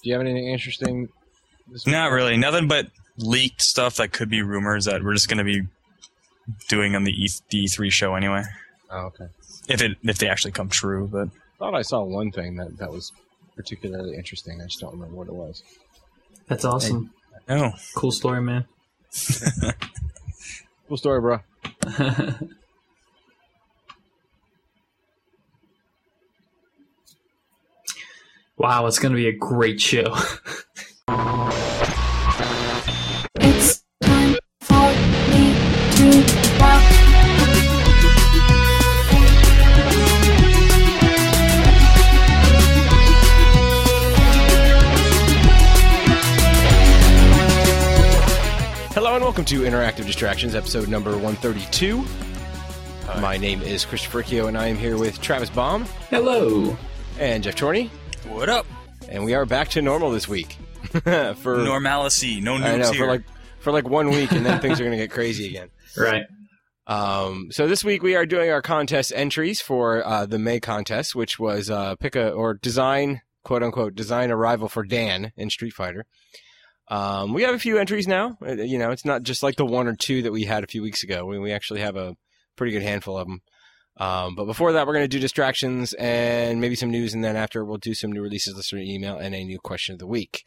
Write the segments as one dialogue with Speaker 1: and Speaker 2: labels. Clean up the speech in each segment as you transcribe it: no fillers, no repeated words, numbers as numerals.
Speaker 1: Do you have anything interesting this week?
Speaker 2: Not really. Nothing but leaked stuff that could be rumors that we're just going to be doing on the E3 show anyway.
Speaker 1: Oh, okay.
Speaker 2: If they actually come true, but
Speaker 1: I thought I saw one thing that was particularly interesting. I just don't remember what it was.
Speaker 3: That's awesome.
Speaker 2: no.
Speaker 3: Cool story, man.
Speaker 1: Cool story, bro.
Speaker 3: Wow, it's going to be a great show.
Speaker 4: It's time for me to rock.
Speaker 1: Hello and welcome to Interactive Distractions, episode number 132. My name is Christopher Riccio, and I am here with Travis Baum.
Speaker 3: Hello.
Speaker 1: And Jeff Chorney.
Speaker 2: What up?
Speaker 1: And we are back to normal this week. for
Speaker 2: Normalcy. No news
Speaker 1: I know,
Speaker 2: here.
Speaker 1: for like 1 week, and then things are going to get crazy again.
Speaker 3: Right.
Speaker 1: So this week we are doing our contest entries for the May contest, which was pick a or design, quote unquote, design a rival for Dan in Street Fighter. We have a few entries now. You know, it's not just like the one or two that we had a few weeks ago. We actually have a pretty good handful of them. But before that, we're going to do distractions and maybe some news, and then after we'll do some new releases, listener email, and a new question of the week.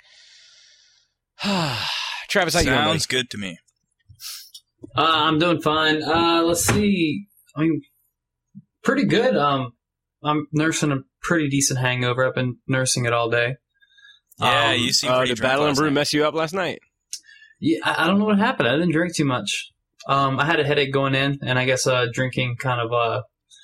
Speaker 1: Travis, how you doing?
Speaker 2: Sounds good to me.
Speaker 3: I'm doing fine. Let's see. I mean, pretty good. I'm nursing a pretty decent hangover. I've been nursing it all day.
Speaker 2: Yeah, you seem pretty
Speaker 1: did
Speaker 2: drunk
Speaker 1: Battle and
Speaker 2: last
Speaker 1: Brew
Speaker 2: night.
Speaker 1: mess you up last night?
Speaker 3: Yeah, I don't know what happened. I didn't drink too much. I had a headache going in, and I guess drinking kind of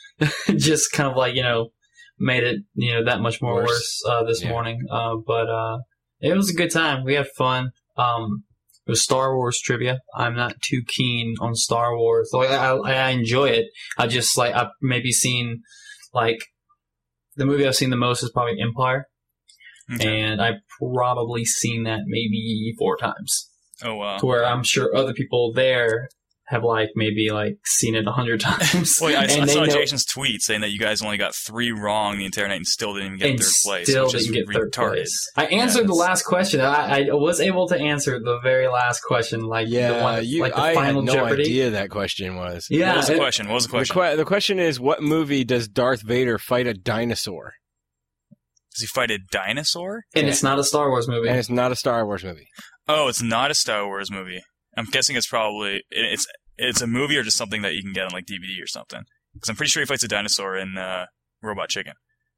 Speaker 3: just kind of like, made it, that much more worse this morning. But it was a good time. We had fun. It was Star Wars trivia. I'm not too keen on Star Wars. Like, I enjoy it. I just, I've maybe seen, the movie I've seen the most is probably Empire.
Speaker 2: Okay.
Speaker 3: And I've probably seen that maybe 4 times.
Speaker 2: Oh, wow.
Speaker 3: To where I'm sure other people there have maybe seen it 100 times.
Speaker 2: Well, I
Speaker 3: And they
Speaker 2: saw
Speaker 3: know-
Speaker 2: Jason's tweet saying that you guys only got 3 wrong the entire night and still didn't even get
Speaker 3: and
Speaker 2: third place,
Speaker 3: still
Speaker 2: which is
Speaker 3: didn't get third
Speaker 2: retarded.
Speaker 3: place. I answered the last question. I was able to answer the very last question, the one, the
Speaker 1: I
Speaker 3: final
Speaker 1: had no
Speaker 3: Jeopardy.
Speaker 1: idea that question was.
Speaker 3: Yeah,
Speaker 2: What was the question? What was the question?
Speaker 1: The question is, what movie does Darth Vader fight a dinosaur?
Speaker 2: Does he fight a dinosaur?
Speaker 3: and it's not a Star Wars movie.
Speaker 1: And it's not a Star Wars movie.
Speaker 2: Oh, it's not a Star Wars movie. I'm guessing it's probably it's a movie or just something that you can get on DVD or something. Because I'm pretty sure he fights a dinosaur in Robot Chicken.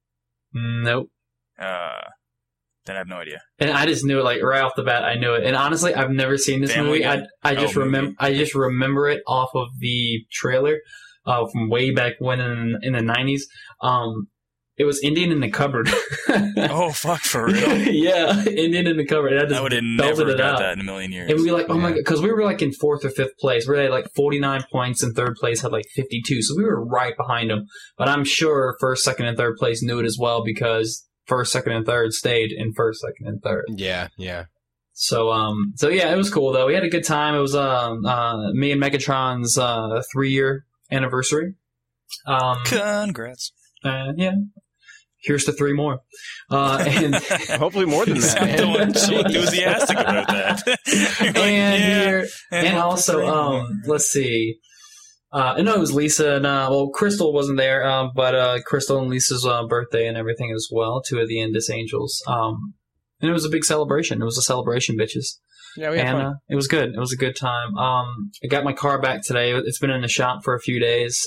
Speaker 3: Nope.
Speaker 2: Then I have no idea.
Speaker 3: And I just knew it right off the bat. I knew it. And honestly, I've never seen this
Speaker 2: Family
Speaker 3: movie.
Speaker 2: Guy?
Speaker 3: I just
Speaker 2: Movie.
Speaker 3: I just remember it off of the trailer from way back when in the 90s. It was Indian in the Cupboard.
Speaker 2: Oh, fuck, for real?
Speaker 3: Yeah, Indian in the Cupboard.
Speaker 2: I would have never got that in a million years.
Speaker 3: And we were oh my god, because we were in 4th or 5th place. We had 49 points, and 3rd place had 52. So we were right behind them. But I'm sure 1st, 2nd, and 3rd place knew it as well because 1st, 2nd, and 3rd stayed in 1st, 2nd, and 3rd.
Speaker 1: Yeah.
Speaker 3: So yeah, it was cool though. We had a good time. It was me and Megatron's 3-year anniversary.
Speaker 2: Congrats.
Speaker 3: Yeah. Here's to 3 more. And
Speaker 1: Hopefully more than
Speaker 2: You
Speaker 1: that.
Speaker 2: sound
Speaker 1: man.
Speaker 2: so enthusiastic about that. You're like,
Speaker 3: and
Speaker 2: yeah,
Speaker 3: and
Speaker 2: hope for 3
Speaker 3: also,
Speaker 2: more.
Speaker 3: let's see. No, it was Lisa and Crystal wasn't there, but Crystal and Lisa's birthday and everything as well. 2 of the Indus Angels. And it was a big celebration. It was a celebration, bitches.
Speaker 1: Yeah, we had
Speaker 3: And
Speaker 1: fun.
Speaker 3: it was good. It was a good time. I got my car back today. It's been in the shop for a few days.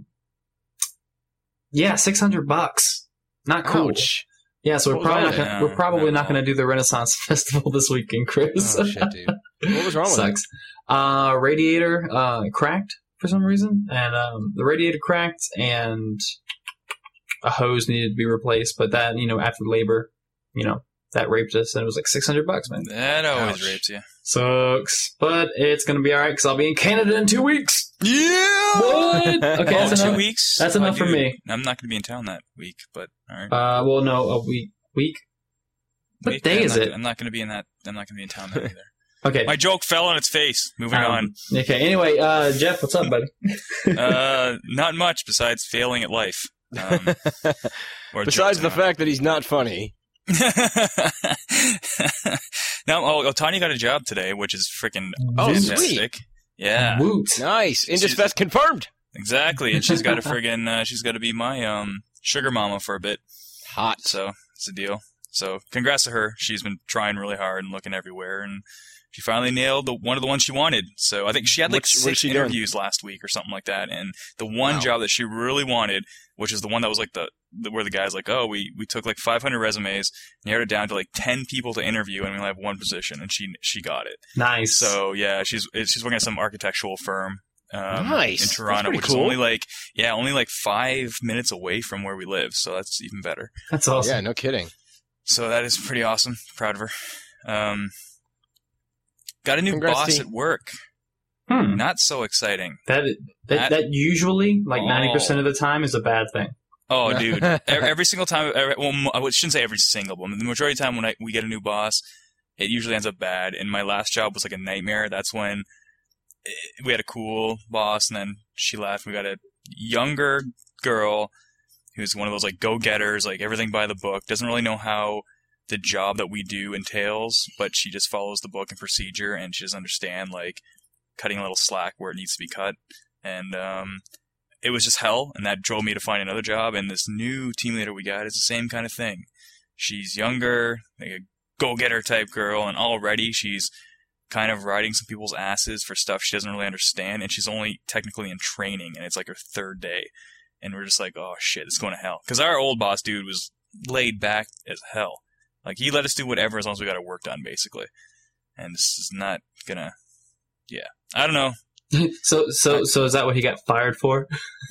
Speaker 3: Yeah, $600. Not cool.
Speaker 1: Ouch.
Speaker 3: Yeah, so
Speaker 1: What was wrong with
Speaker 3: we're probably not going to do the Renaissance Festival this weekend, Chris.
Speaker 1: Oh, shit, dude. What was wrong with it?
Speaker 3: Sucks. Radiator cracked for some reason, and the radiator cracked, and a hose needed to be replaced. But that, after labor, that raped us, and it was $600, man.
Speaker 2: That always
Speaker 1: Ouch.
Speaker 2: rapes you.
Speaker 3: Sucks, but it's gonna be all right because I'll be in Canada in 2 weeks.
Speaker 2: Yeah!
Speaker 3: What? Okay,
Speaker 2: Oh,
Speaker 3: that's
Speaker 2: 2
Speaker 3: enough.
Speaker 2: weeks?
Speaker 3: That's enough for
Speaker 2: dude,
Speaker 3: me.
Speaker 2: I'm not going to be in town that week, but all right.
Speaker 3: Well, no, a week. What
Speaker 2: Week,
Speaker 3: day
Speaker 2: I'm
Speaker 3: is
Speaker 2: not-
Speaker 3: it?
Speaker 2: I'm not going to be in that. I'm not going to be in town that either.
Speaker 3: Okay.
Speaker 2: My joke fell on its face. Moving on.
Speaker 3: Okay. Anyway, Jeff, what's up, buddy?
Speaker 2: Not much besides failing at life. Or
Speaker 1: Besides
Speaker 2: jokes
Speaker 1: the
Speaker 2: not.
Speaker 1: fact that he's not funny.
Speaker 2: No, Tanya got a job today, which is freaking
Speaker 1: Oh,
Speaker 2: fantastic. Yeah,
Speaker 3: Woot.
Speaker 1: Nice. Indisfest confirmed.
Speaker 2: exactly. And she's got to friggin' she's got to be my sugar mama for a bit.
Speaker 1: Hot.
Speaker 2: So it's a deal. So congrats to her. She's been trying really hard and looking everywhere, and she finally nailed one of the ones she wanted. So I think she had like
Speaker 1: What is
Speaker 2: 6
Speaker 1: she doing?
Speaker 2: interviews last week or something like that. And the one
Speaker 1: Wow.
Speaker 2: job that she really wanted, which is the one that was like where the guy's like, oh, we took like 500 resumes, narrowed it down to like 10 people to interview, and we only have one position, and she got it.
Speaker 3: Nice.
Speaker 2: So yeah, she's working at some architectural firm.
Speaker 1: Nice.
Speaker 2: In
Speaker 1: That's
Speaker 2: Toronto,
Speaker 1: pretty
Speaker 2: which
Speaker 1: cool.
Speaker 2: is only like 5 minutes away from where we live. So that's even better.
Speaker 3: That's awesome.
Speaker 1: Yeah, no kidding.
Speaker 2: So that is pretty awesome. Proud of her. Got a new
Speaker 1: Congrats,
Speaker 2: boss
Speaker 1: T.
Speaker 2: at work. Not so exciting.
Speaker 3: That usually, like 90% of the time, is a bad thing.
Speaker 2: Oh, dude. Every single time, I shouldn't say every single one. The majority of the time when we get a new boss, it usually ends up bad. And my last job was like a nightmare. That's when we had a cool boss, and then she left. We got a younger girl who's one of those like go-getters, like everything by the book, doesn't really know how the job that we do entails, but she just follows the book and procedure, and she doesn't understand like cutting a little slack where it needs to be cut. And it was just hell, and that drove me to find another job. And this new team leader we got is the same kind of thing. She's younger, like a go-getter type girl, and already she's kind of riding some people's asses for stuff she doesn't really understand, and she's only technically in training, and it's like her 3rd day. And we're just like, oh shit, it's going to hell. Because our old boss dude was laid back as hell. Like, he let us do whatever as long as we got our work done, basically. And this is not gonna... Yeah. I don't know.
Speaker 3: So is that what he got fired for?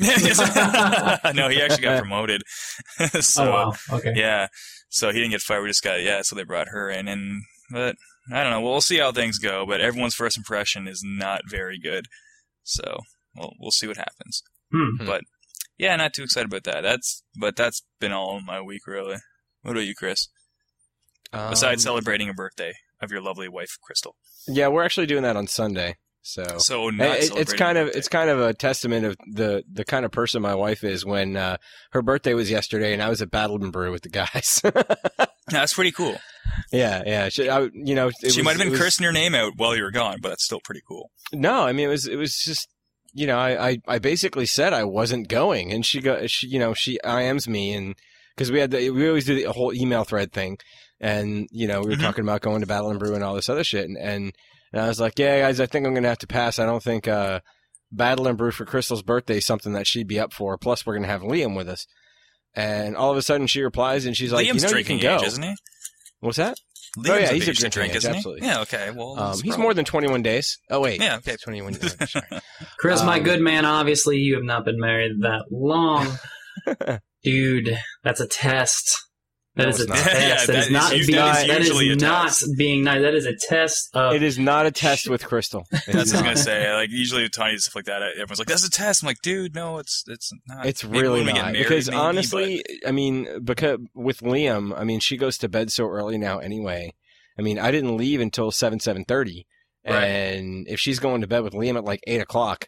Speaker 2: No, he actually got promoted. So,
Speaker 3: Oh wow. Okay.
Speaker 2: yeah. So he didn't get fired. We just got... Yeah, so they brought her in. But, I don't know. We'll see how things go. But everyone's first impression is not very good. So, we'll see what happens. But... Yeah, not too excited about that. That's been all my week, really. What about you, Chris? Besides celebrating a birthday of your lovely wife, Crystal.
Speaker 1: Yeah, we're actually doing that on Sunday. So it's kind of a testament of the kind of person my wife is. When her birthday was yesterday, and I was at Battle and Brew with the guys.
Speaker 2: That's pretty cool.
Speaker 1: Yeah. She
Speaker 2: might have been cursing your name out while you were gone, but that's still pretty cool.
Speaker 1: No, I mean it was just. I basically said I wasn't going, and she IMs me, and because we always do the whole email thread thing, and we were talking about going to Battle and Brew and all this other shit, and I was like, yeah, guys, I think I'm gonna have to pass. I don't think Battle and Brew for Crystal's birthday is something that she'd be up for. Plus, we're gonna have Liam with us, and all of a sudden she replies, and she's like,
Speaker 2: Liam's
Speaker 1: you
Speaker 2: drinking
Speaker 1: can go,
Speaker 2: age, isn't he?
Speaker 1: What's that?
Speaker 2: Liam's
Speaker 1: he's a
Speaker 2: age to
Speaker 1: drinking age,
Speaker 2: isn't he?
Speaker 1: absolutely.
Speaker 2: Yeah, okay. Well,
Speaker 1: He's more than 21 days. Oh wait,
Speaker 2: yeah, okay.
Speaker 1: 21 days. Sorry.
Speaker 3: Chris, my good man, obviously you have not been married that long. Dude, that's a test. That
Speaker 1: No,
Speaker 3: is a
Speaker 1: it's not.
Speaker 3: test.
Speaker 2: Yeah, that is usually a test.
Speaker 3: Being nice. That is a test of...
Speaker 1: It is not a test with Crystal.
Speaker 2: That's what I was gonna say. Like usually with Tiny stuff like that, everyone's like, "That's a test." I'm like, "Dude, no, it's not."
Speaker 1: It's
Speaker 2: Maybe
Speaker 1: really
Speaker 2: when we get
Speaker 1: not
Speaker 2: married,
Speaker 1: because
Speaker 2: maybe,
Speaker 1: honestly, I mean, because with Liam, I mean, she goes to bed so early now anyway. I mean, I didn't leave until 7:30,
Speaker 2: Right.
Speaker 1: and if she's going to bed with Liam at like 8:00,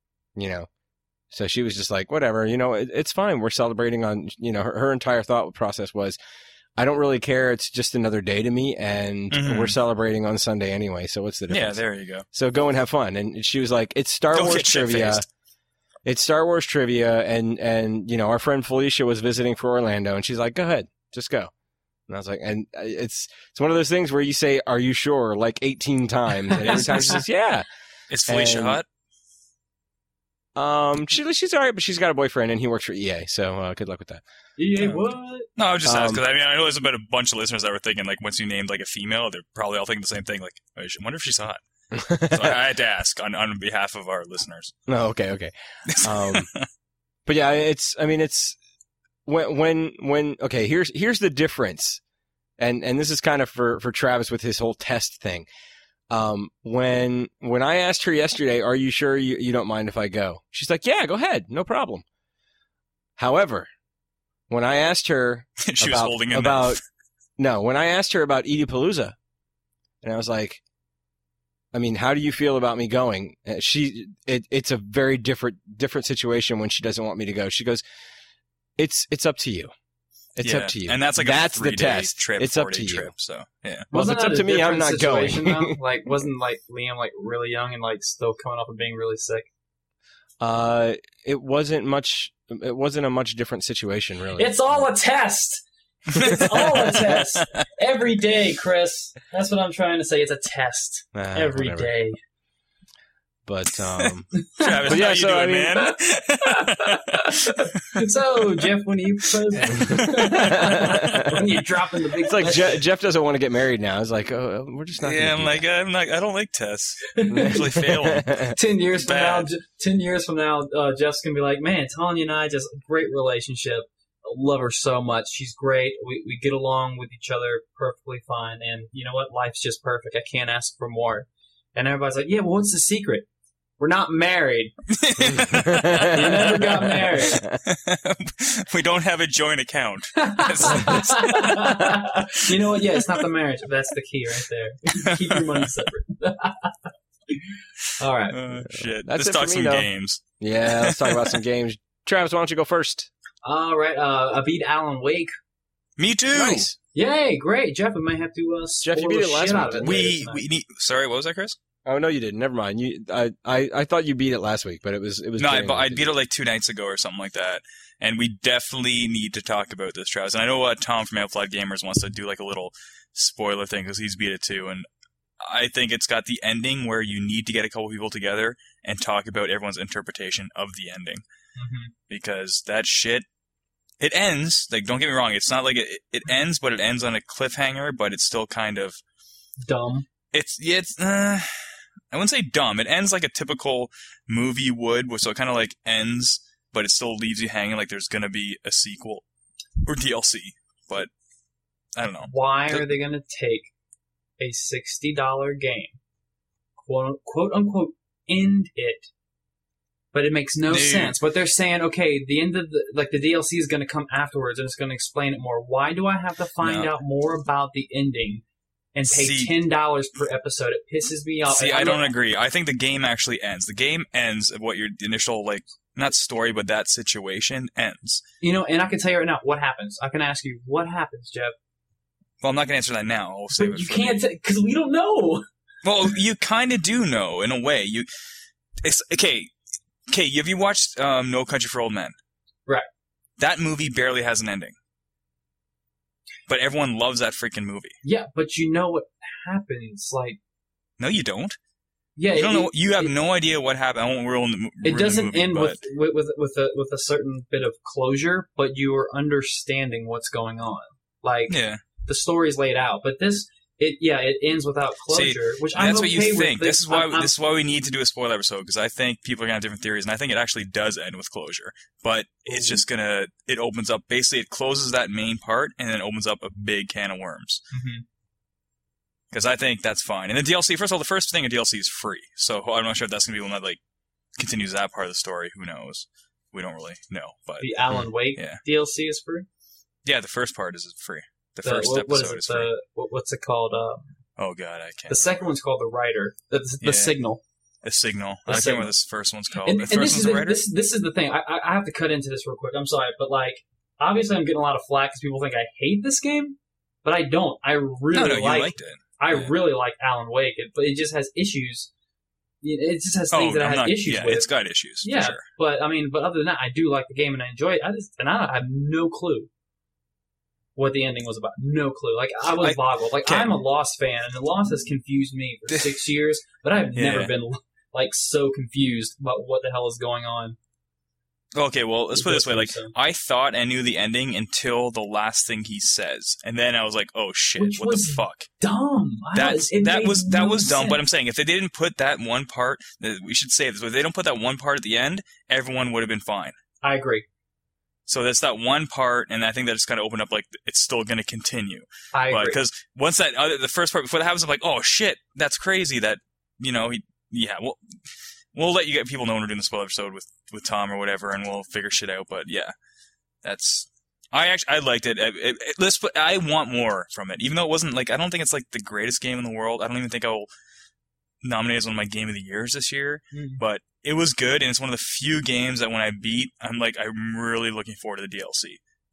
Speaker 1: so she was just like, whatever, it's fine. We're celebrating on, her entire thought process was, I don't really care. It's just another day to me, and we're celebrating on Sunday anyway. So what's the
Speaker 2: yeah,
Speaker 1: difference?
Speaker 2: there you go.
Speaker 1: So go and have fun. And she was like, it's Star
Speaker 2: Don't
Speaker 1: Wars
Speaker 2: get
Speaker 1: trivia.
Speaker 2: shit-faced.
Speaker 1: It's Star Wars trivia. And, our friend Felicia was visiting for Orlando, and she's like, go ahead, just go. And I was like, and it's one of those things where you say, are you sure? Like 18 times. And every time she says, yeah.
Speaker 2: Is Felicia
Speaker 1: And-
Speaker 2: hot?
Speaker 1: She's all right, but she's got a boyfriend and he works for EA. So, good luck with that.
Speaker 3: Yeah, what?
Speaker 2: No, I was just asking because I know there's been a bunch of listeners that were thinking like once you named like a female, they're probably all thinking the same thing. Like, I wonder if she's hot. So I had to ask on behalf of our listeners.
Speaker 1: No, okay. But yeah, it's when okay, here's the difference. And this is kind of for Travis with his whole test thing. When I asked her yesterday, are you sure you don't mind if I go? She's like, yeah, go ahead. No problem. However, when I asked her
Speaker 2: She was holding in
Speaker 1: when I asked her about Edipalooza, and I was like, I mean, how do you feel about me going? It's a very different situation when she doesn't want me to go. She goes, it's up to you. It's
Speaker 2: Yeah.
Speaker 1: up to you.
Speaker 2: And that's like
Speaker 1: That's
Speaker 2: a
Speaker 1: the
Speaker 2: 3-day
Speaker 1: test.
Speaker 2: trip,
Speaker 1: It's up
Speaker 2: 4-day
Speaker 1: to you.
Speaker 2: trip. So yeah.
Speaker 1: Well, if
Speaker 3: Wasn't
Speaker 1: it's up
Speaker 3: that
Speaker 1: to
Speaker 3: a
Speaker 1: me, I'm
Speaker 3: different
Speaker 1: not going.
Speaker 3: situation, though? Like, wasn't like Liam like really young and like still coming off of being really sick?
Speaker 1: It wasn't much. It wasn't a much different situation, really.
Speaker 3: It's all a test. It's all a test. Every day, Chris. That's what I'm trying to say. It's a test. Every
Speaker 1: whatever.
Speaker 3: day.
Speaker 1: But
Speaker 2: Travis,
Speaker 1: But yeah,
Speaker 2: how you
Speaker 1: so,
Speaker 2: doing,
Speaker 1: I
Speaker 2: man?
Speaker 3: So, Jeff, when are you proposing? When you dropping the big
Speaker 1: it's like
Speaker 3: question?
Speaker 1: Jeff doesn't want to get married now. It's like, oh, we're just not.
Speaker 2: Yeah,
Speaker 1: gonna do
Speaker 2: I'm not. I don't like tests. I usually fail 'em.
Speaker 1: that.
Speaker 3: 10 years from
Speaker 2: Bad.
Speaker 3: now, 10 years from now, Jeff's gonna be like, man, Tanya and I just great relationship. I love her so much. She's great. We get along with each other perfectly fine. And you know what? Life's just perfect. I can't ask for more. And everybody's like, yeah, well, what's the secret? We're not married. You never got married.
Speaker 2: We don't have a joint account.
Speaker 3: You know what? Yeah, it's not the marriage, but that's the key right there. Keep your money separate. All right.
Speaker 2: Oh shit!
Speaker 1: That's
Speaker 2: Let's
Speaker 1: it for
Speaker 2: talk
Speaker 1: me,
Speaker 2: some
Speaker 1: though.
Speaker 2: games.
Speaker 1: Yeah, let's talk about some games. Travis, why don't you go first?
Speaker 3: All right. I beat Alan Wake.
Speaker 2: Me too.
Speaker 1: Nice.
Speaker 3: Yay, great. Jeff, we may have to
Speaker 1: Jeff, you
Speaker 3: spoil
Speaker 1: beat
Speaker 3: the
Speaker 1: it last
Speaker 3: shit
Speaker 1: week,
Speaker 3: out of it
Speaker 1: didn't
Speaker 3: later
Speaker 2: We
Speaker 3: tonight.
Speaker 2: need. Sorry, what was that, Chris?
Speaker 1: Oh no, you didn't. Never mind. I thought you beat it last week, but it was.
Speaker 2: No,
Speaker 1: January.
Speaker 2: I beat it like 2 nights ago or something like that. And we definitely need to talk about this, Travis. And I know Tom from Outfly Gamers wants to do like a little spoiler thing because he's beat it too. And I think it's got the ending where you need to get a couple people together and talk about everyone's interpretation of the ending.
Speaker 3: Mhm.
Speaker 2: Because that shit, it ends. Like, don't get me wrong. It's not like it ends, but it ends on a cliffhanger. But it's still kind of
Speaker 3: Dumb.
Speaker 2: it's I wouldn't say dumb. It ends like a typical movie would, so it kind of like ends, but it still leaves you hanging like there's gonna be a sequel or DLC. But I don't know.
Speaker 3: Why are they going to take a $60 game, quote unquote, end it? But it makes no
Speaker 2: Dude.
Speaker 3: sense. But they're saying, okay, the end of the DLC is going to come afterwards, and it's going to explain it more. Why do I have to find
Speaker 2: No.
Speaker 3: out more about the ending and pay
Speaker 2: See-
Speaker 3: $10 per episode? It pisses me off.
Speaker 2: See,
Speaker 3: And
Speaker 2: I
Speaker 3: I'm
Speaker 2: don't
Speaker 3: not-
Speaker 2: agree. I think the game actually ends. The game ends of what your initial like not story, but that situation ends.
Speaker 3: You know, and I can tell you right now what happens. I can ask you what happens, Jeff.
Speaker 2: Well, I'm not gonna answer that now. I'll save
Speaker 3: But
Speaker 2: it
Speaker 3: you
Speaker 2: for
Speaker 3: can't
Speaker 2: me.
Speaker 3: because we don't know.
Speaker 2: Well, you kind of do know in a way. It's okay. Okay, have you watched No Country for Old Men?
Speaker 3: Right.
Speaker 2: That movie barely has an ending, but everyone loves that freaking movie.
Speaker 3: Yeah, but you know what happens. Like,
Speaker 2: No, you don't.
Speaker 3: yeah,
Speaker 2: You don't know.
Speaker 3: it-
Speaker 2: You have
Speaker 3: it-
Speaker 2: no idea what happened. I won't ruin the
Speaker 3: It doesn't
Speaker 2: movie,
Speaker 3: end
Speaker 2: but-
Speaker 3: with a certain bit of closure, but you are understanding what's going on. Like
Speaker 2: yeah.
Speaker 3: the story's laid out, but it ends without closure, which I'm
Speaker 2: That's
Speaker 3: okay
Speaker 2: what you
Speaker 3: with.
Speaker 2: think. This is why
Speaker 3: I'm-
Speaker 2: this is why we need to do a spoiler episode because I think people are gonna have different theories, and I think it actually does end with closure. But it's just gonna it opens up basically it closes that main part and then opens up a big can of worms.
Speaker 3: Mhm.
Speaker 2: Because I think that's fine. And the DLC, first of all, the first thing in DLC is free, so I'm not sure if that's gonna be one that like continues that part of the story. Who knows? We don't really know, but
Speaker 3: The Alan Wake
Speaker 2: Yeah.
Speaker 3: DLC is free.
Speaker 2: yeah, the first part is free. The first
Speaker 3: what
Speaker 2: episode is free.
Speaker 3: What's it called?
Speaker 2: Oh god, I can't.
Speaker 3: The second one's called The Writer. The
Speaker 2: Yeah.
Speaker 3: Signal.
Speaker 2: A signal.
Speaker 3: The
Speaker 2: I can't
Speaker 3: Signal.
Speaker 2: remember what this first one's called.
Speaker 3: And,
Speaker 2: The
Speaker 3: and
Speaker 2: first
Speaker 3: this
Speaker 2: one's
Speaker 3: is
Speaker 2: the
Speaker 3: the,
Speaker 2: writer.
Speaker 3: this is the thing. I have to cut into this real quick. I'm sorry, but like, obviously, I'm getting a lot of flack because people think I hate this game, but I don't. I really
Speaker 2: No, you liked it.
Speaker 3: I
Speaker 2: yeah.
Speaker 3: really like Alan Wake, but it just has issues. It just has things that I have issues
Speaker 2: yeah,
Speaker 3: with.
Speaker 2: it's got issues.
Speaker 3: Yeah,
Speaker 2: For sure.
Speaker 3: but I mean, but other than that, I do like the game and I enjoy it. I have no clue what the ending was about. No clue. Like I was boggled. Like
Speaker 2: okay.
Speaker 3: I'm a Lost fan, and the Lost has confused me for 6 years, but I've never
Speaker 2: Yeah.
Speaker 3: been like so confused about what the hell is going on.
Speaker 2: Okay, well, let's put it this way. Like,
Speaker 3: So-
Speaker 2: I thought I knew the ending until the last thing he says, and then I was like, "Oh shit,
Speaker 3: Which
Speaker 2: what the
Speaker 3: was
Speaker 2: fuck?"
Speaker 3: Dumb.
Speaker 2: That
Speaker 3: made
Speaker 2: was
Speaker 3: no
Speaker 2: dumb.
Speaker 3: sense.
Speaker 2: But I'm saying if they didn't put that one part, we should say this: if they don't put that one part at the end, everyone would have been fine.
Speaker 3: I agree.
Speaker 2: So that's that one part, and I think that just kind of opened up like it's still going to continue.
Speaker 3: I
Speaker 2: But
Speaker 3: agree.
Speaker 2: because once the first part before that happens, I'm like, "Oh shit, that's crazy." That well. We'll let you get people know when we're doing the spoiler episode with Tom or whatever, and we'll figure shit out. But yeah, I liked it. I want more from it, even though it wasn't like I don't think it's like the greatest game in the world. I don't even think I'll nominate as one of my game of the years this year.
Speaker 3: Mhm.
Speaker 2: But it was good, and it's one of the few games that when I beat, I'm really looking forward to the DLC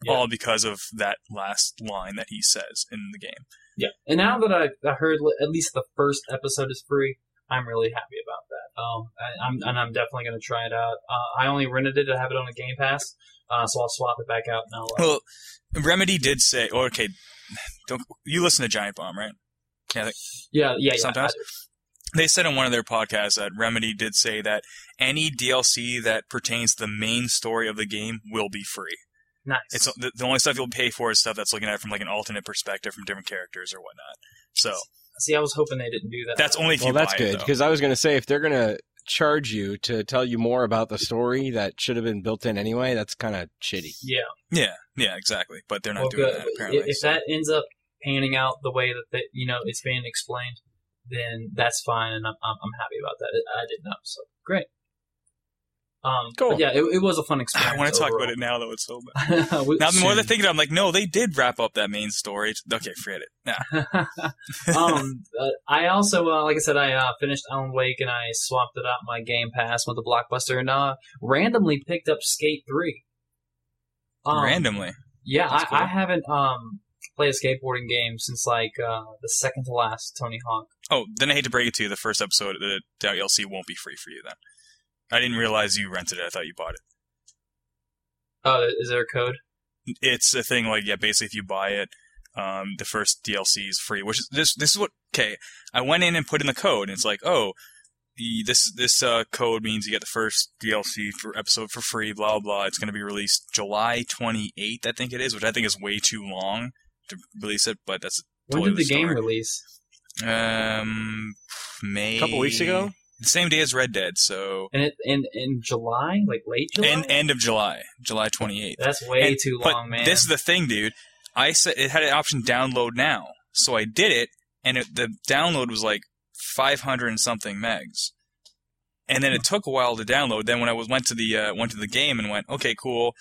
Speaker 3: Yeah.
Speaker 2: all because of that last line that he says in the game.
Speaker 3: Yeah, and now that I heard at least the first episode is free, I'm really happy about that. I'm definitely going to try it out. I only rented it to have it on a Game Pass, so I'll swap it back out now.
Speaker 2: Well, Remedy did say, okay, you listen to Giant Bomb, right? Yeah.
Speaker 3: Yeah.
Speaker 2: Sometimes. They said on one of their podcasts that Remedy did say that any DLC that pertains to the main story of the game will be free.
Speaker 3: Nice.
Speaker 2: It's the only stuff you'll pay for is stuff that's looking at it from like an alternate perspective from different characters or whatnot. So
Speaker 3: See, I was hoping they didn't do that.
Speaker 2: that's only if you buy
Speaker 1: that's good,
Speaker 2: it, though.
Speaker 1: because I was going to say, if they're going to charge you to tell you more about the story that should have been built in anyway, that's kind of shitty.
Speaker 3: Yeah.
Speaker 2: Yeah, exactly. But they're not
Speaker 3: Well,
Speaker 2: doing
Speaker 3: good.
Speaker 2: that apparently.
Speaker 3: If that ends up panning out the way that it's being explained, then that's fine, and I'm happy about that. I didn't know, so great.
Speaker 1: Cool.
Speaker 3: But yeah, it was a fun experience.
Speaker 2: I want to talk about it now, though. It's so bad. Now, the more they're thinking, I'm like, no, they did wrap up that main story. Okay, forget it. Nah.
Speaker 3: I also, like I said, I finished Alan Wake and I swapped it out my Game Pass with the Blockbuster and randomly picked up Skate 3.
Speaker 2: Randomly.
Speaker 3: Yeah,
Speaker 2: That's cool.
Speaker 3: I haven't played a skateboarding game since like the second to last Tony Hawk.
Speaker 2: Oh, then I hate to break it to you, the first episode of the DLC won't be free for you then. I didn't realize you rented it. I thought you bought it.
Speaker 3: Oh, is there a code?
Speaker 2: It's a thing like, yeah, basically if you buy it, the first DLC is free, which is, this is what, okay, I went in and put in the code, and it's like, oh, this code means you get the first DLC for episode for free, blah, blah. It's going to be released July 28th, I think it is, which I think is way too long to release it, but that's
Speaker 3: When
Speaker 2: totally
Speaker 3: did the game
Speaker 2: story.
Speaker 3: release?
Speaker 2: May.
Speaker 1: A couple weeks ago?
Speaker 2: The same day as Red Dead, so.
Speaker 3: And in July, like late July.
Speaker 2: End of July, July 28th.
Speaker 3: That's way
Speaker 2: And-
Speaker 3: too
Speaker 2: but
Speaker 3: long, man.
Speaker 2: This is the thing, dude. I said it had an option download now, so I did it, and the download was like 500 and something megs, and then it took a while to download. Then when I went to the game and went, okay, cool,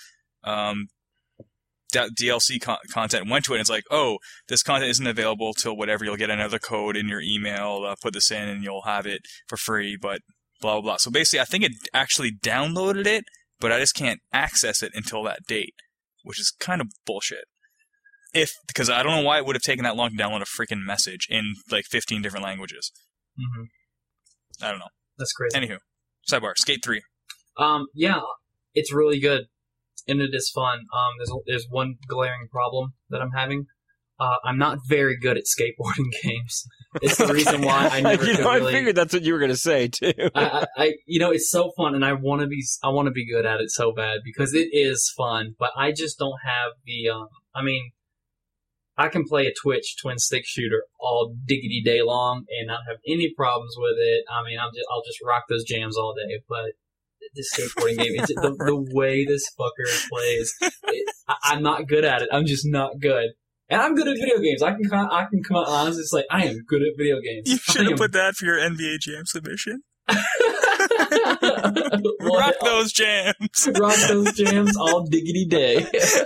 Speaker 2: DLC content, went to it, and it's like, oh, this content isn't available till whatever. You'll get another code in your email. Put this in, and you'll have it for free. But blah blah blah. So basically, I think it actually downloaded it, but I just can't access it until that date, which is kind of bullshit. Because I don't know why it would have taken that long to download a freaking message in like 15 different languages.
Speaker 3: Mhm.
Speaker 2: I don't know.
Speaker 3: That's crazy.
Speaker 2: Anywho, sidebar, Skate 3.
Speaker 3: Yeah, it's really good, and it is fun. There's one glaring problem that I'm having. I'm not very good at skateboarding games. It's the reason why I never could
Speaker 1: I
Speaker 3: really.
Speaker 1: figured that's what you were going to say too.
Speaker 3: I it's so fun, and I want to be good at it so bad because it is fun. But I just don't have the. I can play a Twitch twin stick shooter all diggity day long and not have any problems with it. I mean, I'll just rock those jams all day. But this skateboarding game, the way this fucker plays, I'm not good at it. I'm just not good. And I'm good at video games. I can come out honest. It's like I am good at video games.
Speaker 2: You should have put that for your NBA Jam submission. Rock those jams.
Speaker 3: Rock those jams all diggity day.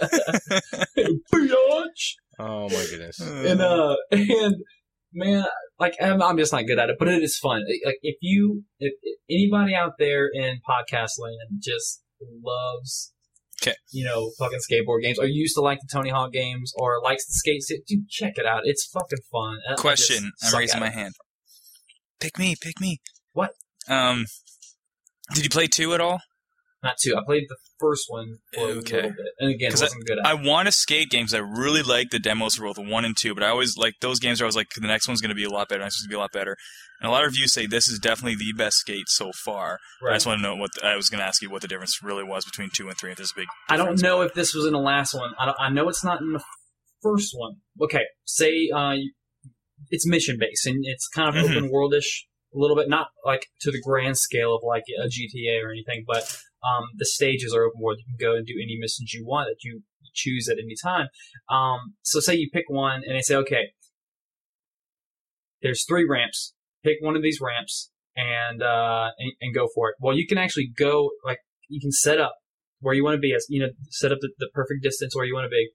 Speaker 3: Biatch.
Speaker 1: Oh my goodness.
Speaker 3: And man, like I'm just not good at it, but it is fun. Like if anybody out there in podcast land just loves, fucking skateboard games, or used to like the Tony Hawk games, or likes the skate, dude, check it out. It's fucking fun.
Speaker 2: Question. I'm raising my hand. Pick me.
Speaker 3: What?
Speaker 2: Did you play 2 at all?
Speaker 3: Not 2. I played the first one for a little bit, and again, wasn't good at it.
Speaker 2: I want to skate games. I really like the demos for both 1 and 2, but I always like those games where I was like, the next one's going to be a lot better, the next one's going to be a lot better. And a lot of reviews say this is definitely the best skate so far.
Speaker 3: Right.
Speaker 2: I just want to know I was going to ask you what the difference really was between 2 and 3, if there's a big
Speaker 3: I don't
Speaker 2: difference.
Speaker 3: know if this was in the last one. I know it's not in the first one. Okay, say it's mission based and it's kind of open worldish a little bit, not like to the grand scale of like a GTA or anything, but the stages are open world. You can go and do any missions you want that you choose at any time. So say you pick one and they say, okay, there's 3 ramps. Pick one of these ramps and go for it. Well, you can actually go, like, you can set up where you want to be, set up the perfect distance where you want to be,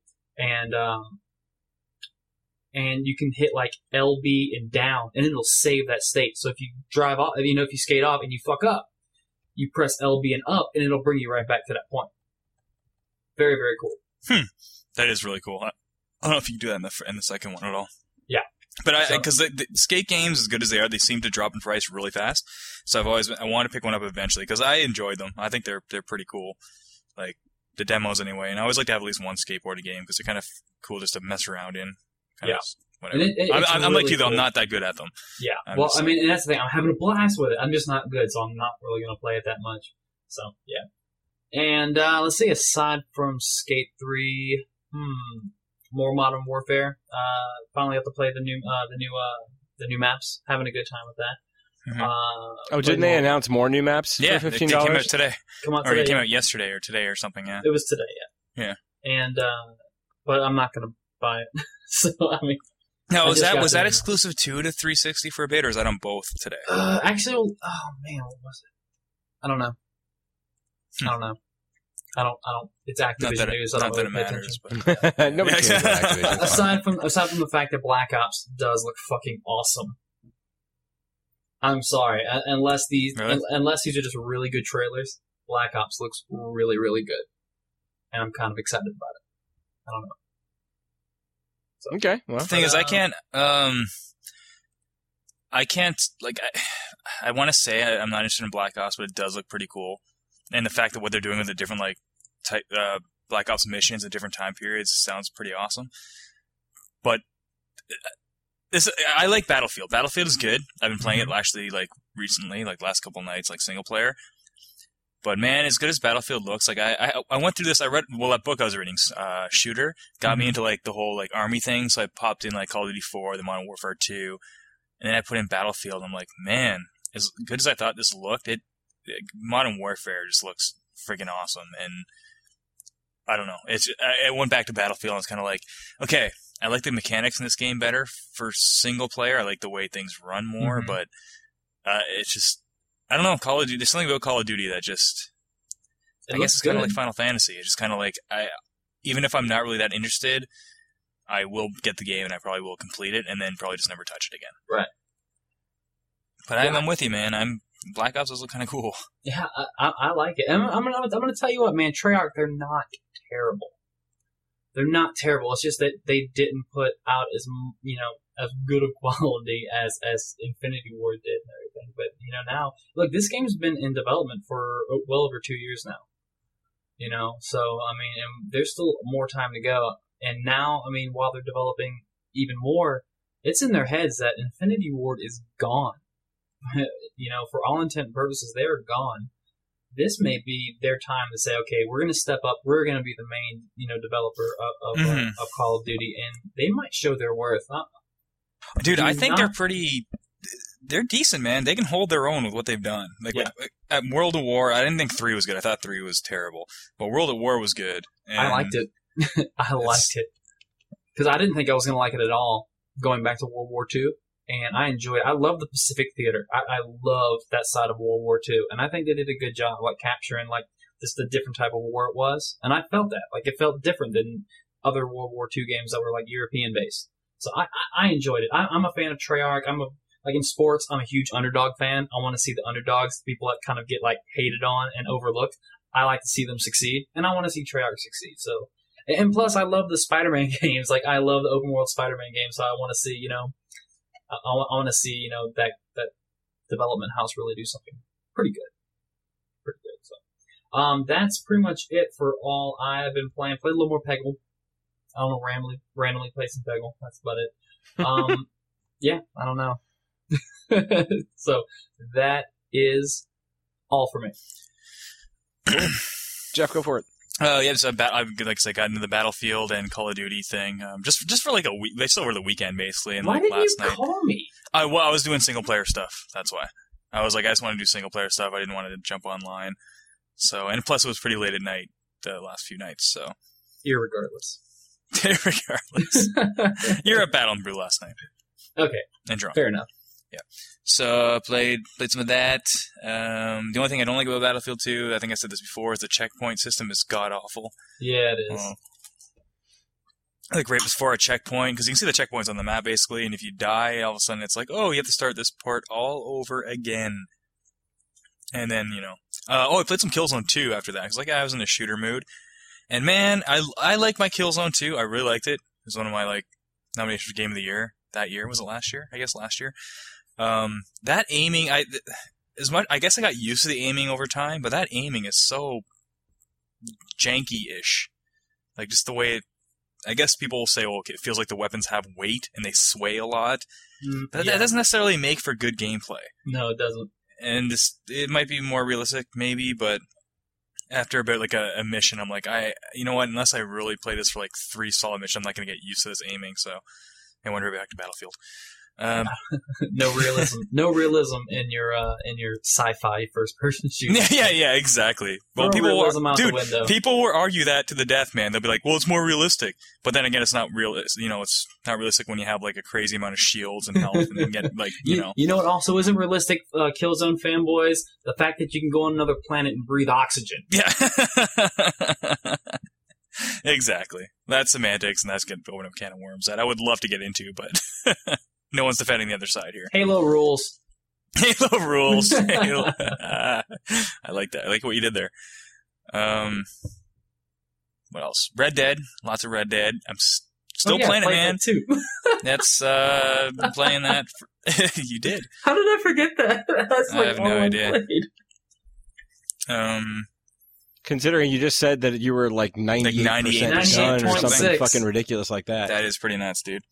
Speaker 3: and you can hit like LB and down, and it'll save that state. So if you drive off, if you skate off and you fuck up, you press LB and up, and it'll bring you right back to that point. Very, very cool.
Speaker 2: That is really cool. I don't know if you can do that in the second one at all.
Speaker 3: Yeah.
Speaker 2: But because the skate games, as good as they are, they seem to drop in price really fast. So I want to pick one up eventually because I enjoyed them. I think they're pretty cool, like the demos anyway. And I always like to have at least one skateboarding game because they're kind of cool just to mess around in. Kind of whatever. I'm really like you though.
Speaker 3: cool.
Speaker 2: I'm not that good at them.
Speaker 3: Yeah.
Speaker 2: I'm
Speaker 3: and that's the thing. I'm having a blast with it. I'm just not good, so I'm not really going to play it that much. So yeah. And let's see. Aside from Skate 3, more Modern Warfare. Finally got to play the new maps. Having a good time with that.
Speaker 2: Mm-hmm.
Speaker 1: Didn't they announce more new maps for $15?
Speaker 2: They came out today.
Speaker 3: It
Speaker 2: came out yesterday or today or something, yeah.
Speaker 3: It was today, yeah.
Speaker 2: Yeah.
Speaker 3: And, but I'm not going to buy it. So, I mean.
Speaker 2: Now, was that exclusive to the 360 for a bit, or is that on both today?
Speaker 3: Actually, oh man, what was it? I don't know. I don't. It's Activision news.
Speaker 2: Not that it matters, but
Speaker 1: nobody cares about Activision.
Speaker 3: Aside from the fact that Black Ops does look fucking awesome. I'm sorry, unless these are just really good trailers, Black Ops looks really, really good, and I'm kind of excited about it. I don't know. So,
Speaker 1: okay. Well,
Speaker 2: the thing is, I want to say I'm not interested in Black Ops, but it does look pretty cool. And the fact that what they're doing with the different Black Ops missions at different time periods sounds pretty awesome. But I like Battlefield. Battlefield is good. I've been playing it actually recently, last couple nights, single player. But man, as good as Battlefield looks, I went through this. I read that book I was reading, Shooter, got me into the whole army thing. So I popped in Call of Duty 4, the Modern Warfare 2, and then I put in Battlefield. I'm like, man, as good as I thought this looked, Modern Warfare just looks freaking awesome. And I don't know, I went back to Battlefield and it's kind of like, okay, I like the mechanics in this game better for single player. I like the way things run more, but it's just. I don't know, Call of Duty. There's something about Call of Duty that just, I guess it's kind of like Final Fantasy. It's just kind of even if I'm not really that interested, I will get the game and I probably will complete it and then probably just never touch it again.
Speaker 3: Right.
Speaker 2: But I'm with you, man. Black Ops does look kind of cool.
Speaker 3: Yeah, I like it. And I'm gonna tell you what, man. Treyarch, they're not terrible. They're not terrible. It's just that they didn't put out as good a quality as Infinity Ward did and everything. But now look, this game's been in development for well over 2 years now. So I mean, and there's still more time to go. And now, I mean, while they're developing even more, it's in their heads that Infinity Ward is gone. For all intent and purposes, they're gone. This may be their time to say, okay, we're going to step up. We're going to be the main, developer of Call of Duty, and they might show their worth.
Speaker 2: Dude, I think they're decent, man. They can hold their own with what they've done. At World of War, I didn't think 3 was good. I thought 3 was terrible. But World of War was good.
Speaker 3: I liked it. I liked it. Because I didn't think I was going to like it at all going back to World War II. And I enjoy it. I love the Pacific Theater. I love that side of World War II. And I think they did a good job capturing just the different type of war it was. And I felt that. It felt different than other World War II games that were European based. So I enjoyed it. I'm a fan of Treyarch. In sports, I'm a huge underdog fan. I want to see the underdogs, people that kind of get hated on and overlooked. I like to see them succeed, and I want to see Treyarch succeed. So, and plus, I love the Spider-Man games. I love the open world Spider-Man games. So I want to see, I want to see, that development house really do something pretty good. So, that's pretty much it for all I've been playing. Played a little more Peggle. I don't know, randomly play some Peggle. That's about it. Yeah, I don't know. So that is all for me.
Speaker 1: Jeff, go for it.
Speaker 2: Yeah, so I got into the Battlefield and Call of Duty thing. Just for a week. They still were the weekend basically. And
Speaker 3: why did
Speaker 2: last
Speaker 3: you
Speaker 2: night,
Speaker 3: call me?
Speaker 2: I was doing single player stuff. That's why. I was I just want to do single player stuff. I didn't want to jump online. So, and plus it was pretty late at night the last few nights. So,
Speaker 3: irregardless,
Speaker 2: you're at Battle and Brew last night.
Speaker 3: Okay,
Speaker 2: and drunk.
Speaker 3: Fair enough.
Speaker 2: Yeah. So played some of that. The only thing I don't like about Battlefield 2, I think I said this before, is the checkpoint system is god awful.
Speaker 3: Yeah, it is.
Speaker 2: Right before a checkpoint, because you can see the checkpoints on the map basically, and if you die, all of a sudden it's you have to start this part all over again. And then I played some Killzone 2 after that, because I was in a shooter mood, And man, I like my Killzone too. I really liked it. It was one of my like nominations for Game of the Year that year. Was it last year? I guess last year. That aiming, I guess I got used to the aiming over time, but that aiming is so janky-ish. Like just the way I guess people will say, well, okay, it feels like the weapons have weight and they sway a lot. But that doesn't necessarily make for good gameplay.
Speaker 3: No, it doesn't.
Speaker 2: And it might be more realistic, maybe, but after about like a mission, I'm like, you know what? Unless I really play this for like 3 solid missions, I'm not going to get used to this aiming. So I went right back to Battlefield.
Speaker 3: No realism in your sci-fi first-person shooter.
Speaker 2: Yeah, exactly. Well, people will argue that to the death, man. They'll be like, "Well, it's more realistic," but then again, it's not real. It's not realistic when you have like a crazy amount of shields and health, and then get like you know.
Speaker 3: You know what also isn't realistic, Killzone fanboys? The fact that you can go on another planet and breathe oxygen.
Speaker 2: Yeah. Exactly. That's semantics, and that's getting open up a can of worms that I would love to get into, but. No one's defending the other side here.
Speaker 3: Halo rules.
Speaker 2: Halo rules. I like that. I like what you did there. What else? Red Dead. Lots of Red Dead. I'm still playing it, man.
Speaker 3: That too.
Speaker 2: That's been playing that. You did.
Speaker 3: How did I forget that? That's
Speaker 2: I have no idea.
Speaker 1: Considering you just said that you were like 98% done or something fucking ridiculous like that.
Speaker 2: That is pretty nuts, dude.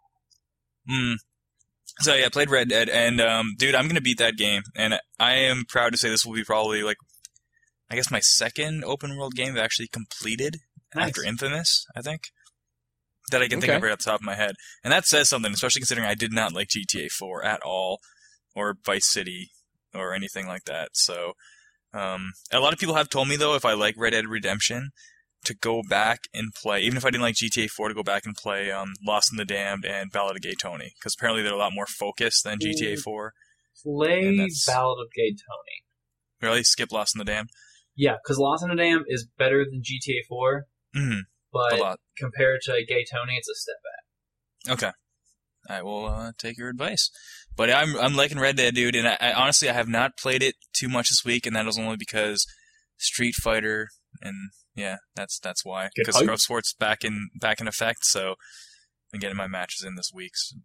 Speaker 2: So yeah, I played Red Dead, and dude, I'm gonna beat that game, and I am proud to say this will be probably like, I guess my second open world game I've actually completed after Infamous, I think, that I can think of right off the top of my head, and that says something, especially considering I did not like GTA 4 at all, or Vice City, or anything like that. So, a lot of people have told me though, if I like Red Dead Redemption, to go back and play, even if I didn't like GTA 4, to go back and play Lost in the Damned and Ballad of Gay Tony, because apparently they're a lot more focused than GTA 4.
Speaker 3: Play Ballad of Gay Tony.
Speaker 2: Really? Skip Lost in the Damned?
Speaker 3: Yeah, because Lost in the Damned is better than GTA 4, but compared to Gay Tony, it's a step back.
Speaker 2: Okay. I will take your advice. But I'm liking Red Dead, dude, and I honestly, I have not played it too much this week, and that was only because Street Fighter and... Yeah, that's why. Because Pro Sports back in effect, so I'm getting my matches in this week. So.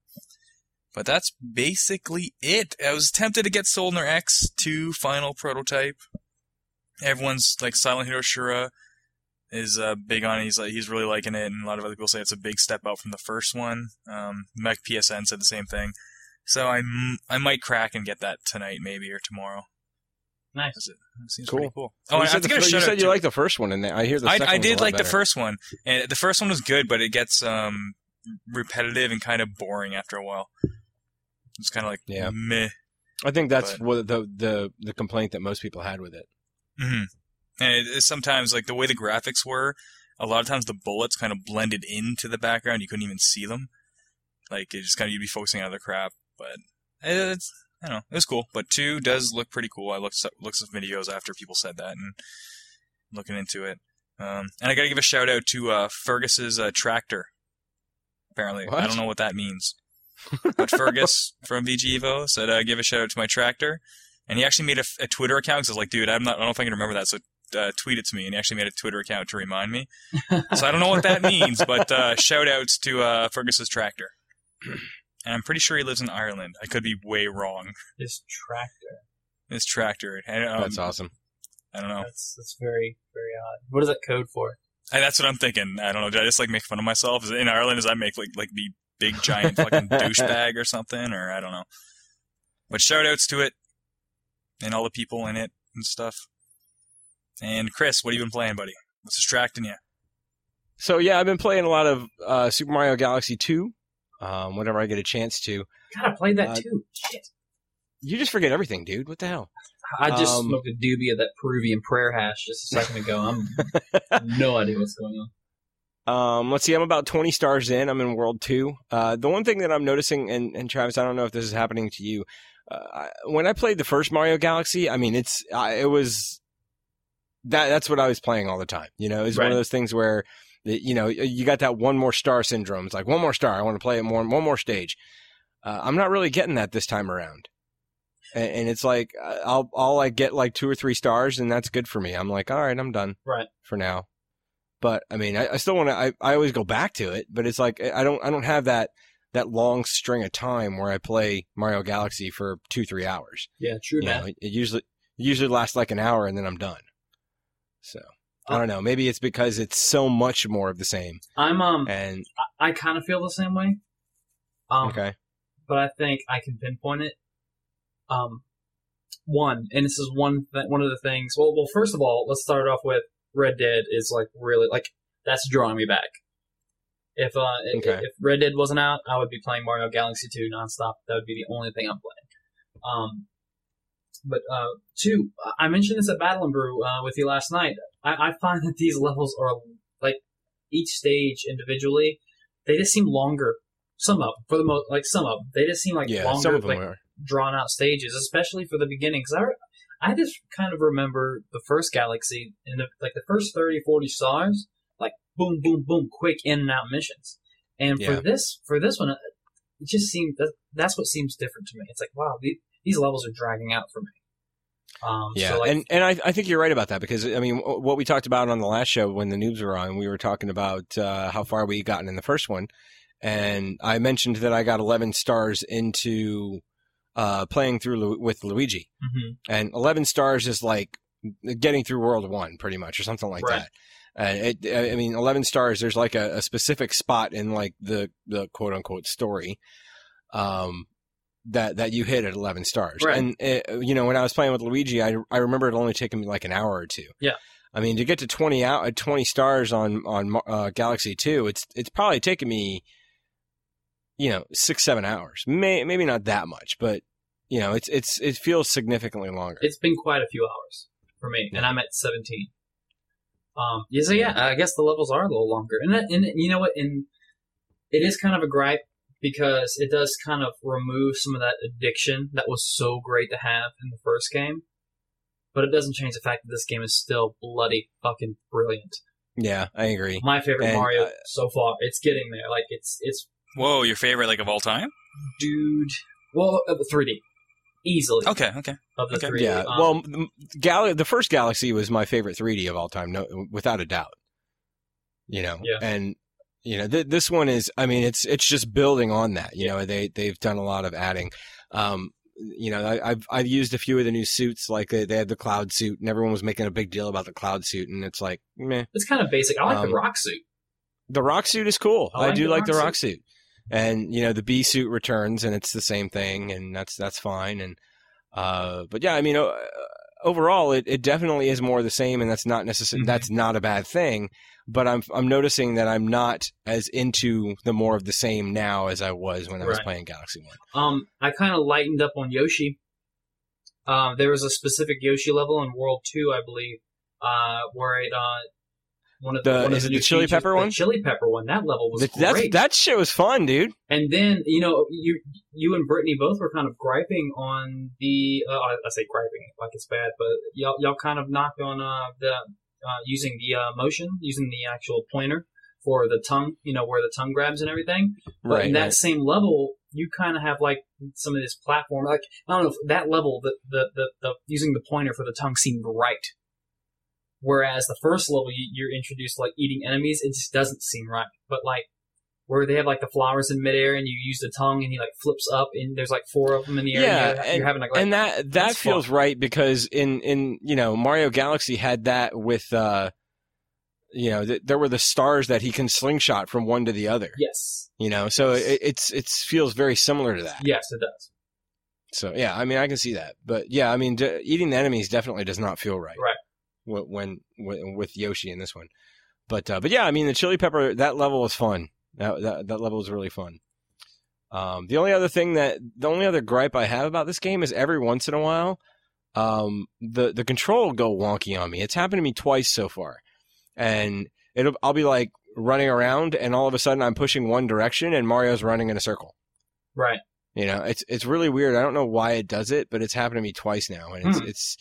Speaker 2: But that's basically it. I was tempted to get Soldier X2 final prototype. Everyone's like Silent Hero Shura is big on it. He's really liking it, and a lot of other people say it's a big step out from the first one. Mech PSN said the same thing. So I might crack and get that tonight, maybe, or tomorrow.
Speaker 3: Nice.
Speaker 2: It seems pretty cool.
Speaker 1: Oh, I have to give a shout out. You said you liked the first one, and I hear the second one.
Speaker 2: I did like the first one, and the first one was good, but it gets repetitive and kind of boring after a while. It's kind of like meh.
Speaker 1: I think that's what the complaint that most people had with it.
Speaker 2: Mm-hmm. And it sometimes like the way the graphics were, a lot of times the bullets kind of blended into the background. You couldn't even see them. Like it just kind of you'd be focusing on other crap, but it's. I don't know. It was cool, but 2 does look pretty cool. I looked at some videos after people said that and looking into it. And I got to give a shout out to Fergus's tractor. Apparently, I don't know what that means, but Fergus from VG Evo said, "Give a shout out to my tractor," and he actually made a Twitter account. So I was like, "Dude, I don't know if I can remember that." So tweet it to me, and he actually made a Twitter account to remind me. So I don't know what that means, but shout outs to Fergus's tractor. And I'm pretty sure he lives in Ireland. I could be way wrong.
Speaker 3: His tractor.
Speaker 2: And,
Speaker 1: that's awesome.
Speaker 2: I don't know.
Speaker 3: That's very, very odd. What is that code for?
Speaker 2: That's what I'm thinking. I don't know. Did I just like make fun of myself? Is it in Ireland? Does that make like be big giant fucking douchebag or something? Or I don't know. But shout outs to it and all the people in it and stuff. And Chris, what have you been playing, buddy? What's distracting you?
Speaker 1: So yeah, I've been playing a lot of Super Mario Galaxy 2. Whenever I get a chance to.
Speaker 3: God, I played that too. Shit.
Speaker 1: You just forget everything, dude. What the hell?
Speaker 3: I just smoked a doobie of that Peruvian prayer hash just a second ago. I have no idea what's going on.
Speaker 1: Let's see. I'm about 20 stars in. I'm in World 2. The one thing that I'm noticing, and Travis, I don't know if this is happening to you. When I played the first Mario Galaxy, I mean, it was that's what I was playing all the time. You know, it's one of those things where. You know, you got that one more star syndrome. It's like, one more star. I want to play it more, one more stage. I'm not really getting that this time around. And it's like, I'll like get like 2 or 3 stars and that's good for me. I'm like, all right, I'm done.
Speaker 3: Right.
Speaker 1: For now. But I mean, I still want to. I always go back to it, but it's like I don't have that long string of time where I play Mario Galaxy for 2-3 hours.
Speaker 3: Yeah, true
Speaker 1: You
Speaker 3: that.
Speaker 1: know, it usually lasts like an hour and then I'm done. So I don't know. Maybe it's because it's so much more of the same.
Speaker 3: I kind of feel the same way.
Speaker 1: Okay.
Speaker 3: But I think I can pinpoint it. One, and this is one of the things. Well, first of all, let's start off with Red Dead is like really like that's drawing me back. If Red Dead wasn't out, I would be playing Mario Galaxy 2 nonstop. That would be the only thing I'm playing. But two, I mentioned this at Battle and Brew with you last night. I find that these levels are like each stage individually, they just seem longer. Some of them, for the most, like some of them, they just seem like longer,
Speaker 1: some of them
Speaker 3: like
Speaker 1: are.
Speaker 3: drawn out stages, especially for the beginning. Because I just kind of remember the first Galaxy and the first 30, 40 stars, like boom, boom, boom, quick in and out missions. And for this one, it just seemed that's what seems different to me. It's like, wow, these levels are dragging out for me.
Speaker 1: Yeah,
Speaker 3: so
Speaker 1: and I think you're right about that because I mean what we talked about on the last show when the noobs were on, we were talking about how far we gotten in the first one, and I mentioned that I got 11 stars into playing through with Luigi, and 11 stars is like getting through World 1 pretty much or something like that. I mean, 11 stars. There's like a specific spot in like the quote unquote story. That you hit at 11 stars.
Speaker 3: Right.
Speaker 1: And, when I was playing with Luigi, I remember it only taking me like an hour or two.
Speaker 3: Yeah.
Speaker 1: I mean, to get to 20 stars on Galaxy 2, it's probably taken me, 6-7 hours. Maybe not that much, but, it feels significantly longer.
Speaker 3: It's been quite a few hours for me, and I'm at 17. I guess the levels are a little longer. And you know what? And it is kind of a gripe, because it does kind of remove some of that addiction that was so great to have in the first game. But it doesn't change the fact that this game is still bloody fucking brilliant.
Speaker 1: Yeah, I agree.
Speaker 3: My favorite Mario so far. It's getting there. Like, it's...
Speaker 2: Whoa, your favorite, like, of all time?
Speaker 3: Dude. Well, 3D. Easily.
Speaker 2: Okay.
Speaker 3: Of the 3D.
Speaker 1: Yeah, the first Galaxy was my favorite 3D of all time, no, without a doubt.
Speaker 3: Yeah.
Speaker 1: And... this one is, I mean, it's just building on that. They've done a lot of adding. I've used a few of the new suits, like they had the cloud suit, and everyone was making a big deal about the cloud suit, and it's like, meh.
Speaker 3: It's kind of basic. I like the rock suit.
Speaker 1: The rock suit is cool. I do like the rock
Speaker 3: suit.
Speaker 1: suit. And, the B suit returns, and it's the same thing, and that's fine. And, but yeah, I mean, overall, it definitely is more the same, and that's not necessarily, that's not a bad thing. But I'm noticing that I'm not as into the more of the same now as I was when I was playing Galaxy
Speaker 3: 1. I kind of lightened up on Yoshi. There was a specific Yoshi level in World 2, I believe, where it one of the
Speaker 1: is it the chili pepper one?
Speaker 3: The chili pepper one. That level was great.
Speaker 1: That shit was fun, dude.
Speaker 3: And then you and Brittany both were kind of griping on the. I say griping like it's bad, but y'all kind of knocked on the. Using the using the actual pointer for the tongue, where the tongue grabs and everything. But in that same level, you kind of have like some of this platform. Like, I don't know, if that level, the using the pointer for the tongue seemed right. Whereas the first level, you're introduced to like eating enemies, it just doesn't seem right. But like, where they have like the flowers in midair and you use the tongue and he like flips up and there's like 4 of them in the air.
Speaker 1: Yeah,
Speaker 3: and you're having like
Speaker 1: and that feels fun. Right because in Mario Galaxy had that with there were the stars that he can slingshot from one to the other.
Speaker 3: Yes.
Speaker 1: So it feels very similar to that.
Speaker 3: Yes, it does.
Speaker 1: So yeah, I mean I can see that, but yeah, I mean eating the enemies definitely does not feel right.
Speaker 3: Right.
Speaker 1: When with Yoshi in this one, but yeah, I mean the chili pepper, that level was fun. That level was really fun. The only other gripe I have about this game is every once in a while, the control will go wonky on me. It's happened to me twice so far, and I'll be like running around, and all of a sudden I'm pushing one direction, and Mario's running in a circle.
Speaker 3: Right.
Speaker 1: It's really weird. I don't know why it does it, but it's happened to me twice now, and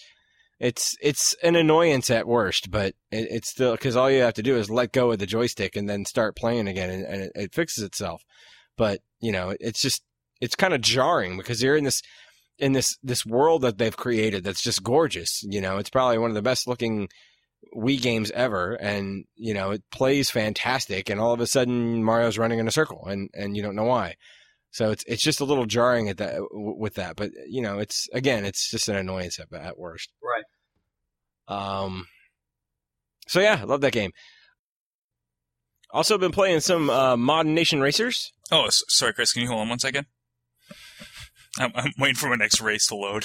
Speaker 1: it's an annoyance at worst, but it's still, because all you have to do is let go of the joystick and then start playing again, and it fixes itself. But it's kind of jarring because you're in this world that they've created that's just gorgeous. It's probably one of the best looking Wii games ever, and it plays fantastic, and all of a sudden Mario's running in a circle, and you don't know why. So it's just a little jarring with that, but it's just an annoyance at worst.
Speaker 3: Right.
Speaker 1: So yeah, I love that game. Also been playing some Mod Nation Racers.
Speaker 2: Oh, sorry, Chris. Can you hold on 1 second? I'm waiting for my next race to load.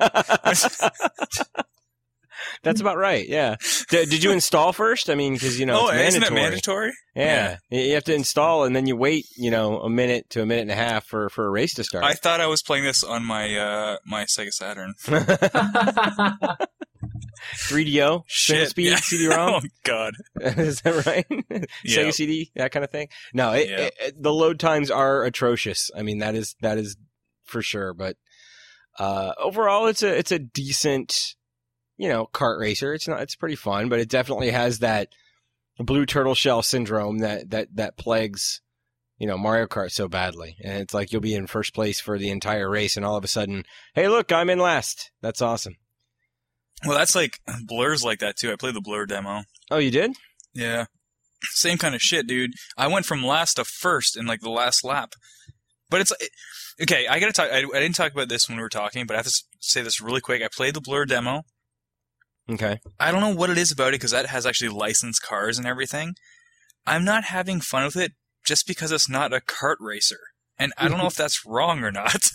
Speaker 1: That's about right. Yeah. Did you install first? I mean, because it's mandatory.
Speaker 2: Isn't it mandatory?
Speaker 1: Yeah. You have to install, and then you wait, a minute to a minute and a half for a race to start.
Speaker 2: I thought I was playing this on my my Sega Saturn.
Speaker 1: 3DO, single speed CD-ROM.
Speaker 2: Oh God,
Speaker 1: is that right?
Speaker 2: Yeah.
Speaker 1: Sega CD, that kind of thing. No, the load times are atrocious. I mean, that is for sure. But overall, it's a decent, kart racer. It's pretty fun, but it definitely has that blue turtle shell syndrome that plagues Mario Kart so badly. And it's like you'll be in first place for the entire race, and all of a sudden, hey, look, I'm in last. That's awesome.
Speaker 2: Well, that's like Blur's like that too. I played the Blur demo.
Speaker 1: Oh, you did?
Speaker 2: Yeah. Same kind of shit, dude. I went from last to first in like the last lap. But it's okay. I gotta talk. I didn't talk about this when we were talking, but I have to say this really quick. I played the Blur demo.
Speaker 1: Okay.
Speaker 2: I don't know what it is about it because that has actually licensed cars and everything. I'm not having fun with it just because it's not a kart racer. And I don't know if that's wrong or not.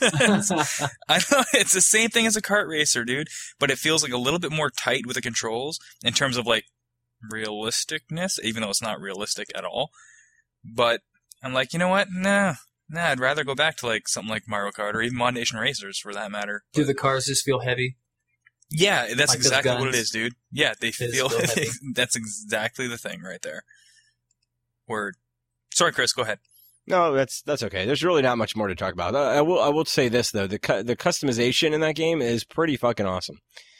Speaker 2: It's the same thing as a kart racer, dude. But it feels like a little bit more tight with the controls in terms of like realisticness, even though it's not realistic at all. But I'm like, you know what? Nah, I'd rather go back to like something like Mario Kart or even Mod Nation Racers for that matter.
Speaker 3: Do the cars just feel heavy?
Speaker 2: Yeah, that's
Speaker 3: like
Speaker 2: exactly what it is, dude. Yeah, they feel
Speaker 3: heavy.
Speaker 2: that's exactly the thing right there. Word. Sorry, Chris, go ahead.
Speaker 1: No, that's okay. There's really not much more to talk about. I will say this though: the customization in that game is pretty fucking awesome.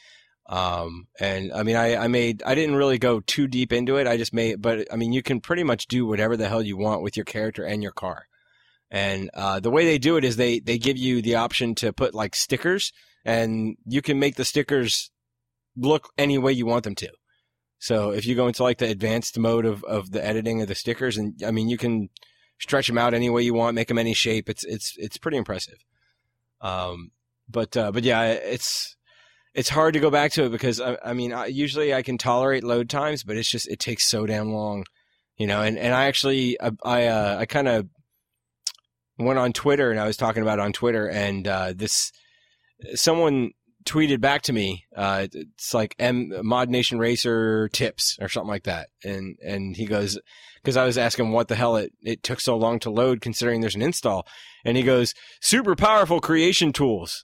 Speaker 1: And I mean, I didn't really go too deep into it. I just made, but I mean, you can pretty much do whatever the hell you want with your character and your car. And the way they do it is they give you the option to put like stickers, and you can make the stickers look any way you want them to. So if you go into like the advanced mode of the editing of the stickers, and I mean, you can stretch them out any way you want, make them any shape. It's pretty impressive. But yeah, it's hard to go back to it because I mean, usually I can tolerate load times, but it takes so damn long, and I actually, I kind of went on Twitter and I was talking about it on Twitter, and someone tweeted back to me, it's like Mod Nation Racer tips or something like that. And he goes, because I was asking what the hell it took so long to load considering there's an install. And he goes, super powerful creation tools.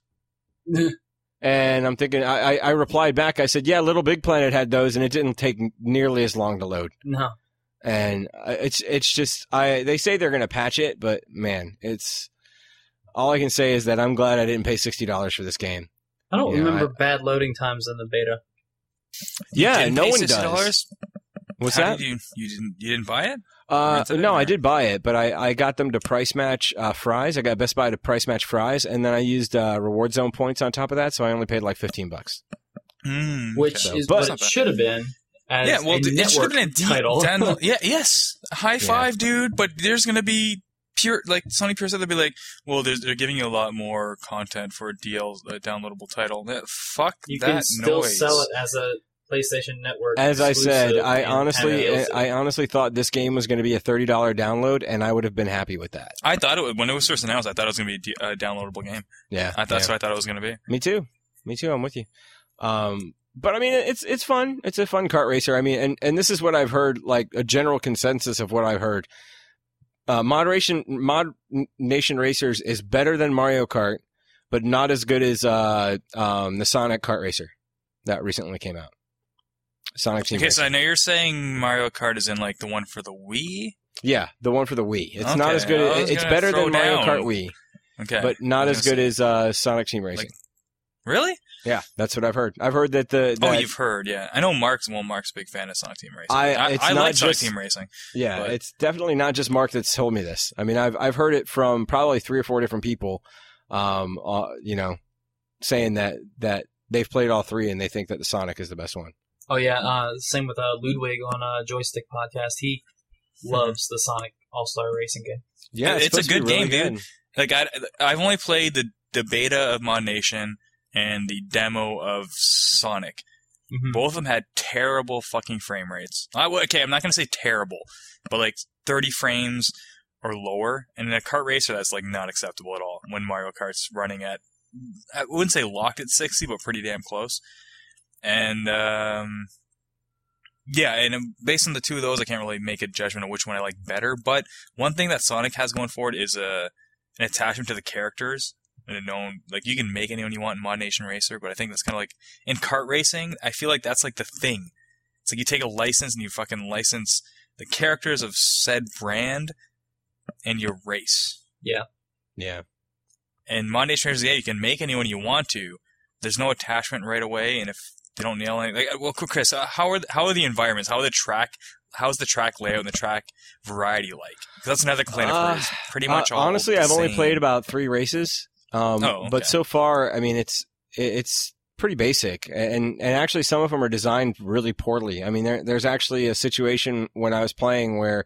Speaker 1: And I'm thinking, I replied back, I said, yeah, Little Big Planet had those and it didn't take nearly as long to load.
Speaker 3: No.
Speaker 1: And it's just, they say they're going to patch it, but man, all I can say is that I'm glad I didn't pay $60 for this game.
Speaker 3: I don't remember bad loading times in the beta.
Speaker 1: Yeah, no one
Speaker 2: $60?
Speaker 1: does. What's
Speaker 2: How
Speaker 1: that?
Speaker 2: did you didn't buy it?
Speaker 1: No, I did buy it, but I got them to price match Fry's. I got Best Buy to price match Fry's, and then I used Reward Zone points on top of that, so I only paid like $15.
Speaker 3: Which is what it should have been. As
Speaker 2: yeah, well, it should have been a
Speaker 3: title.
Speaker 2: Yes, high five, dude. But there's gonna be Sony Pure said they'd be like, well, they're giving you a lot more content for a downloadable title. Fuck
Speaker 3: you
Speaker 2: that
Speaker 3: can still
Speaker 2: noise.
Speaker 3: sell it as a PlayStation Network.
Speaker 1: As I said,
Speaker 3: exclusive
Speaker 1: I
Speaker 3: and
Speaker 1: honestly thought this game was going to be a $30 download, and I would have been happy with that.
Speaker 2: I thought when it was first announced, I thought it was going to be a downloadable game.
Speaker 1: Yeah,
Speaker 2: That's what I thought it was going to be.
Speaker 1: Me too. I'm with you. But I mean, it's fun. It's a fun kart racer. I mean, and this is what I've heard, like a general consensus of what I've heard. Mod Nation Racers is better than Mario Kart, but not as good as the Sonic Kart Racer that recently came out. Sonic Team Racing.
Speaker 2: So I know you're saying Mario Kart is in like the one for the Wii.
Speaker 1: Yeah, the one for the Wii. It's not
Speaker 2: Okay,
Speaker 1: as good. It's better than Mario
Speaker 2: down.
Speaker 1: Kart Wii,
Speaker 2: Okay,
Speaker 1: but not as good as Sonic Team Racing.
Speaker 2: Really?
Speaker 1: Yeah, that's what I've heard. I've heard that
Speaker 2: you've heard, yeah. I know Mark's a big fan of Sonic Team Racing.
Speaker 1: I
Speaker 2: like Sonic Team Racing.
Speaker 1: Yeah,
Speaker 2: but
Speaker 1: it's definitely not just Mark that's told me this. I mean, I've heard it from probably 3 or 4 different people, saying that they've played all 3 and they think that the Sonic is the best one.
Speaker 3: Oh yeah, same with Ludwig on Joystick Podcast. He loves the Sonic All-Star Racing game.
Speaker 1: Yeah,
Speaker 2: It's a
Speaker 1: supposed to be
Speaker 2: good
Speaker 1: really
Speaker 2: game, dude.
Speaker 1: good.
Speaker 2: Like I've only played the beta of Mod Nation and the demo of Sonic.
Speaker 3: Mhm.
Speaker 2: Both of them had terrible fucking frame rates. Okay, I'm not going to say terrible, but like 30 frames or lower. And in a kart racer, that's like not acceptable at all when Mario Kart's running at, I wouldn't say locked at 60, but pretty damn close. And, yeah, and based on the two of those, I can't really make a judgment of which one I like better. But one thing that Sonic has going for it is an attachment to the characters. And like you can make anyone you want in Mod Nation Racer, but I think that's kind of like in kart racing. I feel like that's like the thing. It's like you take a license and you fucking license the characters of said brand, and you race.
Speaker 3: Yeah.
Speaker 2: And Mod Nation Racer, yeah, you can make anyone you want to. There's no attachment right away, and if they don't nail anything, like, well, Chris, how are the environments? How's the track layout and the track variety like? Because that's another complaint of hers. Pretty much all.
Speaker 1: Honestly,
Speaker 2: the
Speaker 1: I've only
Speaker 2: same.
Speaker 1: played about 3 races.
Speaker 2: Okay.
Speaker 1: But so far, I mean, it's pretty basic, and actually some of them are designed really poorly. I mean, there's actually a situation when I was playing where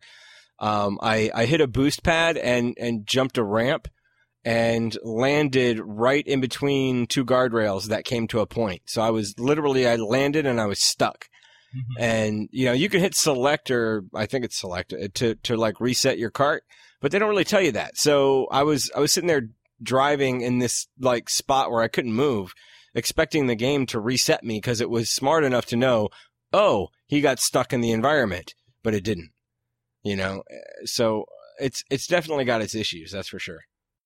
Speaker 1: I hit a boost pad and jumped a ramp and landed right in between 2 guardrails that came to a point. So I landed and I was stuck.
Speaker 3: Mhm.
Speaker 1: And you can hit select, or I think it's select, to like reset your cart, but they don't really tell you that. So I was sitting there driving in this like spot where I couldn't move, expecting the game to reset me because it was smart enough to know, oh, he got stuck in the environment, but it didn't. So it's definitely got its issues, that's for sure.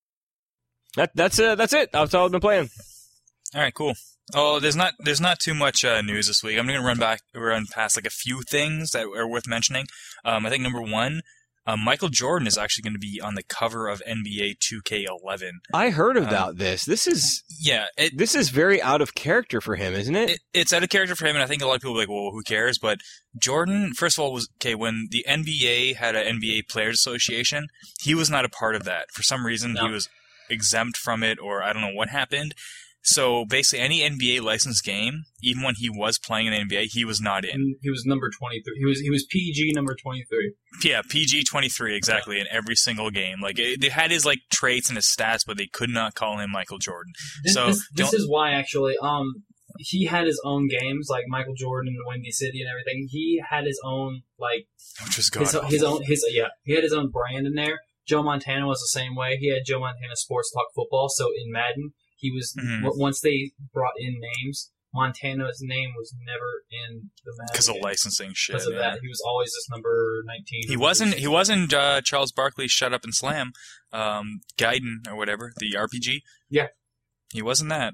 Speaker 1: That's it. That's all I've been playing.
Speaker 2: All right, cool. Oh, there's not too much news this week. I'm going to run past like a few things that are worth mentioning. I think number one, Michael Jordan is actually going to be on the cover of NBA 2K11.
Speaker 1: I heard about this. This is very out of character for him, isn't it?
Speaker 2: It's out of character for him, and I think a lot of people are like, well, who cares? But Jordan, first of all, when the NBA had an NBA Players Association, he was not a part of that. For some reason,
Speaker 3: No.
Speaker 2: He was exempt from it, or I don't know what happened. So basically, any NBA licensed game, even when he was playing in the NBA, he was not in.
Speaker 3: And he was number 23. He was PG number 23.
Speaker 2: Yeah, PG 23 exactly in every single game. Like they had his like traits and his stats, but they could not call him Michael Jordan.
Speaker 3: This is why actually he had his own games like Michael Jordan and Windy City and everything. He had his own like
Speaker 2: which was
Speaker 3: he had his own brand in there. Joe Montana was the same way. He had Joe Montana Sports Talk Football. So in Madden, he was once they brought in names, Montana's name was never in the Madden
Speaker 2: because of
Speaker 3: game.
Speaker 2: licensing shit.
Speaker 3: Because of
Speaker 2: yeah.
Speaker 3: that, he was always just number 19.
Speaker 2: He wasn't Charles Barkley's Shut Up and Slam, Gaiden or whatever, the RPG.
Speaker 3: Yeah.
Speaker 2: He wasn't that.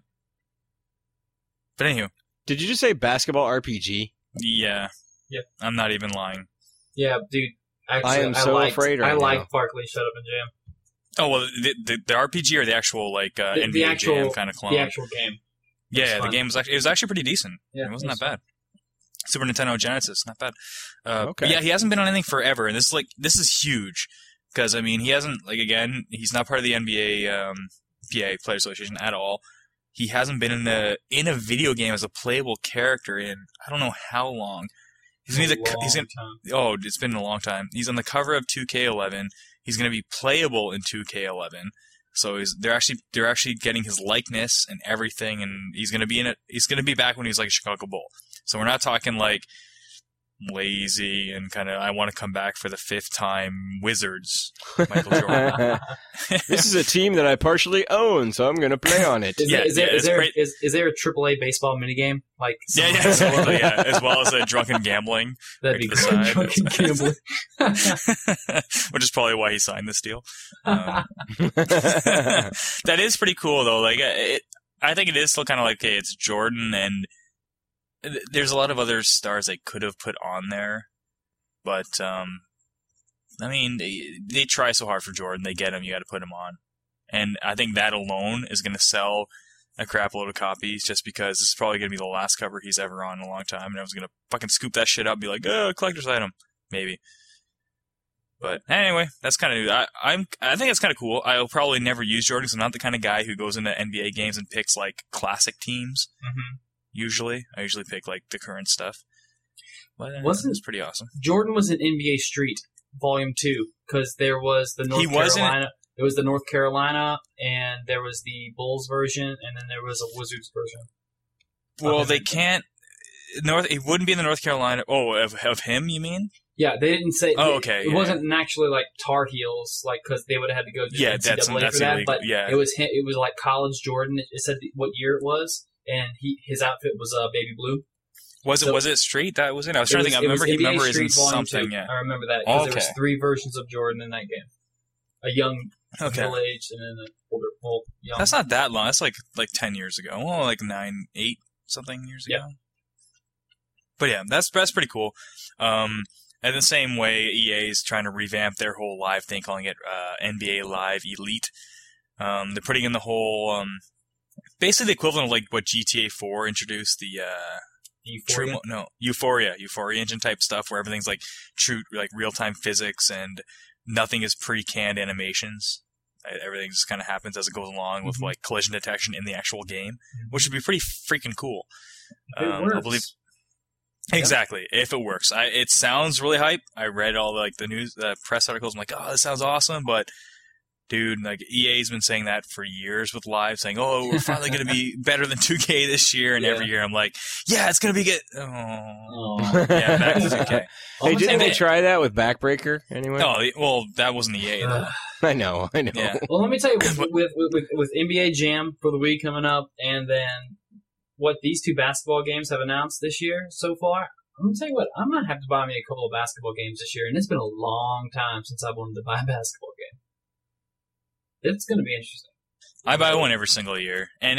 Speaker 2: But anywho.
Speaker 1: Did you just say basketball RPG?
Speaker 2: Yeah.
Speaker 3: Yep.
Speaker 2: I'm not even lying.
Speaker 3: Yeah, dude. Actually,
Speaker 1: I am so afraid right
Speaker 3: I
Speaker 1: now.
Speaker 3: like Barkley Shut Up and Jam.
Speaker 2: Oh, well, the RPG or the actual, like, NBA
Speaker 3: the actual,
Speaker 2: Jam kind of clone?
Speaker 3: The actual game.
Speaker 2: Yeah, the
Speaker 3: fun.
Speaker 2: game was actually pretty decent.
Speaker 3: Yeah,
Speaker 2: it wasn't
Speaker 3: it was
Speaker 2: that bad. Super Nintendo Genesis, not bad.
Speaker 1: Okay.
Speaker 2: Yeah, he hasn't been on anything forever, and this is huge because I mean he hasn't he's not part of the NBA PA Players Association at all. He hasn't been in a video game as a playable character in I don't know how long. It's been a long time. He's on the cover of 2K11. He's going to be playable in 2K11. So they're actually getting his likeness and everything, and he's going to be in it. He's going to be back when he's like a Chicago Bull. So we're not talking like lazy and kind of I want to come back for the 5th time Wizards. Michael Jordan.
Speaker 1: This is a team that I partially own, so I'm going to play on it.
Speaker 3: Is there a AAA basebble minigame? Like
Speaker 2: absolutely, yeah. As well as drunken gambling.
Speaker 3: That'd be
Speaker 2: right
Speaker 3: great. Drunken gambling.
Speaker 2: Which is probably why he signed this deal. That is pretty cool, though. Like, I think it is still kind of like, okay, it's Jordan, and there's a lot of other stars they could have put on there, but I mean, they try so hard for Jordan. They get him. You got to put him on, and I think that alone is going to sell a crap load of copies, just because this is probably going to be the last cover he's ever on in a long time, and I was going to fucking scoop that shit up, and be like, oh, collector's item, maybe. But anyway, that's kind of I think it's kind of cool. I'll probably never use Jordan because I'm not the kind of guy who goes into NBA games and picks like classic teams.
Speaker 3: Mm-hmm.
Speaker 2: Usually, I usually pick like the current stuff. But
Speaker 3: Wasn't-
Speaker 2: it's pretty awesome.
Speaker 3: Jordan was in NBA Street Volume 2 because there was the North Carolina. It was the North Carolina, and there was the Bulls version, and then there was a Wizards version.
Speaker 2: Well, they can't. It wouldn't be in the North Carolina. Oh, of him, you mean?
Speaker 3: Yeah, they didn't say.
Speaker 2: Oh, okay.
Speaker 3: It wasn't actually like Tar Heels, like because they would have had to go to
Speaker 2: Yeah,
Speaker 3: NCAA
Speaker 2: that's
Speaker 3: for that.
Speaker 2: illegal.
Speaker 3: But
Speaker 2: Yeah.
Speaker 3: it was him, it was like college Jordan. It said what year it was, and his outfit was baby blue.
Speaker 2: Was it Street that was in? I was trying to think. I remember he
Speaker 3: NBA
Speaker 2: remembers in
Speaker 3: Street Volume
Speaker 2: something.
Speaker 3: 2.
Speaker 2: Yeah.
Speaker 3: I remember that because there was
Speaker 2: Okay.
Speaker 3: 3 versions of Jordan in that game. A young,
Speaker 2: Okay.
Speaker 3: middle-aged, and then an older, young.
Speaker 2: That's not that long. That's like 10 years ago. Well, like 9, 8 something years ago. But yeah, that's pretty cool. And the same way, EA is trying to revamp their whole live thing, calling it NBA Live Elite. They're putting in the whole, basically the equivalent of like what GTA 4 introduced, the
Speaker 3: Euphoria.
Speaker 2: Euphoria engine type stuff, where everything's like true, like real time physics, and nothing is pre-canned animations. Everything just kind of happens as it goes along with like collision detection in the actual game, which would be pretty freaking cool.
Speaker 3: If it works.
Speaker 2: I believe. Exactly, if it works. It sounds really hype. I read all the news, press articles. I'm like, oh, this sounds awesome. But dude, like EA's been saying that for years with Live, saying, oh, we're finally going to be better than 2K this year. And every year I'm like, yeah, it's going to be good. Oh, yeah, back to 2K.
Speaker 1: Hey, didn't they
Speaker 2: they-
Speaker 1: try that with Backbreaker anyway?
Speaker 2: Oh, well, that wasn't EA though.
Speaker 1: I know.
Speaker 2: Yeah.
Speaker 3: Well, let me tell you, with NBA Jam for the week coming up, and then what these 2 basketball games have announced this year so far, I'm going to tell you what, I'm going to have to buy me a couple of basketball games this year, and it's been a long time since I wanted to buy a basketball game. It's going to be interesting.
Speaker 2: I buy one every single year. And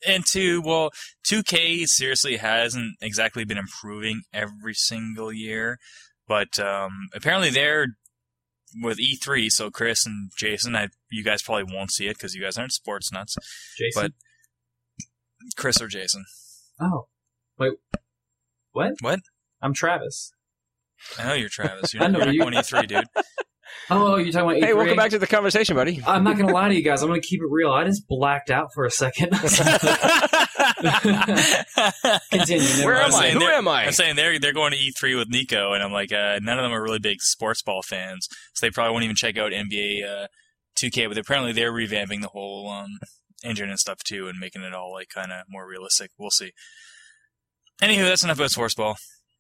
Speaker 2: 2K seriously hasn't exactly been improving every single year. But apparently they're with E3, so Chris and Jason, you guys probably won't see it because you guys aren't sports nuts.
Speaker 3: Jason?
Speaker 2: But Chris or Jason?
Speaker 3: Oh. Wait. What?
Speaker 2: What?
Speaker 3: I'm Travis.
Speaker 2: I know you're Travis. You're
Speaker 3: I know
Speaker 2: not
Speaker 3: you-
Speaker 2: going E3, dude.
Speaker 3: Oh, you're talking about E3?
Speaker 1: Hey, welcome back to the conversation, buddy.
Speaker 3: I'm not going to lie to you guys. I'm going to keep it real. I just blacked out for a second. Continue. never
Speaker 1: Where am
Speaker 3: mind.
Speaker 1: I? Who am I?
Speaker 2: I'm saying they're going to E3 with Nico, and I'm like, none of them are really big sports ball fans, so they probably won't even check out NBA 2K. But apparently they're revamping the whole engine and stuff too, and making it all like kind of more realistic. We'll see. Anywho, that's enough about sports ball.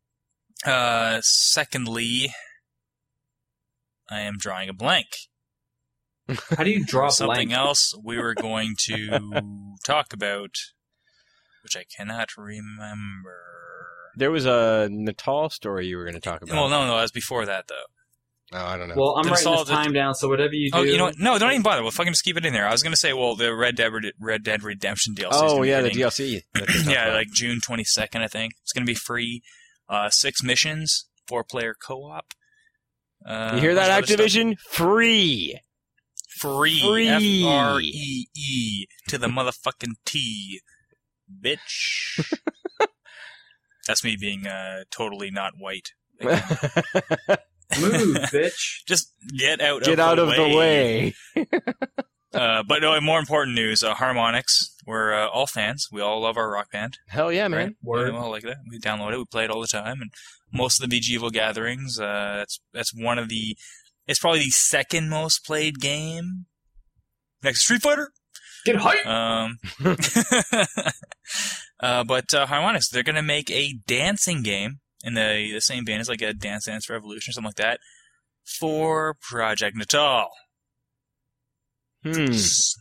Speaker 2: Secondly, I am drawing a blank.
Speaker 3: How do you draw a
Speaker 2: Something
Speaker 3: blank?
Speaker 2: else we were going to talk about, which I cannot remember.
Speaker 1: There was a Natal story you were going to talk about.
Speaker 2: Well, no, that was before that, though.
Speaker 1: Oh, I don't know.
Speaker 3: Well, I'm
Speaker 2: Then
Speaker 3: writing
Speaker 2: solve
Speaker 3: this
Speaker 2: it.
Speaker 3: time down, so whatever you do.
Speaker 2: Oh, you know what? No, don't even bother. We'll fucking just keep it in there. I was going to say, well, the Red Dead Redemption DLC.
Speaker 1: Oh, yeah, the DLC. that they talked
Speaker 2: Yeah,
Speaker 1: about.
Speaker 2: like June 22nd, I think. It's going to be free. 6 missions, 4-player co-op.
Speaker 1: You hear that,
Speaker 2: bunch of other
Speaker 1: Activision? Free.
Speaker 2: stuff. Free.
Speaker 1: Free.
Speaker 2: Free to the motherfucking T. Bitch. That's me being totally not white.
Speaker 3: Move, bitch.
Speaker 2: Just get out
Speaker 1: Get out of the way.
Speaker 2: But no, more important news, Harmonix. We're all fans. We all love our rock band.
Speaker 1: Hell yeah,
Speaker 2: Right?
Speaker 1: man.
Speaker 3: Word.
Speaker 2: We all like that. We download it. We play it all the time. And most of the VG Evil gatherings, that's one of the... It's probably the second most played game. Next to Street Fighter.
Speaker 3: Get hype!
Speaker 2: But Harmonix, they're going to make a dancing game in the same vein as like a Dance Dance Revolution or something like that for Project Natal.
Speaker 1: So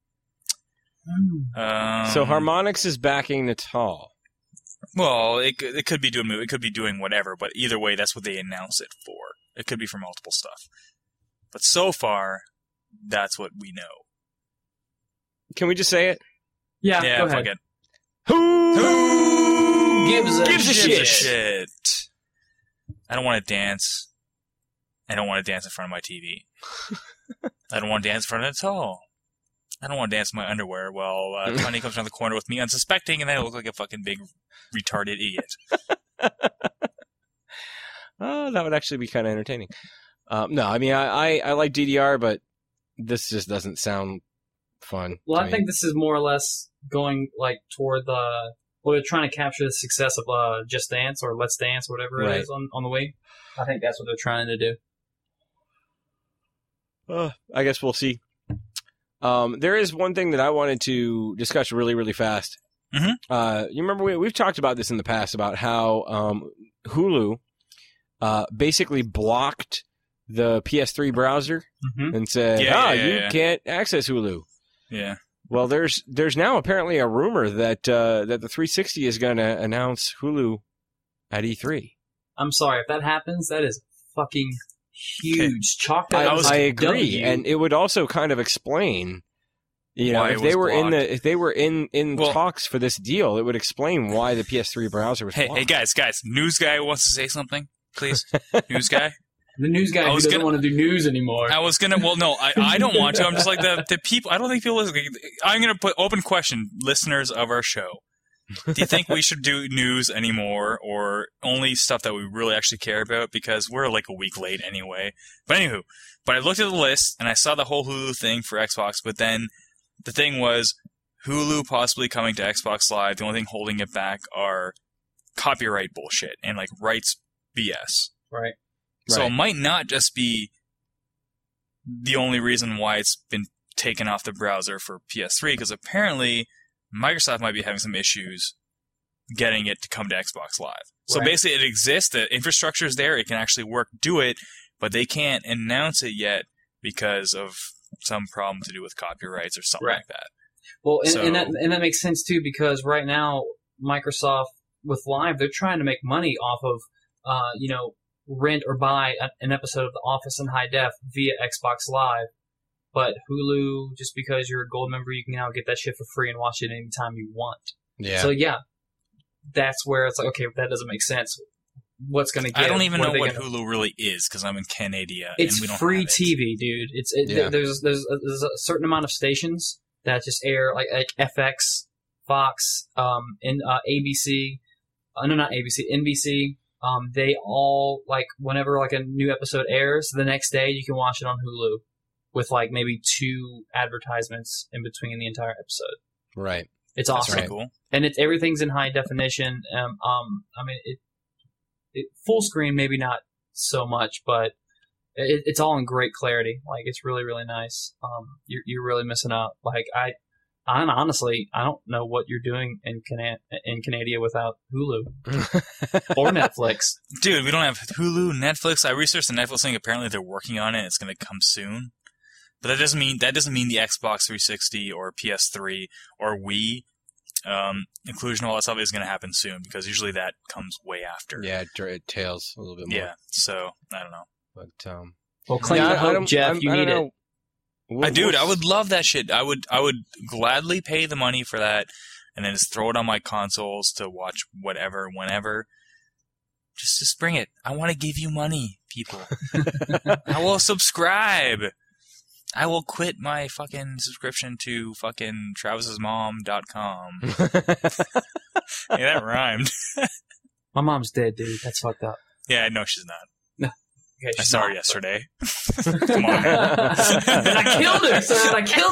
Speaker 2: So
Speaker 1: Harmonix is backing Natal.
Speaker 2: Well, it could be doing it could be doing whatever, but either way, that's what they announce it for. It could be for multiple stuff, but so far, that's what we know.
Speaker 1: Can we just say it?
Speaker 3: Yeah,
Speaker 2: Yeah,
Speaker 3: go ahead.
Speaker 2: fuck it.
Speaker 1: Who
Speaker 3: gives a
Speaker 2: shit? I don't want to dance. I don't want to dance in front of my TV. I don't want to dance in front of it at all. I don't want to dance in my underwear while Tony comes around the corner with me unsuspecting, and then I look like a fucking big retarded idiot.
Speaker 1: Oh, that would actually be kind of entertaining. No, I mean, I like DDR, but this just doesn't sound fun.
Speaker 3: Well,
Speaker 1: to
Speaker 3: I
Speaker 1: me.
Speaker 3: think this is more or less going like toward the Well, they're trying to capture the success of Just Dance or Let's Dance, whatever
Speaker 1: Right.
Speaker 3: it is on the Wii. I think that's what they're trying to do.
Speaker 1: I guess we'll see. There is one thing that I wanted to discuss really, really fast.
Speaker 2: Mhm.
Speaker 1: You remember we've talked about this in the past about how Hulu basically blocked the PS3 browser
Speaker 3: Mm-hmm.
Speaker 1: and said, you can't access Hulu.
Speaker 2: Yeah.
Speaker 1: Well, there's now apparently a rumor that the 360 is going to announce Hulu at E3.
Speaker 3: I'm sorry, if that happens, that is fucking huge. Chalk that as
Speaker 1: I
Speaker 3: a
Speaker 1: agree,
Speaker 3: W.
Speaker 1: and it would also kind of explain,
Speaker 2: Why
Speaker 1: if
Speaker 2: it
Speaker 1: they
Speaker 2: was
Speaker 1: were
Speaker 2: blocked.
Speaker 1: if they were in
Speaker 2: Well-
Speaker 1: talks for this deal, it would explain why the PS3 browser was
Speaker 2: Hey,
Speaker 1: blocked.
Speaker 2: guys, news guy wants to say something, please. News guy.
Speaker 3: The news guy
Speaker 2: I
Speaker 3: who
Speaker 2: was
Speaker 3: doesn't
Speaker 2: gonna-
Speaker 3: want to do news anymore.
Speaker 2: I was gonna. Well, no, I don't want to. I'm just like the people. I don't think people listen. I'm gonna put open question, listeners of our show. Do you think we should do news anymore, or only stuff that we really actually care about? Because we're like a week late anyway. But anywho, I looked at the list and I saw the whole Hulu thing for Xbox. But then the thing was Hulu possibly coming to Xbox Live. The only thing holding it back are copyright bullshit and like rights BS.
Speaker 3: Right.
Speaker 2: So
Speaker 1: Right.
Speaker 2: it might not just be the only reason why it's been taken off the browser for PS3, because apparently Microsoft might be having some issues getting it to come to Xbox Live. So
Speaker 3: Right.
Speaker 2: basically it exists, the infrastructure is there, it can actually work, do it, but they can't announce it yet because of some problem to do with copyrights or something
Speaker 3: Right.
Speaker 2: like that.
Speaker 3: Well,
Speaker 2: So-
Speaker 3: and that makes sense too, because right now Microsoft with Live, they're trying to make money off of rent or buy an episode of The Office in high def via Xbox Live. But Hulu, just because you're a gold member, you can now get that shit for free and watch it anytime you want.
Speaker 1: Yeah.
Speaker 3: So yeah, that's where it's like, okay, that doesn't make sense. What's going to get?
Speaker 2: I don't even know what
Speaker 3: gonna...
Speaker 2: Hulu really is because I'm in Canada
Speaker 3: It's
Speaker 2: and we don't
Speaker 3: free
Speaker 2: have it.
Speaker 3: TV, dude.
Speaker 1: Yeah.
Speaker 3: There's a certain amount of stations that just air like FX, Fox, ABC. No, not ABC, NBC. They all like whenever like a new episode airs, the next day you can watch it on Hulu with like maybe 2 advertisements in between the entire episode.
Speaker 1: Right.
Speaker 3: It's
Speaker 2: That's
Speaker 3: awesome,
Speaker 2: pretty cool.
Speaker 3: and everything's in high definition. I mean, it full screen maybe not so much, but it's all in great clarity. Like it's really really nice. You're really missing out. Like I honestly I don't know what you're doing in Canada without Hulu or Netflix.
Speaker 2: Dude, we don't have Hulu, Netflix. I researched the Netflix thing. Apparently, they're working on it. It's going to come soon. But that doesn't mean the Xbox 360 or PS3 or Wii inclusion. All that stuff is going to happen soon because usually that comes way after.
Speaker 1: Yeah, it tails a little bit more.
Speaker 2: Yeah. So I don't know.
Speaker 1: But
Speaker 3: Well, cling to hope, Jeff. You need it.
Speaker 2: I would love that shit. I would gladly pay the money for that, and then just throw it on my consoles to watch whatever, whenever. Just bring it. I want to give you money, people. I will subscribe. I will quit my fucking subscription to fucking Travis'sMom.com. Hey, that rhymed.
Speaker 3: My mom's dead, dude. That's fucked up.
Speaker 2: Yeah, no, she's not.
Speaker 3: Okay,
Speaker 2: I
Speaker 3: she's
Speaker 2: saw her
Speaker 3: not,
Speaker 2: yesterday. Come on.
Speaker 3: but- And I killed her, son. I killed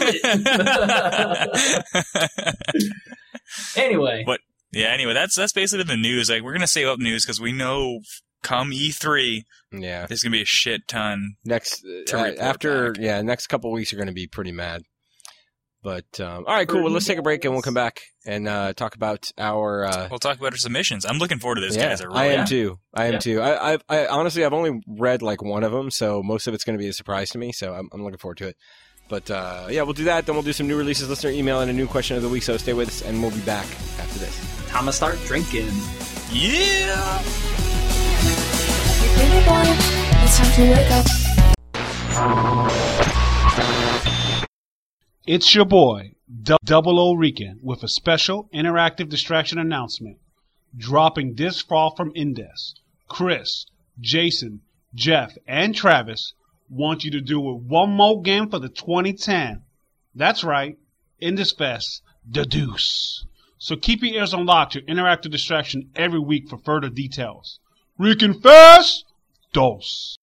Speaker 3: it. Anyway.
Speaker 2: But yeah, anyway, that's basically the news. Like, we're gonna save up news because we know come E3,
Speaker 1: Yeah.
Speaker 2: there's gonna be a shit ton.
Speaker 1: Next
Speaker 2: To report
Speaker 1: after
Speaker 2: back.
Speaker 1: next couple of weeks are going to be pretty mad. But all right, cool. Well, let's take a break and we'll come back and talk about our.
Speaker 2: We'll talk about our submissions. I'm looking forward to this,
Speaker 1: yeah,
Speaker 2: guys.
Speaker 1: I
Speaker 2: really
Speaker 1: am
Speaker 2: am.
Speaker 1: too. I am too. I honestly I've only read like one of them, so most of it's going to be a surprise to me. So I'm looking forward to it. But yeah, we'll do that. Then we'll do some new releases, listener email, and a new question of the week. So stay with us, and we'll be back after this.
Speaker 3: Time to start drinking.
Speaker 2: Yeah.
Speaker 4: You pretty boy, it's time to wake up.
Speaker 5: It's your boy, Double O Rican, with a special interactive distraction announcement. Dropping this fall from Indes. Chris, Jason, Jeff, and Travis want you to do it one more game for the 2010. That's right, Indes Fest, The Deuce. So keep your ears on lock to interactive distraction every week for further details. Rican Fest, Dos.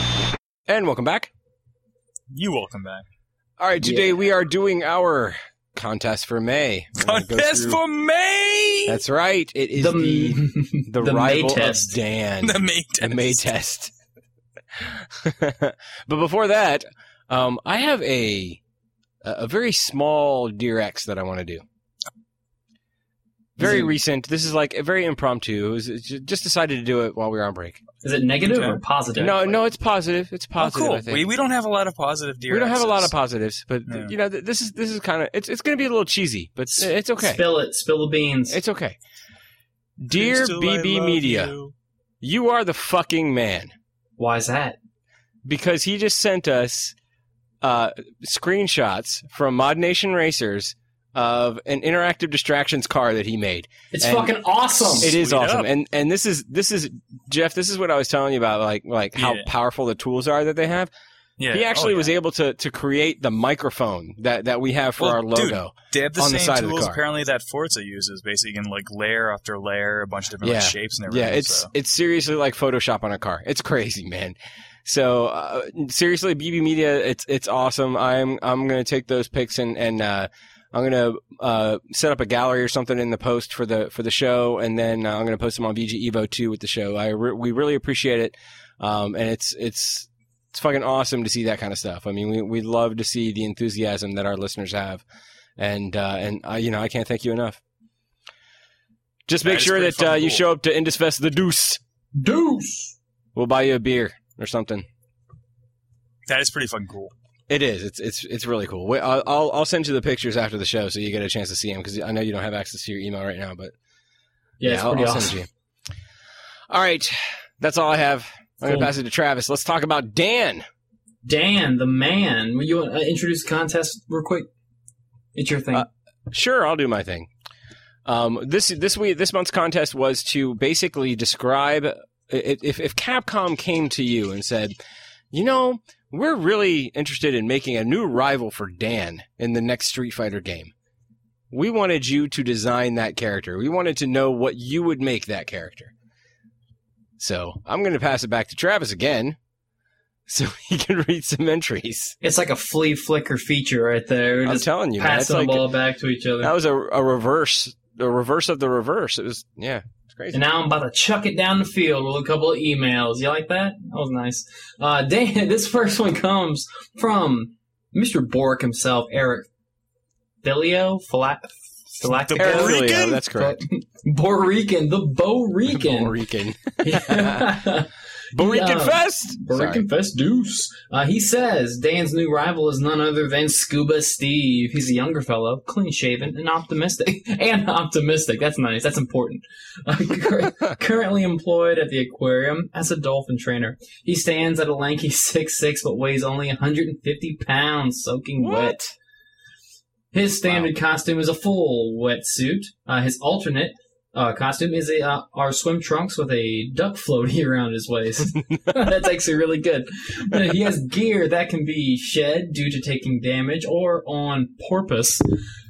Speaker 1: And welcome back.
Speaker 2: You welcome back.
Speaker 1: All right, today we are doing our contest for May. We're gonna go
Speaker 2: Contest
Speaker 1: through-
Speaker 2: for May.
Speaker 1: That's right. It is the
Speaker 3: the
Speaker 1: rival
Speaker 3: May test.
Speaker 1: of Dan.
Speaker 2: The May test.
Speaker 1: The May test. But before that, I have a very small Dear X that I want to do. Very recent. This is like a very impromptu. It was just decided to do it while we were on break.
Speaker 3: Is it negative
Speaker 2: Okay.
Speaker 3: or positive?
Speaker 1: No, it's positive. It's
Speaker 2: Oh,
Speaker 1: positive.
Speaker 2: cool.
Speaker 1: I think.
Speaker 2: We don't have a lot of positive Dear
Speaker 1: We don't have a lot of
Speaker 2: X's.
Speaker 1: positives, but
Speaker 2: Yeah.
Speaker 1: this is kind of it's going to be a little cheesy, but it's okay.
Speaker 3: Spill it. Spill the beans.
Speaker 1: It's okay. Dear
Speaker 2: Still I
Speaker 1: BB
Speaker 2: love
Speaker 1: Media,
Speaker 2: you.
Speaker 1: you are the fucking man,
Speaker 3: Why is that?
Speaker 1: because he just sent us screenshots from Mod Nation Racers of an interactive distractions car that he made.
Speaker 3: It's
Speaker 1: And
Speaker 3: fucking awesome.
Speaker 1: It is
Speaker 2: Sweet
Speaker 1: awesome,
Speaker 2: up.
Speaker 1: and this is Jeff. This is what I was telling you about, like how
Speaker 2: Yeah.
Speaker 1: powerful the tools are that they have.
Speaker 2: Yeah.
Speaker 1: He actually
Speaker 2: Oh,
Speaker 1: was
Speaker 2: yeah.
Speaker 1: able to create the microphone that we have for
Speaker 2: Well,
Speaker 1: our
Speaker 2: dude,
Speaker 1: logo.
Speaker 2: They have the
Speaker 1: on the
Speaker 2: same
Speaker 1: side of the
Speaker 2: tools
Speaker 1: car.
Speaker 2: apparently that Forza uses. Basically, you can like layer after layer, a bunch of different like,
Speaker 1: Yeah.
Speaker 2: shapes and everything.
Speaker 1: Yeah, it's seriously like Photoshop on a car. It's crazy, man. So seriously, BB Media, it's awesome. I'm gonna take those pics and I'm gonna set up a gallery or something in the post for the show, and then I'm gonna post them on VG Evo 2 with the show. We really appreciate it, and it's fucking awesome to see that kind of stuff. I mean, we love to see the enthusiasm that our listeners have, and I can't thank you enough. Just
Speaker 2: That
Speaker 1: make
Speaker 2: is
Speaker 1: sure
Speaker 2: pretty
Speaker 1: that
Speaker 2: fucking
Speaker 1: you
Speaker 2: cool.
Speaker 1: show up to Indusfest the Deuce.
Speaker 3: Deuce.
Speaker 1: We'll buy you a beer or something.
Speaker 2: That is pretty fucking cool.
Speaker 1: It is. It's really cool. Wait, I'll send you the pictures after the show so you get a chance to see them, because I know you don't have access to your email right now. But
Speaker 3: Yeah, it's pretty
Speaker 1: I'll
Speaker 3: awesome.
Speaker 1: send it to you. All right, that's all I have. I'm
Speaker 3: Cool.
Speaker 1: gonna pass it to Travis. Let's talk about Dan.
Speaker 3: Dan, the man. Will you introduce the contest real quick? It's your thing.
Speaker 1: Sure, I'll do my thing. This month's contest was to basically describe if Capcom came to you and said, we're really interested in making a new rival for Dan in the next Street Fighter game. We wanted you to design that character. We wanted to know what you would make that character. So I'm going to pass it back to Travis again so he can read some entries.
Speaker 3: It's like a flea flicker feature right there. We're
Speaker 1: I'm
Speaker 3: just
Speaker 1: telling you, man. It's
Speaker 3: passing the
Speaker 1: like,
Speaker 3: ball back to each other.
Speaker 1: that was a reverse of the reverse. It was, yeah, it's crazy.
Speaker 3: And now I'm about to chuck it down the field with a couple of emails. You like that? That was nice. Dan, this first one comes from Mr. Bork himself, Eric Filio.
Speaker 2: The
Speaker 1: Eric
Speaker 2: Borican?
Speaker 1: Filio, that's correct.
Speaker 3: Borican, the Borican.
Speaker 1: Borican.
Speaker 3: Yeah.
Speaker 1: Borican
Speaker 3: Yeah.
Speaker 1: Fest! Sorry.
Speaker 3: Borican Fest Deuce. He says Dan's new rival is none other than Scuba Steve. He's a younger fellow, clean shaven, and optimistic. That's nice. That's important. Currently employed at the aquarium as a dolphin trainer. He stands at a lanky 6'6", but weighs only 150 pounds, soaking wet.
Speaker 1: What?
Speaker 3: His standard costume is a full wetsuit. His alternate costume is our swim trunks with a duck floaty around his waist. That's actually really good. But he has gear that can be shed due to taking damage or on porpoise.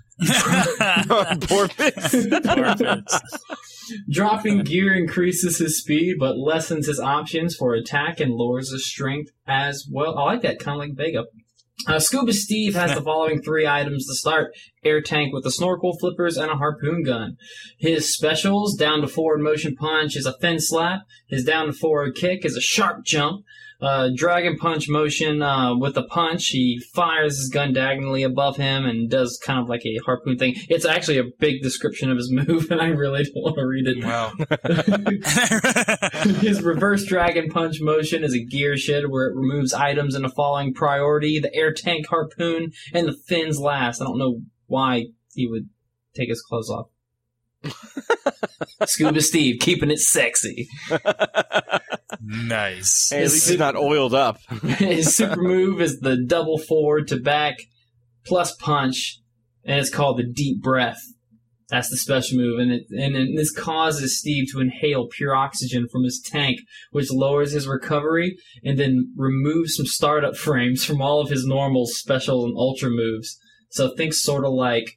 Speaker 1: Porpoise.
Speaker 3: Dropping gear increases his speed, but lessens his options for attack and lowers his strength as well. I like that, kind of like Vega. Scuba Steve has the following 3 items to start. Air tank with a snorkel, flippers, and a harpoon gun. His specials, down to forward motion punch, is a fin slap. His down to forward kick is a sharp jump. Dragon punch motion with a punch. He fires his gun diagonally above him and does kind of like a harpoon thing. It's actually a big description of his move, and I really don't want to read it.
Speaker 2: Wow.
Speaker 3: His reverse dragon punch motion is a gear shed where it removes items in the following priority: the air tank harpoon and the fins last. I don't know why he would take his clothes off. Scuba Steve, keeping it sexy.
Speaker 2: Nice.
Speaker 1: Hey, at least he's not oiled up.
Speaker 3: His super move is the double forward to back plus punch, and it's called the deep breath. That's the special move, and this causes Steve to inhale pure oxygen from his tank, which lowers his recovery and then removes some startup frames from all of his normal, special, and ultra moves. So think sort of like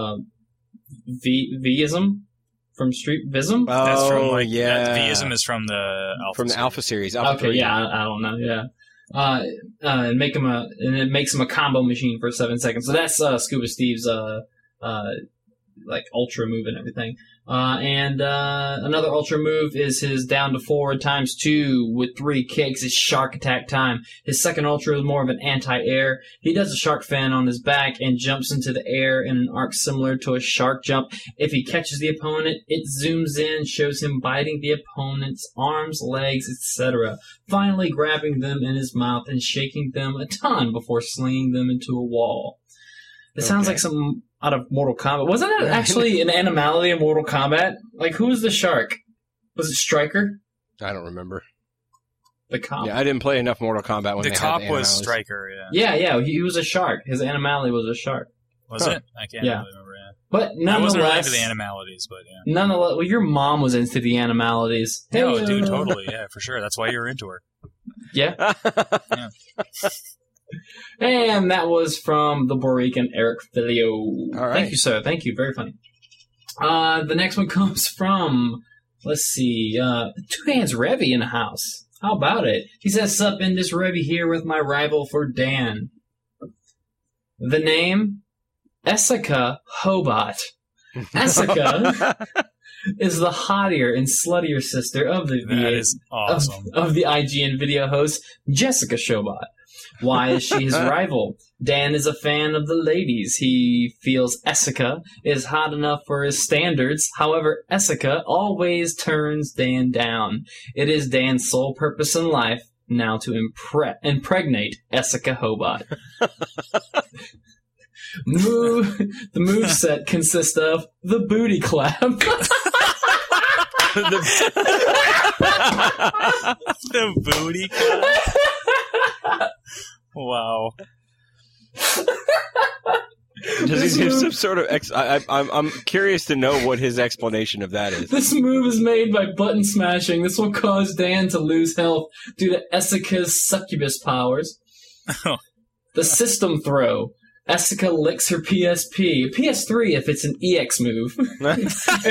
Speaker 3: Vism from Street Vism.
Speaker 2: That's from
Speaker 1: Oh,
Speaker 2: like
Speaker 1: yeah.
Speaker 2: Theism is from the Alpha.
Speaker 1: From the
Speaker 2: series.
Speaker 1: Alpha series. Alpha
Speaker 3: Okay,
Speaker 1: 3.
Speaker 3: yeah, I don't know, yeah. And it makes him a combo machine for 7 seconds. So that's Scuba Steve's like ultra move and everything. And another ultra move is his down to 4 ×2 with 3 kicks. It's shark attack time. His second ultra is more of an anti-air. He does a shark fin on his back and jumps into the air in an arc similar to a shark jump. If he catches the opponent, it zooms in, shows him biting the opponent's arms, legs, etc. Finally grabbing them in his mouth and shaking them a ton before slinging them into a wall. It sounds like something out of Mortal Kombat. Wasn't it actually an animality in Mortal Kombat? Like, who was the shark? Was it Stryker?
Speaker 1: I don't remember.
Speaker 3: The cop?
Speaker 1: Yeah, I didn't play enough Mortal Kombat when
Speaker 2: The
Speaker 1: they
Speaker 2: cop
Speaker 1: had the
Speaker 2: was
Speaker 1: animalities.
Speaker 2: Stryker, yeah.
Speaker 3: Yeah, he was a shark. His animality was a shark.
Speaker 2: Was it? I can't
Speaker 3: Yeah.
Speaker 2: really remember. Yeah.
Speaker 3: But
Speaker 2: I wasn't really
Speaker 3: nonetheless,
Speaker 2: into the animalities, but yeah.
Speaker 3: nonetheless, well, your mom was into the animalities.
Speaker 2: No,
Speaker 3: Hey,
Speaker 2: dude, totally, yeah, for sure. That's why you're into her.
Speaker 3: Yeah. And that was from the Borican Eric Filio.
Speaker 1: All right.
Speaker 3: Thank you, sir. Thank you. Very funny. The next one comes from, let's see, Two Hands Revy in the house. How about it? He says, "Sup, in this Revy here with my rival for Dan. The name? Essica Hobot. Essica is the hottier and sluttier sister of the
Speaker 2: That
Speaker 3: VA
Speaker 2: is awesome.
Speaker 3: of the IGN video host, Jessica Shobot. Why is she his rival? Dan is a fan of the ladies. He feels Essica is hot enough for his standards. However, Essica always turns Dan down. It is Dan's sole purpose in life now to impregnate Essica Hobot. The moveset consists of the booty clap.
Speaker 2: The booty. Wow.
Speaker 1: Does he have some sort of I'm curious to know what his explanation of that is.
Speaker 3: This move is made by button smashing. This will cause Dan to lose health due to Essica's succubus powers.
Speaker 2: Oh.
Speaker 3: The system throw. Essica licks her PSP. PS3 if it's an EX move. and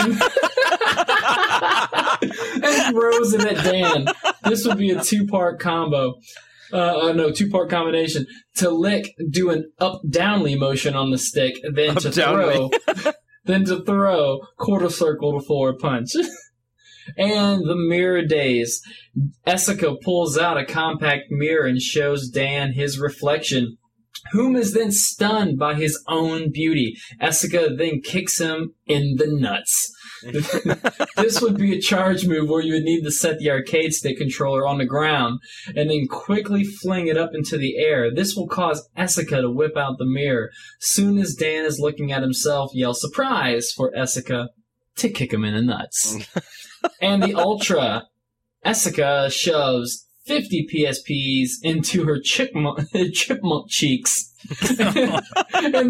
Speaker 3: throws it at Dan. This would be a two-part combo. Two-part combination. To lick, do an up-downly motion on the stick, then to throw, quarter circle to forward punch. And the mirror days. Essica pulls out a compact mirror and shows Dan his reflection, whom is then stunned by his own beauty. Essica then kicks him in the nuts. This would be a charge move where you would need to set the arcade stick controller on the ground and then quickly fling it up into the air. This will cause Essica to whip out the mirror. Soon as Dan is looking at himself, yell surprise for Essica to kick him in the nuts. And the Ultra, Essica shoves 50 PSPs into her chipmunk cheeks. and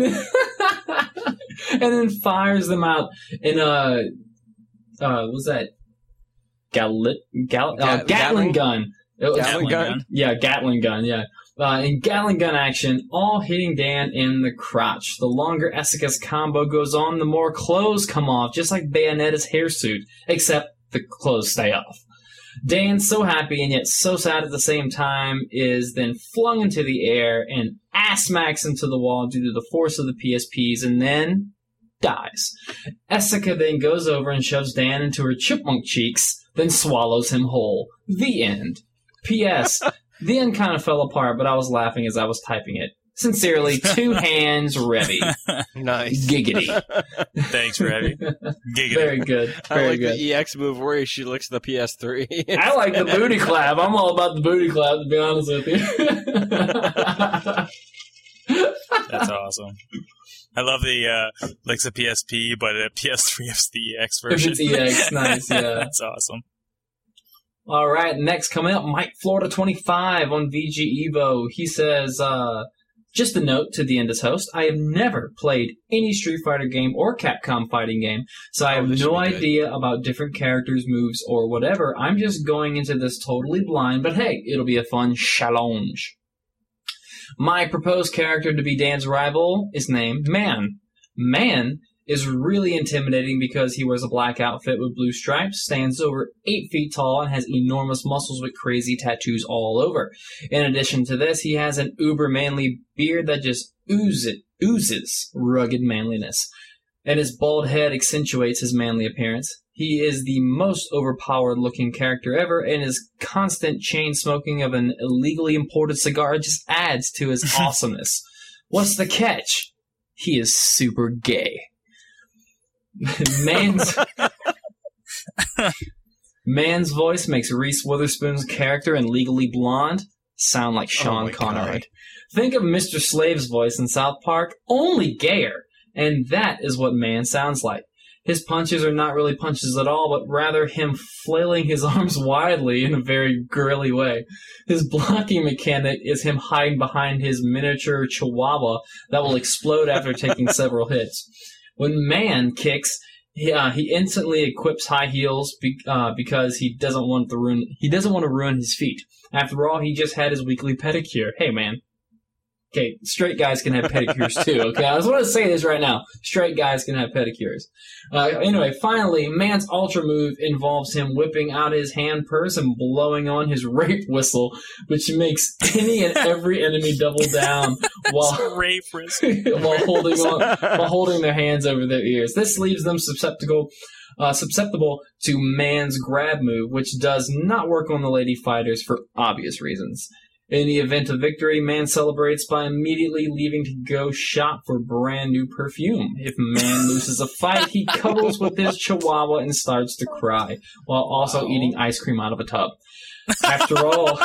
Speaker 3: then fires them out in a what's that? Gatling gun.
Speaker 1: Gatling gun?
Speaker 3: Yeah, Gatling gun, yeah. In Gatling gun action, all hitting Dan in the crotch. The longer Essica's combo goes on, the more clothes come off, just like Bayonetta's hairsuit, except the clothes stay off. Dan, so happy and yet so sad at the same time, is then flung into the air and ass smacks into the wall due to the force of the PSPs and then dies. Essica then goes over and shoves Dan into her chipmunk cheeks, then swallows him whole. The end. P.S. The end kind of fell apart, but I was laughing as I was typing it. Sincerely, Two Hands Revy.
Speaker 1: Nice.
Speaker 3: Giggity.
Speaker 2: Thanks, Revy. Giggity.
Speaker 3: Very good.
Speaker 1: I
Speaker 3: Very
Speaker 1: like
Speaker 3: good.
Speaker 1: the EX move where she licks the PS3.
Speaker 3: I like the booty clap. I'm all about the booty clap, to be honest with you.
Speaker 2: That's awesome. I love the licks a PSP, but a PS3 is the EX
Speaker 3: If
Speaker 2: version.
Speaker 3: it's EX, nice, yeah.
Speaker 2: That's awesome.
Speaker 3: All right, next coming up, Mike Florida 25 on VG Evo. He says, just a note to the Indus host, I have never played any Street Fighter game or Capcom fighting game, so I have
Speaker 1: this should
Speaker 3: no
Speaker 1: be good.
Speaker 3: idea about different characters, moves, or whatever. I'm just going into this totally blind, but hey, it'll be a fun challenge. My proposed character to be Dan's rival is named Man. Man is really intimidating because he wears a black outfit with blue stripes, stands over 8 feet tall, and has enormous muscles with crazy tattoos all over. In addition to this, he has an uber manly beard that just oozes rugged manliness, and his bald head accentuates his manly appearance. He is the most overpowered-looking character ever, and his constant chain-smoking of an illegally imported cigar just adds to his awesomeness. What's the catch? He is super gay. Man's voice makes Reese Witherspoon's character in Legally Blonde sound like Sean Connery. God. Think of Mr. Slave's voice in South Park, only gayer, and that is what Man sounds like. His punches are not really punches at all, but rather him flailing his arms widely in a very girly way. His blocking mechanic is him hiding behind his miniature chihuahua that will explode after taking several hits. When Man kicks, he instantly equips high heels because he doesn't want to ruin his feet. After all, he just had his weekly pedicure. Hey, man. Okay, straight guys can have pedicures too, okay? I just want to say this right now. Straight guys can have pedicures. Anyway, finally, Man's ultra move involves him whipping out his hand purse and blowing on his rape whistle, which makes any and every enemy double down while holding their hands over their ears. This leaves them susceptible to Man's grab move, which does not work on the lady fighters for obvious reasons. In the event of victory, Man celebrates by immediately leaving to go shop for brand new perfume. If Man loses a fight, he cuddles with his chihuahua and starts to cry, while also eating ice cream out of a tub. After all,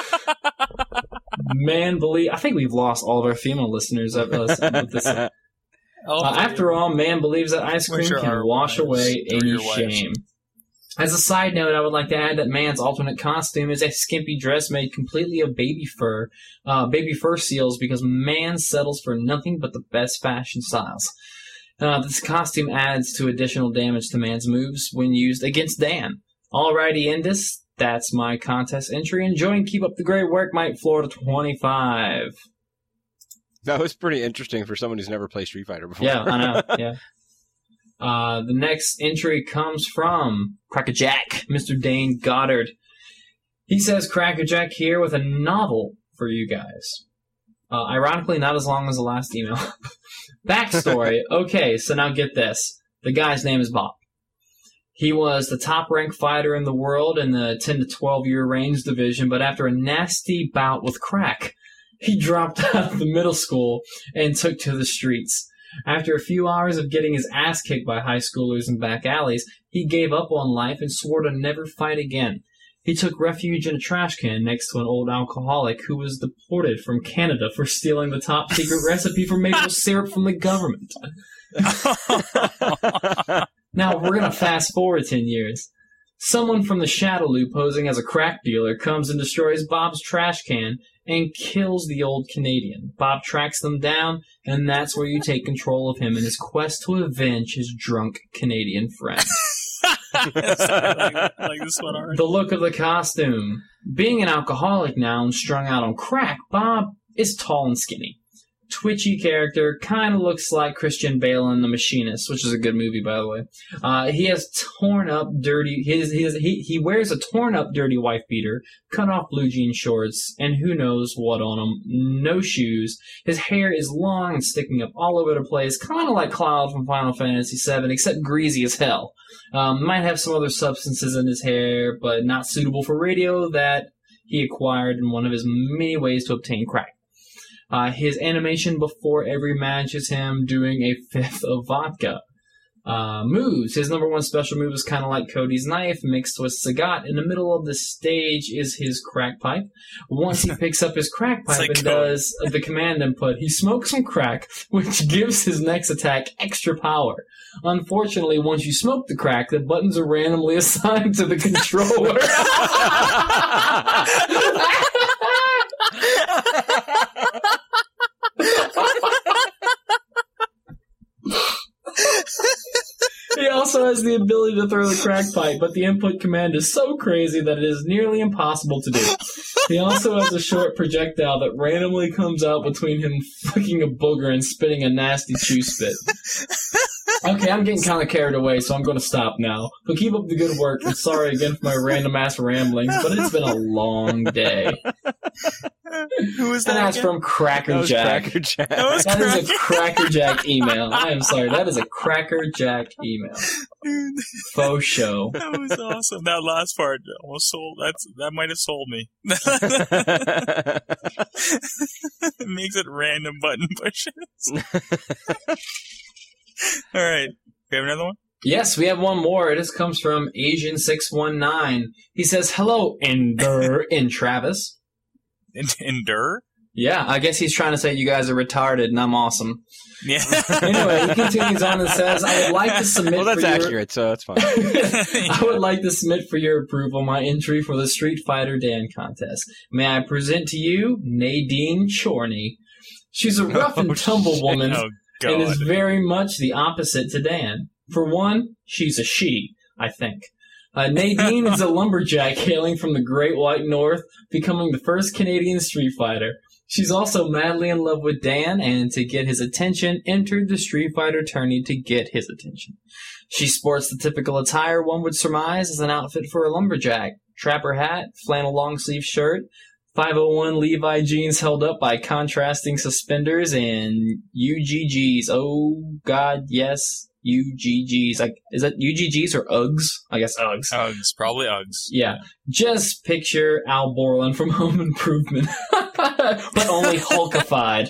Speaker 3: I think we've lost all of our female listeners with this. After all, Man believes that ice cream can wash away any shame. As a side note, I would like to add that Man's alternate costume is a skimpy dress made completely of baby fur seals, because Man settles for nothing but the best fashion styles. This costume adds to additional damage to Man's moves when used against Dan. Alrighty, Indus, that's my contest entry. Enjoy and keep up the great work, Mike Florida 25.
Speaker 1: That was pretty interesting for someone who's never played Street Fighter before.
Speaker 3: Yeah, I know, yeah. The next entry comes from Crackerjack, Mr. Dane Goddard. He says, Crackerjack here with a novel for you guys. Ironically, not as long as the last email. Backstory. Okay, so now get this. The guy's name is Bob. He was the top-ranked fighter in the world in the 10 to 12-year range division, but after a nasty bout with crack, he dropped out of the middle school and took to the streets. After a few hours of getting his ass kicked by high schoolers in back alleys, he gave up on life and swore to never fight again. He took refuge in a trash can next to an old alcoholic who was deported from Canada for stealing the top-secret recipe for maple syrup from the government. Now, we're going to fast-forward 10 years. Someone from the Shadowloo posing as a crack dealer comes and destroys Bob's trash can and kills the old Canadian. Bob tracks them down, and that's where you take control of him in his quest to avenge his drunk Canadian friend.
Speaker 2: I like this one already.
Speaker 3: The look of the costume. Being an alcoholic now and strung out on crack, Bob is tall and skinny. Twitchy character, kind of looks like Christian Bale in The Machinist, which is a good movie, by the way. He has torn up, dirty. He wears a torn up, dirty wife beater, cut off blue jean shorts, and who knows what on him. No shoes. His hair is long and sticking up all over the place, kind of like Cloud from Final Fantasy VII, except greasy as hell. Might have some other substances in his hair, but not suitable for radio, that he acquired in one of his many ways to obtain crack. His animation before every match is him doing a fifth of vodka. Moves. His number one special move is kind of like Cody's knife mixed with Sagat. In the middle of the stage is his crack pipe. Once he picks up his crack pipe and does the command input, he smokes some crack, which gives his next attack extra power. Unfortunately, once you smoke the crack, the buttons are randomly assigned to the controller. He also has the ability to throw the crack pipe, but the input command is so crazy that it is nearly impossible to do. He also has a short projectile that randomly comes out between him fucking a booger and spitting a nasty chew spit. Okay, I'm getting kind of carried away, so I'm going to stop now. But keep up the good work, and sorry again for my random-ass ramblings, but it's been a long day.
Speaker 2: Who was
Speaker 3: And
Speaker 2: that?
Speaker 3: that's
Speaker 2: again?
Speaker 3: from Cracker
Speaker 1: That was
Speaker 3: Jack.
Speaker 1: Cracker Jack.
Speaker 3: That is a Cracker Jack email. I am sorry, that is a Cracker Jack email.
Speaker 2: Dude,
Speaker 3: Faux show.
Speaker 2: that was awesome. That last part almost sold. That might have sold me. It makes it random button pushes. All right, we have another one.
Speaker 3: Yes, we have one more. This comes from Asian619. He says, "Hello, Ender in Travis."
Speaker 2: Endure.
Speaker 3: Yeah, I guess he's trying to say you guys are retarded and I'm awesome.
Speaker 2: Yeah.
Speaker 3: Anyway, he continues on and says, "I would like to submit
Speaker 1: Well, that's
Speaker 3: for your...
Speaker 1: accurate, so that's fine.
Speaker 3: I would like to submit for your approval my entry for the Street Fighter Dan contest. May I present to you Nadine Chorney? She's a rough and tumble woman
Speaker 2: Oh
Speaker 3: and is
Speaker 2: God.
Speaker 3: very much the opposite to Dan. For one, she's a she, I think. Nadine is a lumberjack hailing from the Great White North, becoming the first Canadian Street Fighter. She's also madly in love with Dan, and to get his attention, entered the Street Fighter tourney to get his attention. She sports the typical attire one would surmise as an outfit for a lumberjack. Trapper hat, flannel long-sleeve shirt, 501 Levi jeans held up by contrasting suspenders, and UGGs. Oh, God, yes. UGGs. Like, is that UGGs or Uggs? I guess Uggs.
Speaker 2: Uggs, probably Uggs.
Speaker 3: Yeah. Just picture Al Borland from Home Improvement. But only Hulkified.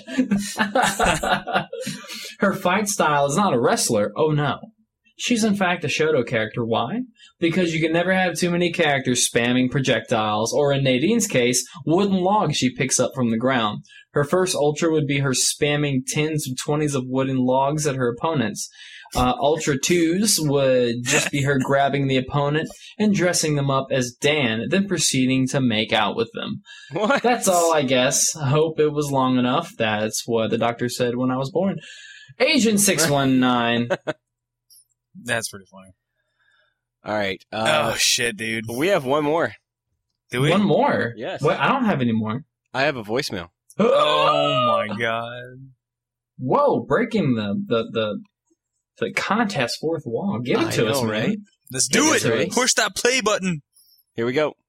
Speaker 3: Her fight style is not a wrestler. Oh, no. She's in fact a Shoto character. Why? Because you can never have too many characters spamming projectiles, or in Nadine's case, wooden logs she picks up from the ground. Her first Ultra would be her spamming 10s or 20s of wooden logs at her opponents. Ultra 2s would just be her grabbing the opponent and dressing them up as Dan, then proceeding to make out with them.
Speaker 1: What?
Speaker 3: That's all, I guess. I hope it was long enough. That's what the doctor said when I was born. Agent 619.
Speaker 2: That's pretty funny.
Speaker 1: All right.
Speaker 2: Oh shit, dude.
Speaker 1: We have one more.
Speaker 2: Do we?
Speaker 3: One more?
Speaker 1: Yes.
Speaker 3: Wait, I don't have any more.
Speaker 1: I have a voicemail.
Speaker 2: Oh my god.
Speaker 3: Whoa, breaking the contest fourth wall. Give it to
Speaker 1: I
Speaker 3: us,
Speaker 1: know,
Speaker 3: man.
Speaker 1: right?
Speaker 2: Let's do
Speaker 3: Yes,
Speaker 2: it.
Speaker 3: right.
Speaker 2: Push that play button.
Speaker 1: Here we go.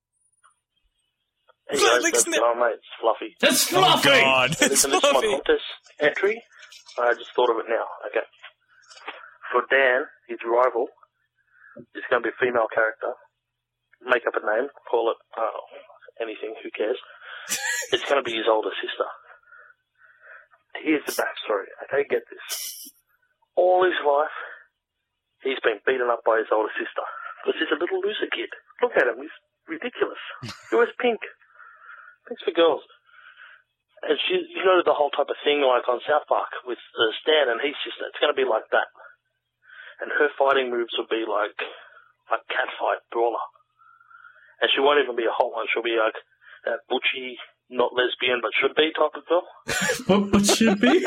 Speaker 6: Hey
Speaker 2: Flat
Speaker 6: guys,
Speaker 2: like
Speaker 6: that's
Speaker 2: snip.
Speaker 6: mate, it's Fluffy.
Speaker 3: It's Fluffy!
Speaker 2: Oh god. It's
Speaker 6: Listen, this is my
Speaker 2: fluffy.
Speaker 6: contest entry. I just thought of it now. Okay. For Dan, his rival, is going to be a female character. Make up a name, call it anything, who cares. It's going to be his older sister. Here's the backstory, okay? Get this. All his life, he's been beaten up by his older sister. Because he's a little loser kid. Look at him, he's ridiculous. He wears pink. Pink's for girls. And you know the whole type of thing like on South Park with Stan and his sister. It's going to be like that. And her fighting moves will be like catfight, brawler. And she won't even be a hot one. She'll be like that butchy, not lesbian, but should be type of girl.
Speaker 3: What should be?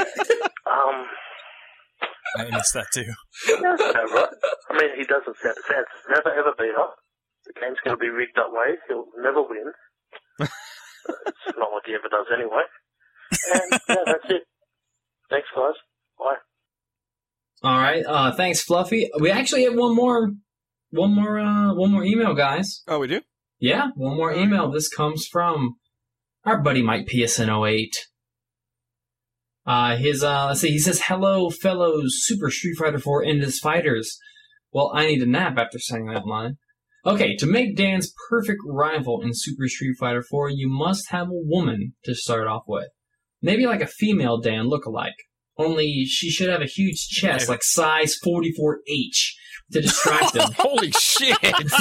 Speaker 2: I missed that too.
Speaker 6: Right? I mean, he doesn't stand a chance. Never ever beat her. The game's going to be rigged that way. He'll never win. It's not like he ever does anyway. And yeah, that's it. Thanks, guys. Bye.
Speaker 3: All right. Thanks, Fluffy. We actually have one more email, guys.
Speaker 1: Oh, we do?
Speaker 3: Yeah, one more email. This comes from our buddy Mike PSN08. Let's see, he says, "Hello, fellow Super Street Fighter 4 Endless Fighters. Well, I need a nap after saying that line. Okay, to make Dan's perfect rival in Super Street Fighter 4, you must have a woman to start off with. Maybe like a female Dan lookalike. Only she should have a huge chest, like size 44H, to distract him.
Speaker 1: Holy shit!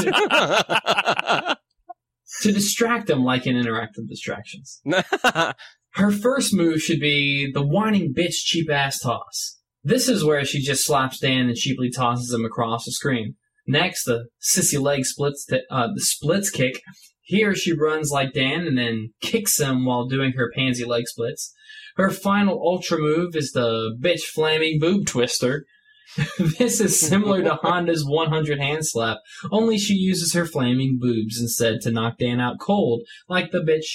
Speaker 3: To distract him like in interactive distractions. Her first move should be the whining bitch cheap ass toss. This is where she just slaps Dan and cheaply tosses him across the screen. Next, the sissy leg splits, the splits kick. Here she runs like Dan and then kicks him while doing her pansy leg splits. Her final ultra move is the bitch flaming boob twister. This is similar to Honda's 100 hand slap, only she uses her flaming boobs instead to knock Dan out cold, like the bitch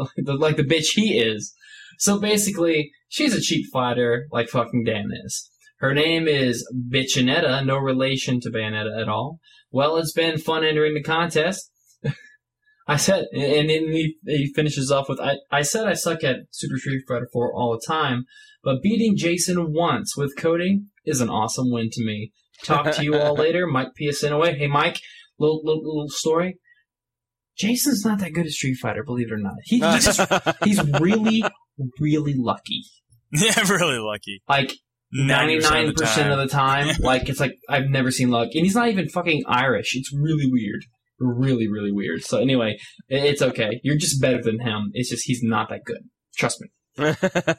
Speaker 3: he is. So basically, she's a cheap fighter like fucking Dan is. Her name is Bitchinetta, no relation to Bayonetta at all. Well, it's been fun entering the contest. I said, and then he finishes off with, I said I suck at Super Street Fighter 4 all the time, but beating Jason once with coding is an awesome win to me. Talk to you all later. Mike PSN away. Hey, Mike, little story. Jason's not that good at Street Fighter, believe it or not. He's really, really lucky.
Speaker 2: Yeah, really lucky.
Speaker 3: Like, 99% of the time. Like, it's like, I've never seen luck. And he's not even fucking Irish. It's really weird. Really, really weird. So anyway, it's okay. You're just better than him. It's just he's not that good. Trust me.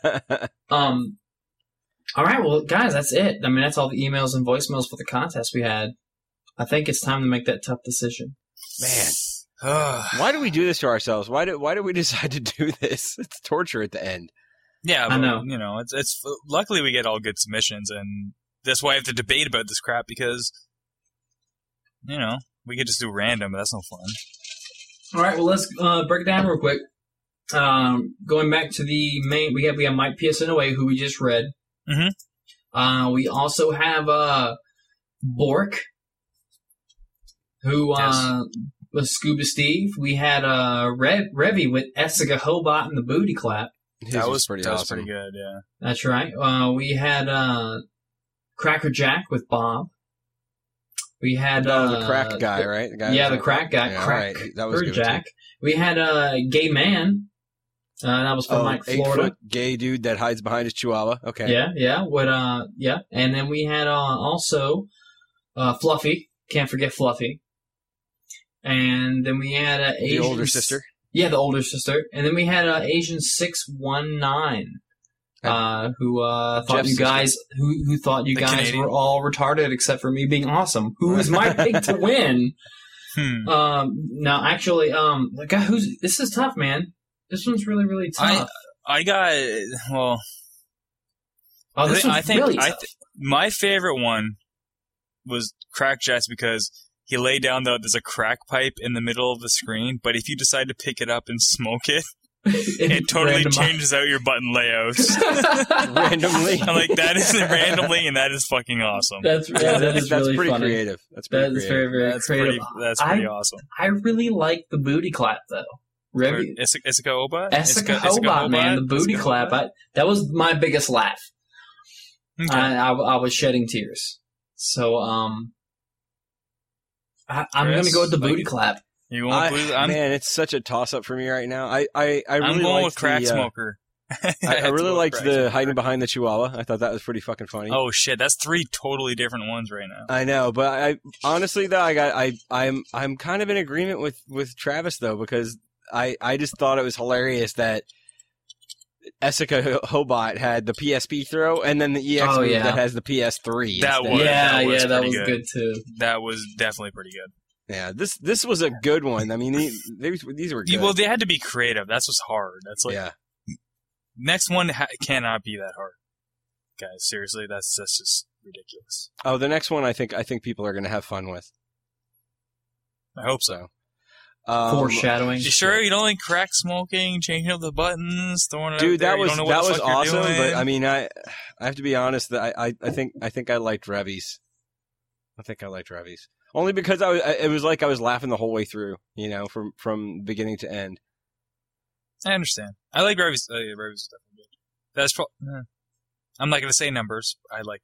Speaker 3: All right, well, guys, that's it. I mean, that's all the emails and voicemails for the contest we had. I think it's time to make that tough decision.
Speaker 1: Man, why do we do this to ourselves? Why do we decide to do this? It's torture at the end.
Speaker 2: Yeah,
Speaker 3: I know.
Speaker 2: You know, it's luckily we get all good submissions, and that's why I have to debate about this crap because, you know, we could just do random, but that's no fun.
Speaker 3: All right, well, let's break it down real quick. Going back to the main, we have Mike PSN away, who we just read.
Speaker 2: Mm-hmm.
Speaker 3: We also have Bork, who was Scuba Steve. We had Revy with Essica Hobot and the Booty Clap.
Speaker 2: That was
Speaker 1: pretty
Speaker 2: awesome.
Speaker 1: awesome.
Speaker 2: Pretty good, yeah.
Speaker 3: That's right. We had Cracker Jack with Bob. We had
Speaker 1: the crack guy, right? The guy
Speaker 3: the crack guy,
Speaker 1: yeah,
Speaker 3: Crack
Speaker 1: right. That was good
Speaker 3: Jack.
Speaker 1: too.
Speaker 3: We had Gay Man. That was from Mike, Florida.
Speaker 1: 8-foot gay dude that hides behind his chihuahua. Okay.
Speaker 3: Yeah. Yeah. And then we had also Fluffy. Can't forget Fluffy. And then we had Asian...
Speaker 1: The older sister?
Speaker 3: Yeah, the older sister. And then we had Asian 619, who thought
Speaker 1: Jeff's
Speaker 3: you guys who thought you
Speaker 2: The
Speaker 3: guys
Speaker 2: Canadian.
Speaker 3: were all retarded except for me being awesome. Who was my pick to win? No, actually, this is tough, man. This one's really, really tough.
Speaker 2: I got, well...
Speaker 3: I think really tough.
Speaker 2: My favorite one was Crack Jets because he laid down there's a crack pipe in the middle of the screen, but if you decide to pick it up and smoke it, it totally changes out your button layouts.
Speaker 1: Randomly.
Speaker 2: I'm like, that is randomly, and that is fucking awesome.
Speaker 3: That's really
Speaker 1: pretty
Speaker 3: funny.
Speaker 1: creative. That's pretty creative.
Speaker 3: Very, very
Speaker 2: That's
Speaker 3: creative.
Speaker 2: pretty awesome.
Speaker 3: I really like the booty clap, though. Revy,
Speaker 2: Essica Hobot?
Speaker 3: Essica Hobot, man, the booty clap. That was my biggest laugh.
Speaker 2: Okay.
Speaker 3: I was shedding tears. So, I'm going to go with the booty clap.
Speaker 2: You won't believe
Speaker 1: man, it's such a toss-up for me right now. I really
Speaker 2: I'm going with
Speaker 1: the,
Speaker 2: Crack Smoker.
Speaker 1: I really liked the hiding behind the chihuahua. I thought that was pretty fucking funny.
Speaker 2: Oh shit, that's 3 totally different ones right now.
Speaker 1: I know, but I honestly though I'm kind of in agreement with Travis though, because I just thought it was hilarious that Essica Hobot had the PSP throw and then the EX move that has the PS3.
Speaker 2: That was
Speaker 3: good too.
Speaker 2: That was definitely pretty good.
Speaker 1: Yeah, this was a good one. I mean, these were good.
Speaker 2: Well, they had to be creative. That's what's hard. That's like next one cannot be that hard, guys. Seriously, that's just ridiculous.
Speaker 1: Oh, the next one I think people are going to have fun with.
Speaker 2: I hope so.
Speaker 3: Foreshadowing.
Speaker 2: You sure you don't like crack smoking, changing up the buttons, throwing it
Speaker 1: Dude,
Speaker 2: out there?
Speaker 1: that was awesome.
Speaker 2: Doing?
Speaker 1: But I mean, I have to be honest. That I think I liked Revy's. I think I liked Revy's only because it was like I was laughing the whole way through. You know, from beginning to end.
Speaker 2: I understand. I like Revy's. Revy's definitely good. That's I'm not going to say numbers. I liked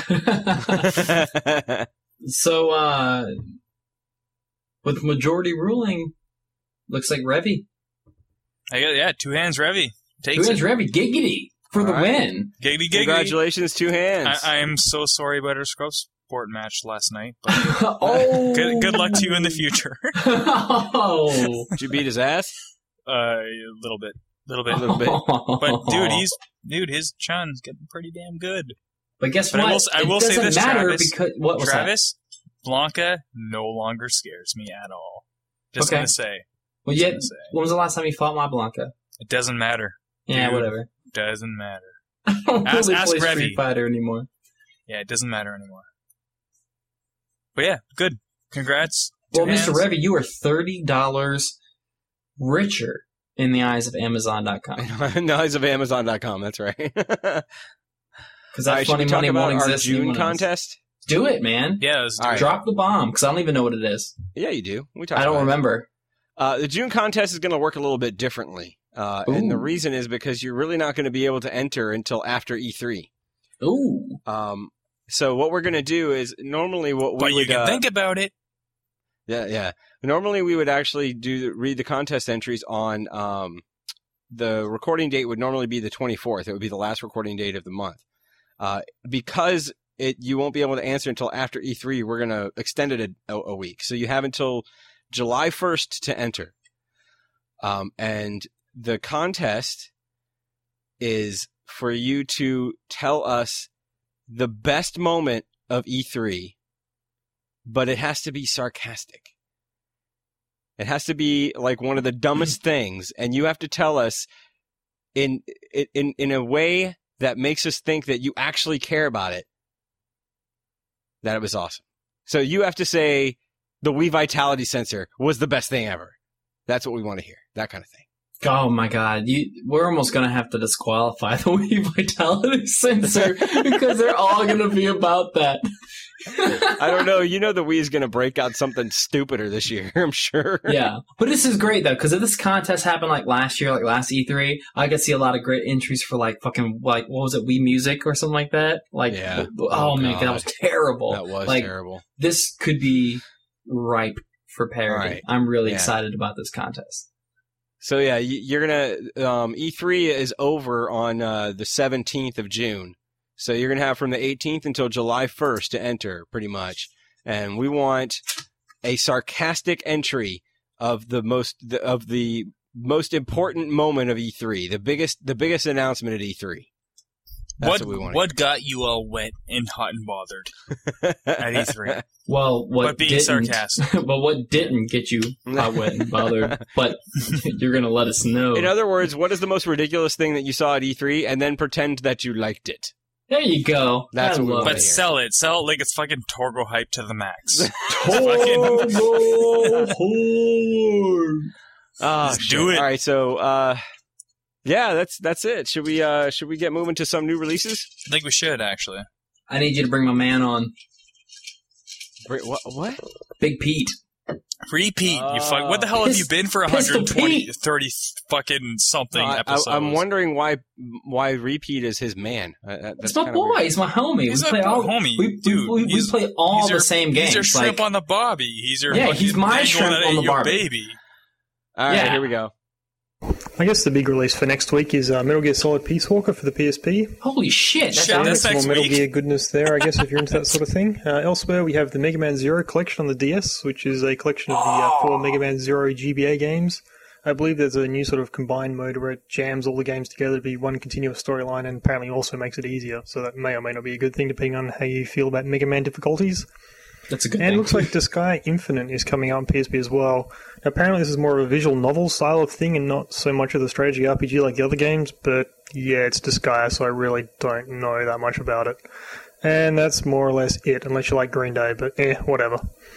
Speaker 2: it.
Speaker 3: So, with majority ruling, looks like Revy.
Speaker 2: Yeah, 2 hands Revy. Takes
Speaker 3: 2 hands Revy. Giggity for the win.
Speaker 2: Giggity, giggity.
Speaker 1: Congratulations, 2 hands.
Speaker 2: I am so sorry about our Scrub Sport match last night. But
Speaker 3: oh.
Speaker 2: Good luck to you in the future.
Speaker 3: Oh.
Speaker 1: Did you beat his ass?
Speaker 2: A little bit. But dude, his chun's getting pretty damn good.
Speaker 3: But guess what?
Speaker 2: I will say this, Travis.
Speaker 3: Because, what was
Speaker 2: Travis, Blanca no longer scares me at all. Just gonna say.
Speaker 3: Well, when was the last time you fought my Blanca?
Speaker 2: It doesn't matter.
Speaker 3: Yeah,
Speaker 2: Dude,
Speaker 3: whatever.
Speaker 2: Doesn't matter.
Speaker 3: I don't
Speaker 2: Ask
Speaker 3: really play
Speaker 2: Revy.
Speaker 3: Street Fighter anymore.
Speaker 2: Yeah, it doesn't matter anymore. But yeah, good. Congrats.
Speaker 3: Well,
Speaker 2: 2
Speaker 3: Mr.
Speaker 2: hands.
Speaker 3: Revy, you are $30 richer in the eyes of Amazon.com.
Speaker 1: In the eyes of Amazon.com. That's right.
Speaker 3: Because
Speaker 1: All
Speaker 3: that
Speaker 1: right, should
Speaker 3: funny
Speaker 1: we talk
Speaker 3: money
Speaker 1: about
Speaker 3: won't
Speaker 1: our
Speaker 3: exist
Speaker 1: June
Speaker 3: anymore else.
Speaker 1: contest?
Speaker 3: Do it, man.
Speaker 2: Yeah, let's do
Speaker 1: All
Speaker 2: it.
Speaker 1: right.
Speaker 3: Drop the bomb, because I don't even know what it is.
Speaker 1: Yeah, you do. We talked
Speaker 3: I don't
Speaker 1: about it.
Speaker 3: remember.
Speaker 1: The June contest is going to work a little bit differently. And the
Speaker 3: Ooh.
Speaker 1: reason is because you're really not going to be able to enter until after E3.
Speaker 3: Ooh.
Speaker 1: So what we're going to do is normally what
Speaker 2: But
Speaker 1: we
Speaker 2: you
Speaker 1: would
Speaker 2: can think about it.
Speaker 1: yeah. Normally we would actually read the contest entries on the recording date would normally be the 24th. It would be the last recording date of the month. Because you won't be able to answer until after E3, we're going to extend it a week. So you have until July 1st to enter. And the contest is for you to tell us the best moment of E3, but it has to be sarcastic. It has to be like one of the dumbest things, and you have to tell us in a way that makes us think that you actually care about it, that it was awesome. So you have to say the Wii Vitality sensor was the best thing ever. That's what we want to hear. That kind of thing.
Speaker 3: Oh my god, we're almost gonna have to disqualify the Wii Vitality sensor because they're all gonna be about that.
Speaker 1: I don't know. You know the Wii is going to break out something stupider this year, I'm sure.
Speaker 3: Yeah, but this is great though, because if this contest happened like last year, like last E3, I could see a lot of great entries for like fucking like what was it, Wii Music or something like that. Like,
Speaker 1: Yeah.
Speaker 3: oh man,
Speaker 1: God.
Speaker 3: that was terrible.
Speaker 1: That was
Speaker 3: like,
Speaker 1: terrible.
Speaker 3: This could be ripe for parody.
Speaker 1: All right.
Speaker 3: I'm really
Speaker 1: Yeah.
Speaker 3: excited about this contest.
Speaker 1: So yeah, you're going to E3 is over on the 17th of June. So you're going to have from the 18th until July 1st to enter, pretty much. And we want a sarcastic entry of the most important moment of E3, the biggest announcement at E3. That's what we want.
Speaker 2: What got you all wet and hot and bothered at E3?
Speaker 3: Well, what
Speaker 2: But being
Speaker 3: didn't,
Speaker 2: sarcastic.
Speaker 3: but what didn't get you hot, wet, and bothered? But you're gonna let us know.
Speaker 1: In other words, what is the most ridiculous thing that you saw at E3, and then pretend that you liked it?
Speaker 3: There you go.
Speaker 1: That's
Speaker 3: I
Speaker 1: what we
Speaker 3: love
Speaker 1: want
Speaker 2: But
Speaker 1: to hear.
Speaker 2: sell it like it's fucking Torgo hype to the max. Let's do it.
Speaker 1: All right, so yeah, that's it. Should we get moving to some new releases?
Speaker 2: I think we should actually.
Speaker 3: I need you to bring my man on,
Speaker 1: What?
Speaker 3: Big Pete.
Speaker 2: Repeat. What the hell have you been for
Speaker 3: Pistol
Speaker 2: 120,
Speaker 3: Pete.
Speaker 2: 30 fucking something episodes?
Speaker 1: I'm wondering why Repeat is his man.
Speaker 3: It's my boy. He's my homie.
Speaker 2: He's
Speaker 3: we
Speaker 2: a
Speaker 3: play all,
Speaker 2: homie,
Speaker 3: we,
Speaker 2: dude.
Speaker 3: We play all the same games.
Speaker 2: He's your shrimp
Speaker 3: like,
Speaker 2: on the bobby. He's your
Speaker 3: Yeah,
Speaker 2: fucking
Speaker 3: he's my
Speaker 2: dangle
Speaker 3: shrimp
Speaker 2: that
Speaker 3: on
Speaker 2: ate
Speaker 3: the
Speaker 2: your
Speaker 3: barbie.
Speaker 2: baby.
Speaker 1: All right,
Speaker 3: Yeah.
Speaker 1: here we go.
Speaker 7: I guess the big release for next week is Metal Gear Solid Peace Walker for the PSP.
Speaker 3: holy shit!
Speaker 2: Shit,
Speaker 3: That's
Speaker 2: that's
Speaker 7: Some more
Speaker 2: next
Speaker 7: Metal
Speaker 2: week.
Speaker 7: Gear goodness there, I guess, if you're into that sort of thing. Elsewhere, we have the Mega Man Zero collection on the DS, which is a collection of the 4 Mega Man Zero GBA games. I believe there's a new sort of combined mode where it jams all the games together to be one continuous storyline, and apparently also makes it easier. So that may or may not be a good thing, depending on how you feel about Mega Man difficulties.
Speaker 3: a good
Speaker 7: And it
Speaker 3: thing.
Speaker 7: looks like Disgaea Infinite is coming out on PSP as well. Apparently this is more of a visual novel style of thing and not so much of the strategy RPG like the other games, but yeah, it's Disgaea, so I really don't know that much about it. And that's more or less it, unless you like Green Day, but whatever.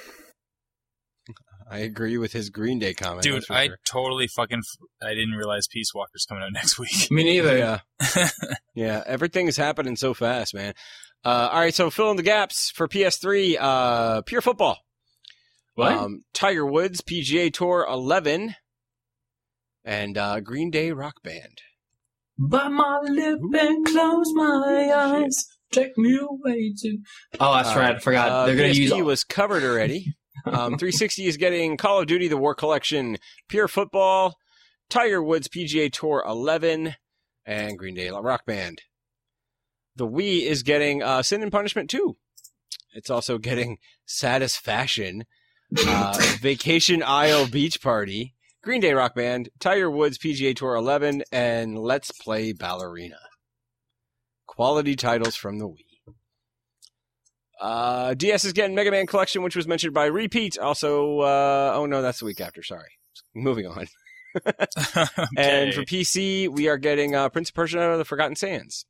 Speaker 1: I agree with his Green Day comment.
Speaker 2: Dude,
Speaker 1: that's for
Speaker 2: I
Speaker 1: sure.
Speaker 2: totally fucking... I didn't realize Peace Walker's coming out next week.
Speaker 3: Me neither.
Speaker 1: Yeah. Yeah, everything is happening so fast, man. All right, so fill in the gaps for PS3. Pure Football.
Speaker 3: What?
Speaker 1: Tiger Woods PGA Tour 11, and Green Day Rock Band.
Speaker 3: Bite my lip and close my eyes. Take me away to. Oh, that's right. I forgot. They're gonna
Speaker 1: PSP
Speaker 3: use.
Speaker 1: was covered already. 360 is getting Call of Duty: The War Collection, Pure Football, Tiger Woods PGA Tour 11, and Green Day Rock Band. The Wii is getting Sin and Punishment 2. It's also getting Satisfaction, Vacation Isle Beach Party, Green Day Rock Band, Tiger Woods PGA Tour 11, and Let's Play Ballerina. Quality titles from the Wii. DS is getting Mega Man Collection, which was mentioned by Repeat. Also, oh no, that's the week after. Sorry. Moving on.
Speaker 2: Okay.
Speaker 1: And for PC, we are getting Prince of Persia: The Forgotten Sands.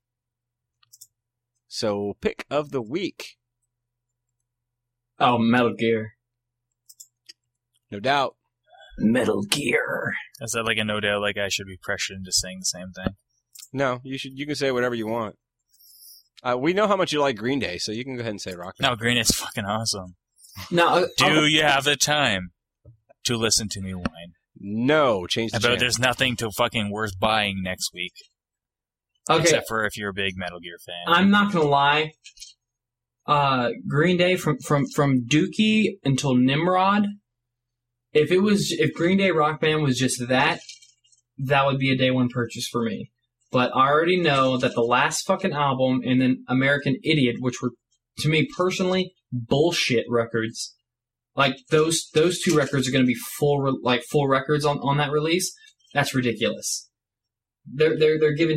Speaker 1: So, pick of the week.
Speaker 3: Oh, Metal Gear.
Speaker 1: No doubt.
Speaker 3: Metal Gear.
Speaker 2: Is that like a no doubt, like I should be pressured into saying the same thing?
Speaker 1: No, you can say whatever you want. We know how much you like Green Day, so you can go ahead and say Rock Band.
Speaker 2: No, Green Day's fucking awesome.
Speaker 3: Now,
Speaker 2: Do you have the time to listen to me whine?
Speaker 1: No, change the
Speaker 2: I bet
Speaker 1: channel.
Speaker 2: there's nothing to fucking worth buying next week.
Speaker 3: okay,
Speaker 2: Except for if you're a big Metal Gear fan.
Speaker 3: I'm not gonna lie. Green Day from Dookie until Nimrod. If Green Day Rock Band was just that would be a day one purchase for me. But I already know that the last fucking album and then American Idiot, which were to me personally bullshit records. Like those two records are going to be full records on that release. That's ridiculous. They're giving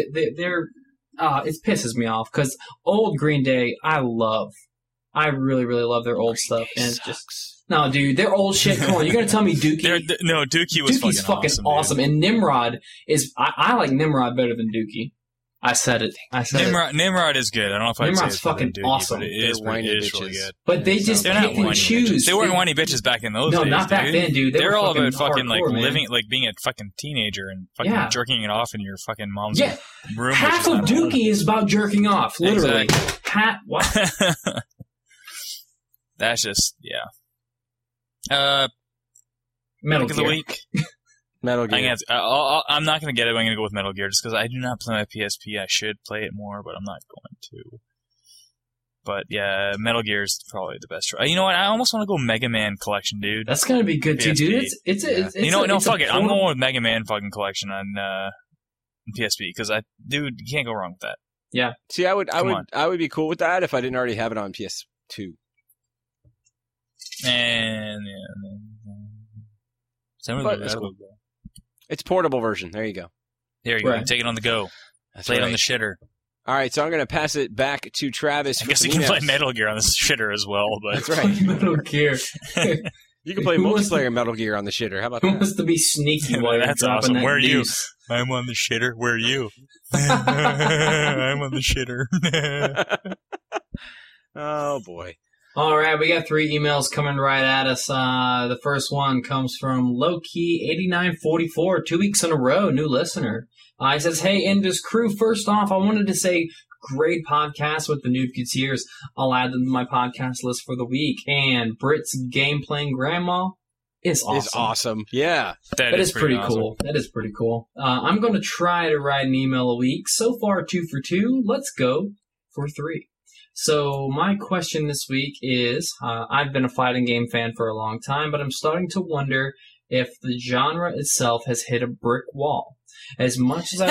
Speaker 3: it pisses me off because old Green Day I love. I really really love their old stuff and it's just no dude their old shit. Come on, you're gonna tell me Dookie?
Speaker 2: No, Dookie was
Speaker 3: Dookie's fucking awesome. And Nimrod is I like Nimrod better than Dookie. I said it.
Speaker 2: Nimrod is good. I don't know if I'd say
Speaker 3: Nimrod's
Speaker 2: it's better than
Speaker 3: fucking
Speaker 2: Dookie,
Speaker 3: awesome.
Speaker 2: but it is
Speaker 1: whiny
Speaker 2: really
Speaker 1: bitches.
Speaker 2: good.
Speaker 3: But they just
Speaker 2: They're not
Speaker 3: pick and
Speaker 2: whiny
Speaker 3: choose.
Speaker 2: bitches. They weren't whiny bitches back in those days.
Speaker 3: No, not back
Speaker 2: dude.
Speaker 3: then, dude. They
Speaker 2: They're
Speaker 3: were
Speaker 2: all
Speaker 3: fucking
Speaker 2: about fucking like
Speaker 3: hardcore, man.
Speaker 2: living, like being a fucking teenager and fucking
Speaker 3: Yeah.
Speaker 2: jerking it off in your fucking mom's
Speaker 3: Yeah.
Speaker 2: room.
Speaker 3: Half of Dookie is about jerking off, literally.
Speaker 2: Exactly.
Speaker 3: What?
Speaker 2: That's just
Speaker 3: Metal
Speaker 2: pick of the
Speaker 3: Gear.
Speaker 2: week.
Speaker 1: Metal Gear.
Speaker 2: I'm not going to get it. I'm going to go with Metal Gear just because I do not play my PSP. I should play it more, but I'm not going to. But yeah, Metal Gear is probably the best. You know what? I almost want to go Mega Man Collection, dude.
Speaker 3: That's gonna be good too, dude. It's
Speaker 2: You know what? No, fuck it. I'm going with Mega Man fucking Collection on PSP because you can't go wrong with that.
Speaker 3: Yeah.
Speaker 1: See, I would
Speaker 2: on.
Speaker 1: be cool with that if I didn't already have it on PS2.
Speaker 2: And
Speaker 1: But it's cool. It's portable version. There you go.
Speaker 2: There you go.
Speaker 3: Right.
Speaker 2: Take it on the go.
Speaker 1: That's
Speaker 2: Play it on
Speaker 1: right.
Speaker 2: the shitter.
Speaker 1: All right, so I'm going to pass it back to Travis.
Speaker 2: I
Speaker 1: for
Speaker 2: guess you
Speaker 1: some
Speaker 2: can play
Speaker 1: emails.
Speaker 2: Metal Gear on the shitter as well, but
Speaker 1: That's right.
Speaker 3: Metal Gear.
Speaker 1: You can play
Speaker 3: Who wants
Speaker 1: multiplayer Metal Gear on the shitter. How about
Speaker 3: Who
Speaker 1: that?
Speaker 3: wants to be sneaky while you're
Speaker 2: That's
Speaker 3: dropping
Speaker 2: awesome.
Speaker 3: that
Speaker 2: Where are you?
Speaker 3: deuce?
Speaker 2: I'm on the shitter. Where are you? I'm on the shitter.
Speaker 1: Oh, boy.
Speaker 3: All right, we got 3 emails coming right at us. The first one comes from Lowkey8944, 2 weeks in a row, new listener. He says, "Hey, Enders crew, first off, I wanted to say great podcast with the Noob Kids Years. I'll add them to my podcast list for the week. And Brit's game playing grandma is awesome.
Speaker 1: It's awesome. Yeah.
Speaker 3: That is pretty
Speaker 2: awesome.
Speaker 3: cool. That is pretty cool. I'm going to try to write an email a week. So far, 2 for 2. Let's go for 3. So my question this week is, I've been a fighting game fan for a long time, but I'm starting to wonder if the genre itself has hit a brick wall. As much as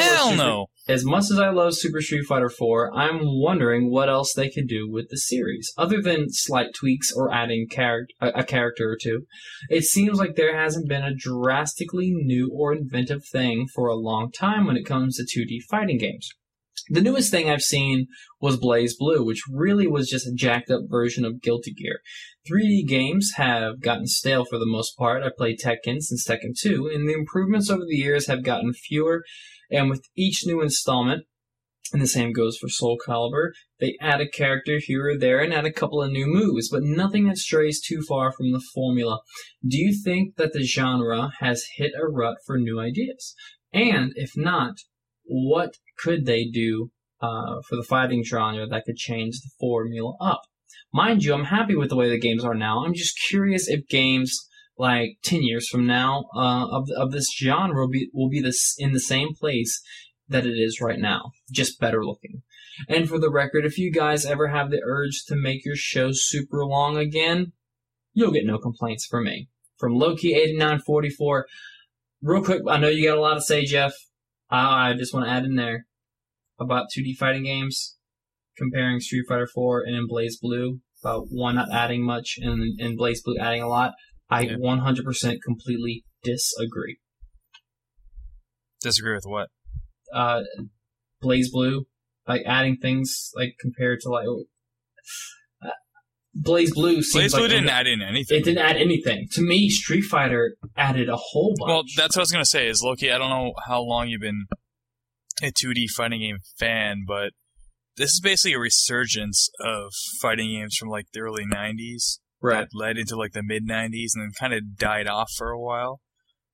Speaker 3: I love Super Street Fighter 4, I'm wondering what else they could do with the series, other than slight tweaks or adding a character or two. It seems like there hasn't been a drastically new or inventive thing for a long time when it comes to 2D fighting games. The newest thing I've seen was Blaze Blue, which really was just a jacked up version of Guilty Gear. 3D games have gotten stale for the most part. I played Tekken since Tekken 2, and the improvements over the years have gotten fewer, and with each new installment, and the same goes for Soul Calibur, they add a character here or there and add a couple of new moves, but nothing that strays too far from the formula. Do you think that the genre has hit a rut for new ideas? And if not, what could they do for the fighting genre that could change the formula up? Mind you, I'm happy with the way the games are now. I'm just curious if games like 10 years from now of this genre will be in the same place that it is right now, just better looking. And for the record, if you guys ever have the urge to make your show super long again, you'll get no complaints from me. From Loki8944, real quick, I know you got a lot to say, Jeff. I just want to add in there about 2D fighting games, comparing Street Fighter 4 and in Blaze Blue, about one not adding much and in Blaze Blue adding a lot. I 100% completely disagree.
Speaker 2: Disagree with what?
Speaker 3: Blaze Blue, like adding things like compared to like Blaze Blue.
Speaker 2: Blaze Blue didn't add in anything.
Speaker 3: It didn't add anything. To me, Street Fighter added a whole bunch.
Speaker 2: Well, that's what I was gonna say. Is Loki? I don't know how long you've been a 2D fighting game fan, but this is basically a resurgence of fighting games from like the early 90s.
Speaker 3: Right.
Speaker 2: That led into like the mid 90s and then kind of died off for a while.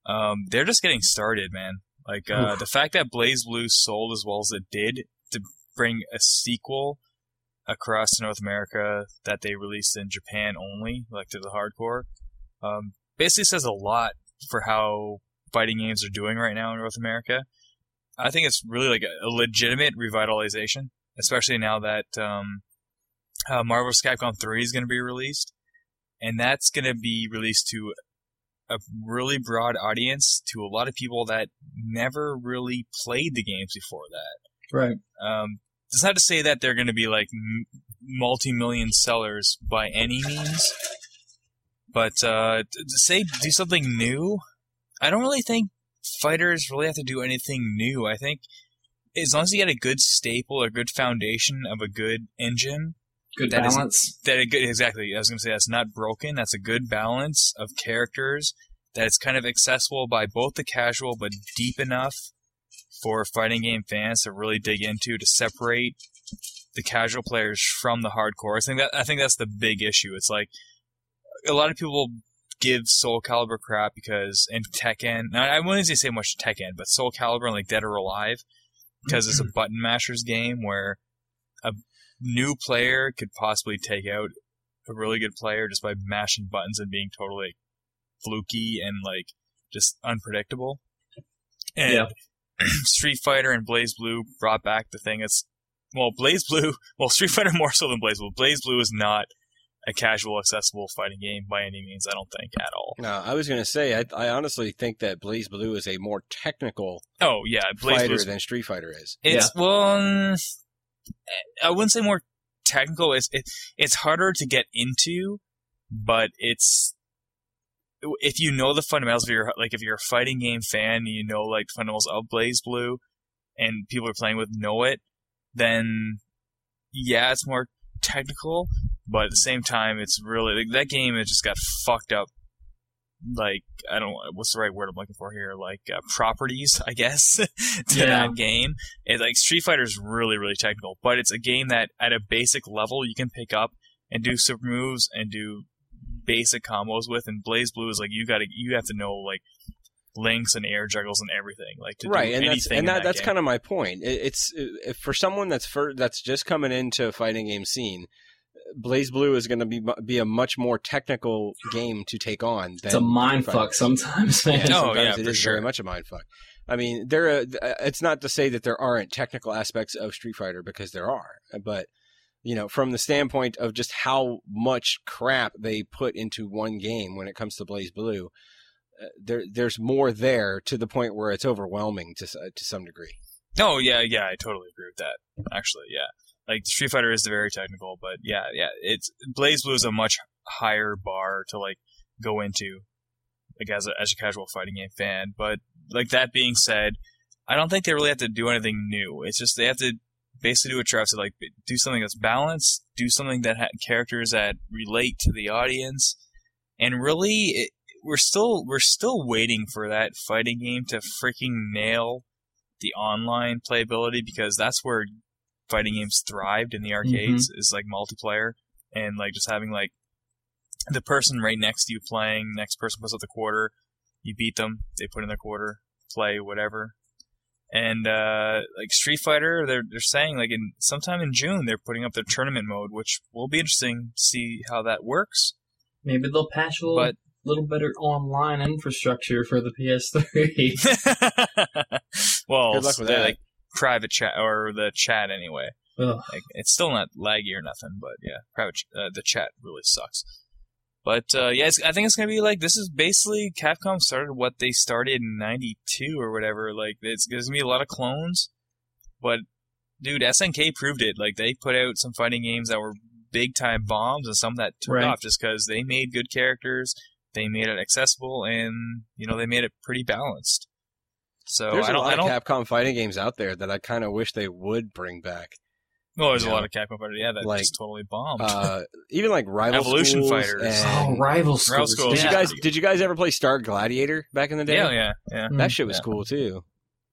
Speaker 2: They're just getting started, man. Like the fact that Blaze Blue sold as well as it did, bring a sequel across to North America that they released in Japan only, like to the hardcore. Basically says a lot for how fighting games are doing right now in North America. I think it's really like a legitimate revitalization, especially now that Marvel vs. Capcom 3 is going to be released. And that's going to be released to a really broad audience, to a lot of people that never really played the games before that.
Speaker 3: Right.
Speaker 2: It's not to say that they're going to be like multi-million sellers by any means, but to say do something new, I don't really think fighters really have to do anything new. I think as long as you get a good staple, a good foundation of a good engine,
Speaker 3: Good
Speaker 2: that
Speaker 3: balance.
Speaker 2: Exactly. I was going to say that's not broken. That's a good balance of characters. That it's kind of accessible by both the casual, but deep enough for fighting game fans to really dig into, to separate the casual players from the hardcore. I think that's the big issue. It's like a lot of people give Soul Calibur crap because in Tekken. Now I wouldn't say much Tekken, but Soul Calibur and like Dead or Alive, because it's a button mashers game where a new player could possibly take out a really good player just by mashing buttons and being totally fluky and like just unpredictable. And Street Fighter and BlazBlue brought back the thing that's Street Fighter more so than BlazBlue. BlazBlue is not a casual, accessible fighting game by any means, I don't think, at all.
Speaker 1: No, I was going to say, I honestly think that BlazBlue is a more technical fighter than Street Fighter is.
Speaker 2: Well, I wouldn't say more technical. It's harder to get into, but it's, if you know the fundamentals, if you're a fighting game fan, and you know like the fundamentals of BlazBlue, and people are playing with know it, then yeah, it's more technical. But at the same time, it's really like, that game has just got fucked up. Like, I don't know, what's the right word I'm looking for here? Like, properties, I guess, to that game. It's like, Street Fighter is really, really technical, but it's a game that, at a basic level, you can pick up and do super moves and do basic combos with, and BlazBlue is like, you have to know, like, links and air juggles and everything, like, to do anything in that
Speaker 1: that's
Speaker 2: game.
Speaker 1: kind of my point. It's for someone that's just coming into a fighting game scene, BlazBlue is going to be a much more technical game to take on. Than
Speaker 3: It's a mindfuck sometimes, man.
Speaker 1: Sometimes it is very much a mindfuck. I mean, it's not to say that there aren't technical aspects of Street Fighter, because there are, but you know, from the standpoint of just how much crap they put into one game when it comes to BlazBlue, there's more there, to the point where it's overwhelming to some degree.
Speaker 2: Oh yeah, I totally agree with that. Actually, yeah. Like, Street Fighter is very technical, but yeah, it's BlazBlue is a much higher bar to like go into, like as a casual fighting game fan. But like, that being said, I don't think they really have to do anything new. It's just they have to basically do what Trav said, like do something that's balanced, do something that had characters that relate to the audience, and really, we're still waiting for that fighting game to freaking nail the online playability, because that's where fighting games thrived in the arcades, is like multiplayer, and like just having like the person right next to you playing, next person puts up the quarter, you beat them, they put in their quarter, play whatever. And like Street Fighter, they're saying like sometime in June they're putting up their tournament mode, which will be interesting to see how that works.
Speaker 3: Maybe they'll patch a little better online infrastructure for the PS3.
Speaker 2: Well,
Speaker 1: good luck with that.
Speaker 2: Like private chat, or the chat anyway.
Speaker 3: Ugh.
Speaker 2: Like, it's still not laggy or nothing, but yeah, the chat really sucks. But yeah, I think it's gonna be like, this is basically Capcom started what they started in '92 or whatever. Like, there's gonna be a lot of clones, but dude, SNK proved it. Like, they put out some fighting games that were big time bombs, and some that took off just because they made good characters, they made it accessible, and you know, they made it pretty balanced. So
Speaker 1: there's a lot of Capcom fighting games out there that I kind of wish they would bring back.
Speaker 2: Well, there's a lot of Capcom fighters, that like, just totally bombed.
Speaker 1: Even like Rival
Speaker 2: Evolution
Speaker 1: Schools
Speaker 2: Fighters.
Speaker 3: Rival Schools.
Speaker 1: Did you guys ever play Star Gladiator back in the day?
Speaker 2: Yeah.
Speaker 1: That shit was cool too.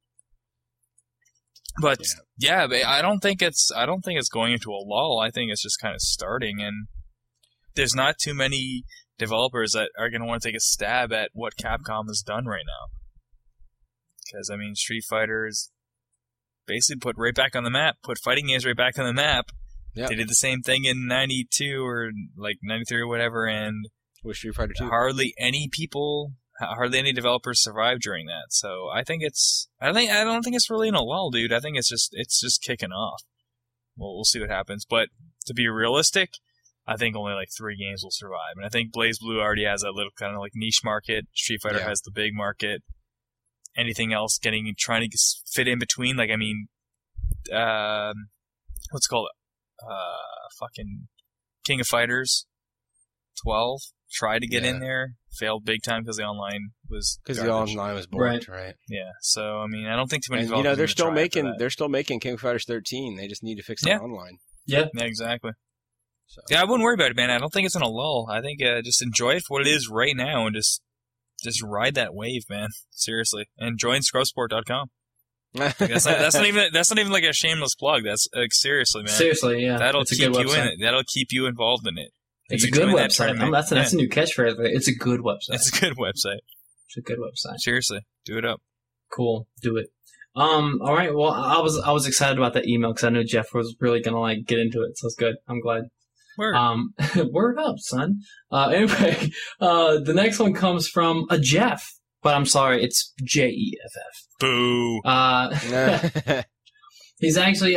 Speaker 2: But I don't think it's going into a lull. I think it's just kind of starting, and there's not too many developers that are going to want to take a stab at what Capcom has done right now. Because I mean, Street Fighter is basically put right back on the map, put fighting games right back on the map.
Speaker 1: Yep.
Speaker 2: They did the same thing in 92 or like 93 or whatever, and
Speaker 1: With Street Fighter 2.
Speaker 2: hardly any developers survived during that. So I don't think it's really in a lull, dude. I think it's just kicking off. We'll see what happens. But to be realistic, I think only like 3 games will survive. And I think BlazBlue already has that little kind of like niche market. Street Fighter has the big market. Anything else trying to fit in between? Like, I mean, what's it called? Fucking King of Fighters 12 tried to get in there, failed big time because the online was
Speaker 1: boring, right?
Speaker 2: Yeah. So I mean, I don't think too many.
Speaker 1: And, they're still making King of Fighters 13. They just need to fix the online.
Speaker 2: Yeah, exactly. So. Yeah, I wouldn't worry about it, man. I don't think it's in a lull. I think just enjoy it for what it is right now, and just ride that wave, man. Seriously, and join Scrubsport.com. That's not even like a shameless plug. That's like seriously, man.
Speaker 3: Seriously, yeah.
Speaker 2: That'll keep you in it. That'll keep you involved in it.
Speaker 3: It's a good website. That's a new catchphrase. It's a good website.
Speaker 2: It's a good website.
Speaker 3: It's a good website.
Speaker 2: Seriously, do it up.
Speaker 3: Cool, do it. All right. Well, I was excited about that email because I knew Jeff was really gonna like get into it. So it's good. I'm glad.
Speaker 2: Word.
Speaker 3: Word up, son. Anyway, the next one comes from a Jeff, but I'm sorry, it's Jeff.
Speaker 2: Boo.
Speaker 3: He's actually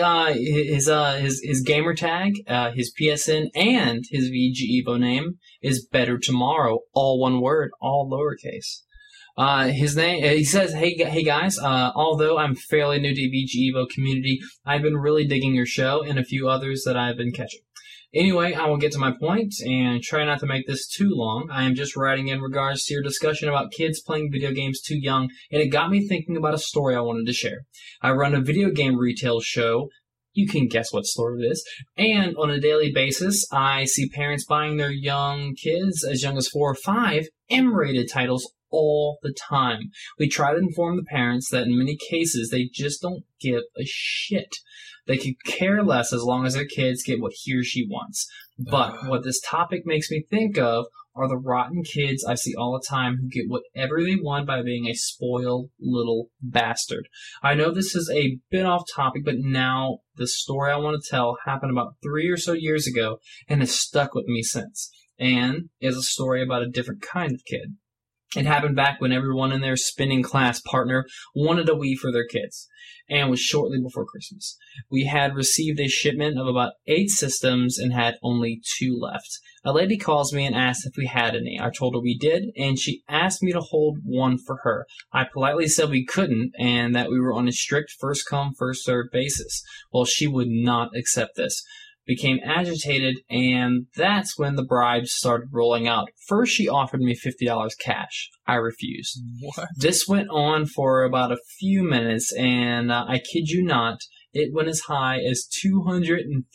Speaker 3: his gamer tag, his PSN, and his VG Evo name is Better Tomorrow, all one word, all lowercase. His name, he says, hey guys, although I'm fairly new to the VG Evo community, I've been really digging your show and a few others that I've been catching. Anyway, I will get to my point and try not to make this too long. I am just writing in regards to your discussion about kids playing video games too young, and it got me thinking about a story I wanted to share. I run a video game retail show. You can guess what store it is. And on a daily basis, I see parents buying their young kids, as young as 4 or 5, M-rated titles all the time. We try to inform the parents that in many cases, they just don't give a shit. They could care less as long as their kids get what he or she wants. But what this topic makes me think of are the rotten kids I see all the time who get whatever they want by being a spoiled little bastard. I know this is a bit off topic, but now the story I want to tell happened about 3 or so years ago and has stuck with me since. And is a story about a different kind of kid. It happened back when everyone in their spinning class partner wanted a Wii for their kids, and was shortly before Christmas. We had received a shipment of about 8 systems and had only 2 left. A lady calls me and asks if we had any. I told her we did, and she asked me to hold one for her. I politely said we couldn't, and that we were on a strict first-come, first-served basis. Well, she would not accept this. Became agitated, and that's when the bribes started rolling out. First, she offered me $50 cash. I refused.
Speaker 2: What?
Speaker 3: This went on for about a few minutes, and I kid you not, it went as high as $250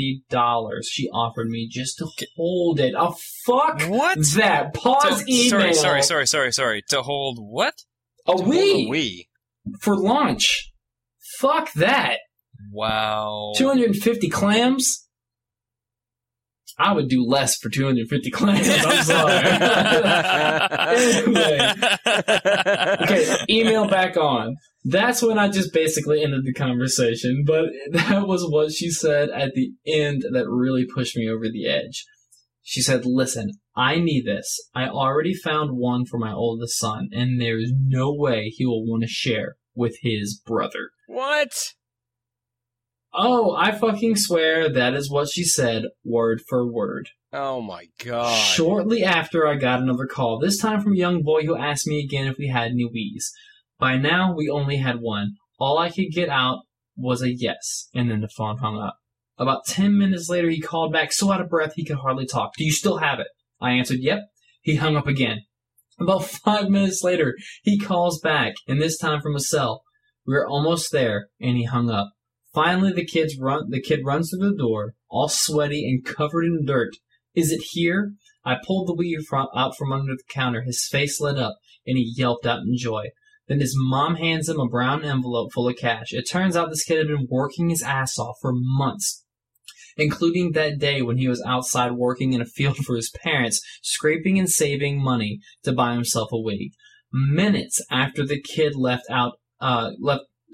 Speaker 3: she offered me just to hold it. Oh, fuck
Speaker 2: what?
Speaker 3: That. Pause email.
Speaker 2: Sorry. To hold what?
Speaker 3: A Wii.
Speaker 1: Wii.
Speaker 3: For launch. Fuck that.
Speaker 2: Wow.
Speaker 3: 250 clams? I would do less for 250 clams. I'm sorry. Anyway. Okay, email back on. That's when I just basically ended the conversation, but that was what she said at the end that really pushed me over the edge. She said, listen, I need this. I already found one for my oldest son, and there's no way he will want to share with his brother.
Speaker 1: What?
Speaker 3: Oh, I fucking swear that is what she said, word for word.
Speaker 1: Oh my god.
Speaker 3: Shortly after, I got another call, this time from a young boy who asked me again if we had any Wiis. By now, we only had one. All I could get out was a yes, and then the phone hung up. About 10 minutes later, he called back so out of breath he could hardly talk. Do you still have it? I answered, yep. He hung up again. About 5 minutes later, he calls back, and this time from a cell. We were almost there, and he hung up. Finally, the kid runs through the door, all sweaty and covered in dirt. Is it here? I pulled the Wii out from under the counter. His face lit up, and he yelped out in joy. Then his mom hands him a brown envelope full of cash. It turns out this kid had been working his ass off for months, including that day when he was outside working in a field for his parents, scraping and saving money to buy himself a Wii. Minutes after the kid left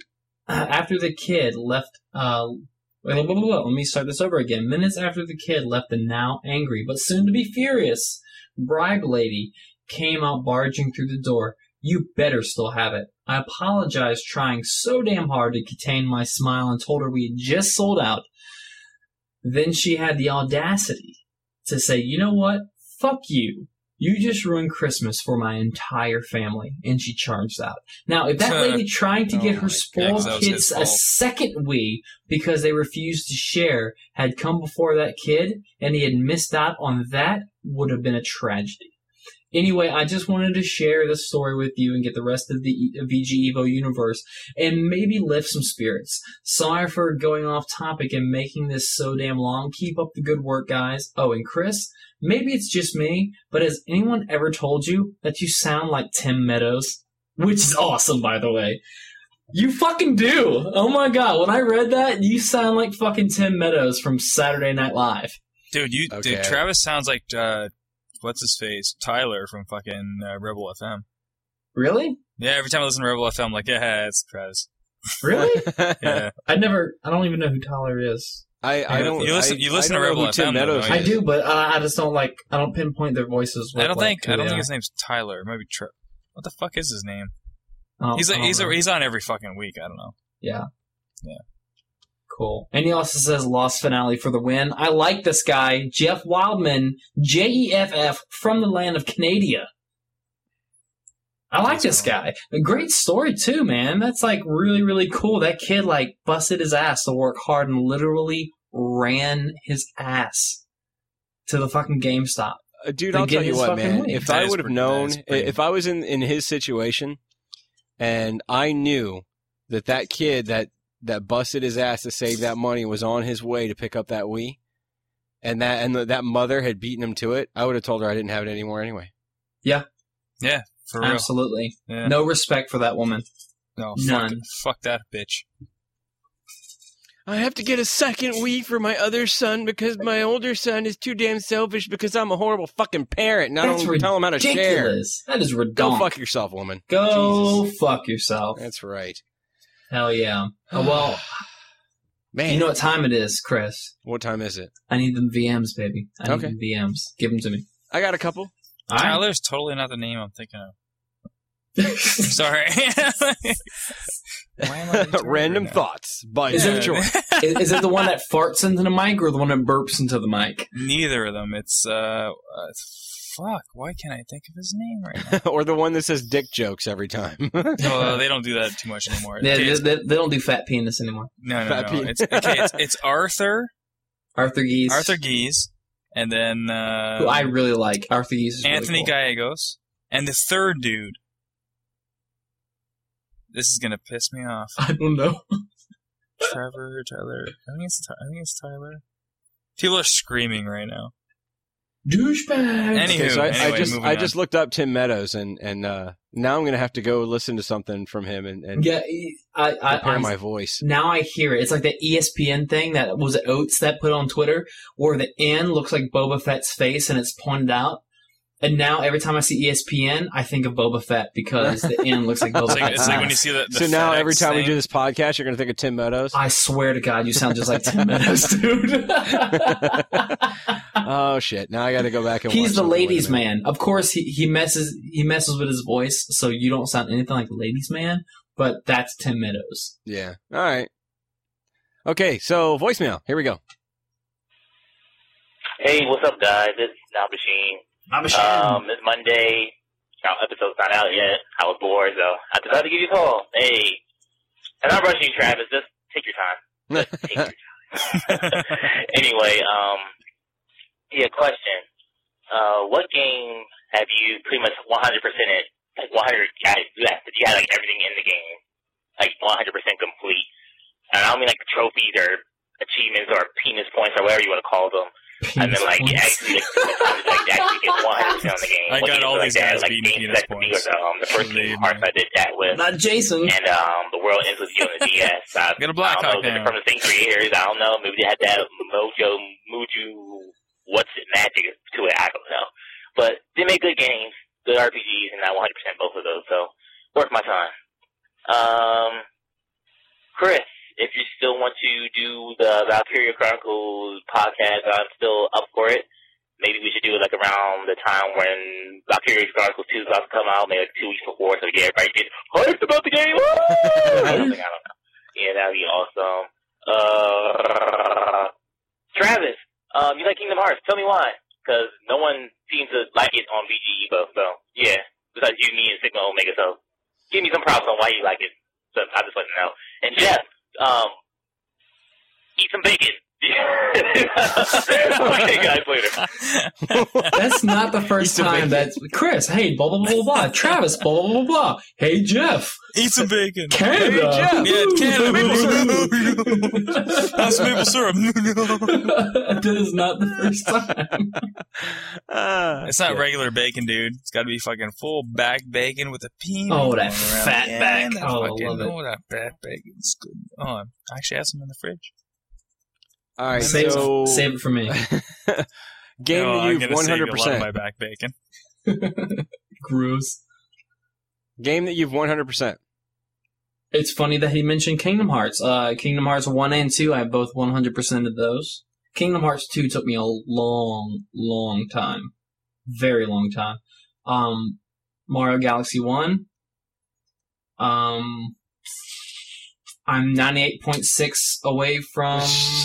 Speaker 3: after the kid left, let me start this over again. Minutes after the kid left the now angry, but soon to be furious, bribe lady came out barging through the door. You better still have it. I apologized, trying so damn hard to contain my smile, and told her we had just sold out. Then she had the audacity to say, you know what? Fuck you. You just ruined Christmas for my entire family. And she charged out. Now, if that lady trying to get her spoiled kids a second Wii because they refused to share had come before that kid and he had missed out on that, would have been a tragedy. Anyway, I just wanted to share this story with you and get the rest of the VG Evo universe and maybe lift some spirits. Sorry for going off topic and making this so damn long. Keep up the good work, guys. Oh, and Chris, maybe it's just me, but has anyone ever told you that you sound like Tim Meadows? Which is awesome, by the way. You fucking do. Oh my god, when I read that, you sound like fucking Tim Meadows from Saturday Night Live.
Speaker 2: Dude, dude, Travis sounds like, what's his face? Tyler from fucking Rebel FM.
Speaker 3: Really?
Speaker 2: Yeah, every time I listen to Rebel FM, I'm like, yeah, it's Travis.
Speaker 3: Really?
Speaker 2: Yeah.
Speaker 3: I don't even know who Tyler is.
Speaker 1: I don't.
Speaker 2: You listen
Speaker 1: I
Speaker 2: to Rebel
Speaker 1: who Tim
Speaker 2: FM,
Speaker 1: Meadows
Speaker 2: though,
Speaker 3: I do, but I just don't I don't pinpoint their voices.
Speaker 2: I don't think his name's Tyler. Maybe what the fuck is his name? He's on every fucking week. I don't know.
Speaker 3: Yeah.
Speaker 2: Yeah.
Speaker 3: Cool. And he also says Lost Finale for the win. I like this guy, Jeff Wildman, JEFF from the land of Canada. I like this guy. A great story too, man. That's like really, really cool. That kid like busted his ass to work hard and literally ran his ass to the fucking GameStop.
Speaker 1: Dude, I'll tell you what, man.
Speaker 3: Win.
Speaker 1: If I would have known, if I was in his situation, and I knew that kid that busted his ass to save that money was on his way to pick up that Wii, and that mother had beaten him to it, I would have told her I didn't have it anymore anyway.
Speaker 3: Yeah.
Speaker 2: Yeah, for real.
Speaker 3: Absolutely.
Speaker 2: Yeah.
Speaker 3: No respect for that woman.
Speaker 2: No,
Speaker 3: None.
Speaker 2: Fuck that bitch.
Speaker 1: I have to get a second Wii for my other son because my older son is too damn selfish because I'm a horrible fucking parent and I don't tell him how to share.
Speaker 3: Ridiculous. That is redundant.
Speaker 1: Go fuck yourself, woman.
Speaker 3: Go
Speaker 1: Jesus.
Speaker 3: fuck yourself.
Speaker 1: That's right.
Speaker 3: Hell yeah. Oh, well,
Speaker 1: man.
Speaker 3: You know what time it is, Chris?
Speaker 1: What time is it?
Speaker 3: I need them VMs, baby. I need them VMs. Give them to me.
Speaker 1: I got a couple.
Speaker 3: All right.
Speaker 2: Tyler's totally not the name I'm thinking of. Sorry. Why am I
Speaker 1: Random
Speaker 2: right
Speaker 1: thoughts by
Speaker 3: Is it-
Speaker 1: Troy.
Speaker 3: Is it the one that farts into the mic or the one that burps into the mic?
Speaker 2: Neither of them. It's fuck. Why can't I think of his name right now?
Speaker 1: Or the one that says dick jokes every time.
Speaker 2: No, they don't do that too much anymore.
Speaker 3: Yeah,
Speaker 2: Okay,
Speaker 3: they don't do fat penis anymore.
Speaker 2: no.
Speaker 1: Fat penis.
Speaker 2: It's Arthur.
Speaker 3: Arthur Geese.
Speaker 2: Arthur Geese, and then
Speaker 3: who I really like. Arthur Geese is
Speaker 2: Anthony
Speaker 3: really cool.
Speaker 2: Gallegos, and the third dude. This is gonna piss me off.
Speaker 3: I don't know.
Speaker 2: Trevor, Tyler. I think it's Tyler. People are screaming right now.
Speaker 3: Douchebag.
Speaker 2: Anywho,
Speaker 1: Okay, so
Speaker 2: anyway, moving
Speaker 1: I
Speaker 2: on.
Speaker 1: just looked up Tim Meadows and now I'm gonna have to go listen to something from him and
Speaker 3: Yeah,
Speaker 1: prepare my voice.
Speaker 3: now I hear it. It's like the ESPN thing that was Oates that put on Twitter, where the N looks like Boba Fett's face and it's pointed out. And now every time I see ESPN, I think of Boba Fett because the N looks like Boba Fett's
Speaker 2: It's like when you
Speaker 3: face.
Speaker 2: see the
Speaker 1: So now
Speaker 2: FedEx
Speaker 1: every time we
Speaker 2: thing.
Speaker 1: do this podcast, you're gonna think of Tim Meadows.
Speaker 3: I swear to God, you sound just like Tim Meadows, dude.
Speaker 1: Oh shit! Now I got to go back and.
Speaker 3: He's
Speaker 1: watch
Speaker 3: the
Speaker 1: something. Wait a
Speaker 3: ladies'
Speaker 1: minute.
Speaker 3: man. Of course, he messes with his voice, so you don't sound anything like ladies' man. But that's Tim Meadows.
Speaker 1: Yeah. All right. Okay. So voicemail. Here we go.
Speaker 8: Hey, what's up, guys? It's Now Machine. It's Monday. Our episode's not out yet. I was bored, so I decided to give you a call. Hey. And I'm rushing you, Travis. Just take your time. Just take your time. Anyway, yeah, question. What game have you pretty much 100%ed? Like 100, you had like everything in the game. Like 100% complete. And I don't mean like trophies or achievements or penis points or whatever you want to call them. And then like you actually actually get 100% on the game.
Speaker 2: I got all these guys
Speaker 8: like
Speaker 2: beating
Speaker 8: Games
Speaker 2: penis
Speaker 8: That Be
Speaker 2: points.
Speaker 8: or the first Kingdom Hearts I did that with.
Speaker 3: Not Jason.
Speaker 8: And the world ends with you on the DS.
Speaker 2: Got a Black
Speaker 8: I don't
Speaker 2: Hawk
Speaker 8: know,
Speaker 2: down.
Speaker 8: from the same creators. I don't know. Maybe they had that Muju, what's it, magic to it. I don't know. But they make good games, good RPGs, and I 100% both of those. So worth my time. Chris, if you still want to do the Valkyria Chronicles podcast, I'm still up for it. Maybe we should do it like around the time when Valkyria Chronicles 2 is about to come out, maybe like 2 weeks before, so yeah, everybody gets hyped about the game. I don't know. Yeah, that'd be awesome. Travis, you like Kingdom Hearts? Tell me why. Because no one seems to like it on VG Evo, so yeah. Besides you, me, and Sigma Omega, so give me some props on why you like it. So I just want to know. And Jeff, eat some bacon. Okay, guys, later.
Speaker 3: That's not the first time that's Chris. Hey, blah blah blah blah blah. Travis, blah blah blah blah. Hey, Jeff.
Speaker 2: Eat some bacon.
Speaker 3: Canada.
Speaker 1: Hey, Jeff.
Speaker 2: Yeah, Canada. That's maple syrup.
Speaker 3: That is not the first time.
Speaker 2: It's not regular bacon, dude. It's got to be fucking full back bacon with a peanut.
Speaker 3: Oh, that
Speaker 2: around
Speaker 3: fat
Speaker 2: the
Speaker 3: back.
Speaker 2: end. That
Speaker 3: Oh, I
Speaker 2: fucking,
Speaker 3: love it.
Speaker 2: oh, that fat bacon's good. Oh, I actually have some in the fridge.
Speaker 1: All right,
Speaker 3: Save
Speaker 1: so
Speaker 3: it for me.
Speaker 1: game
Speaker 2: Oh,
Speaker 1: that
Speaker 2: I'm
Speaker 1: you've
Speaker 2: gonna save you a lot of
Speaker 1: 100%.
Speaker 2: my back bacon.
Speaker 3: Gross.
Speaker 1: Game that you've 100%.
Speaker 3: It's funny that he mentioned Kingdom Hearts. Kingdom Hearts 1 and 2, I have both 100% of those. Kingdom Hearts 2 took me a long, long time. Very long time. Mario Galaxy 1. I'm 98.6 away from...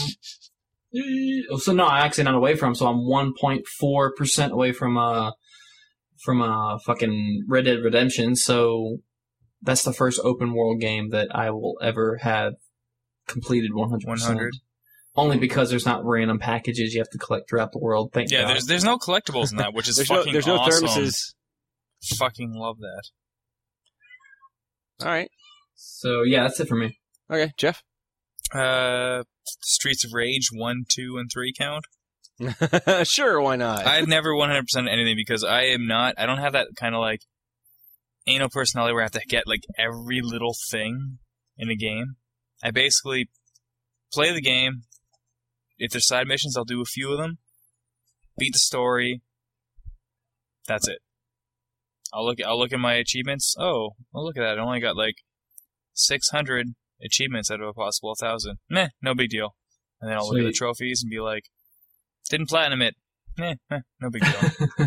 Speaker 3: So no, actually not away from, so I'm 1.4% away from fucking Red Dead Redemption, so that's the first open world game that I will ever have completed 100%.
Speaker 2: 100.
Speaker 3: Only because there's not random packages you have to collect throughout the world. Thank
Speaker 2: Yeah,
Speaker 3: God.
Speaker 2: there's no collectibles in that, which is
Speaker 1: There's
Speaker 2: fucking
Speaker 1: no
Speaker 2: awesome.
Speaker 1: thermoses.
Speaker 2: Fucking love that.
Speaker 1: All right.
Speaker 3: So yeah, that's it for me.
Speaker 1: Okay, Jeff.
Speaker 2: Streets of Rage 1, 2, and 3 count.
Speaker 1: Sure, why not?
Speaker 2: I've never 100% anything because I don't have that kind of like anal personality where I have to get like every little thing in a game. I basically play the game. If there's side missions, I'll do a few of them. Beat the story. That's it. I'll look at my achievements. Oh, look at that. I only got like 600 achievements out of a possible 1,000. Meh, no big deal. And then I'll look at the trophies and be like, didn't platinum it. No big deal.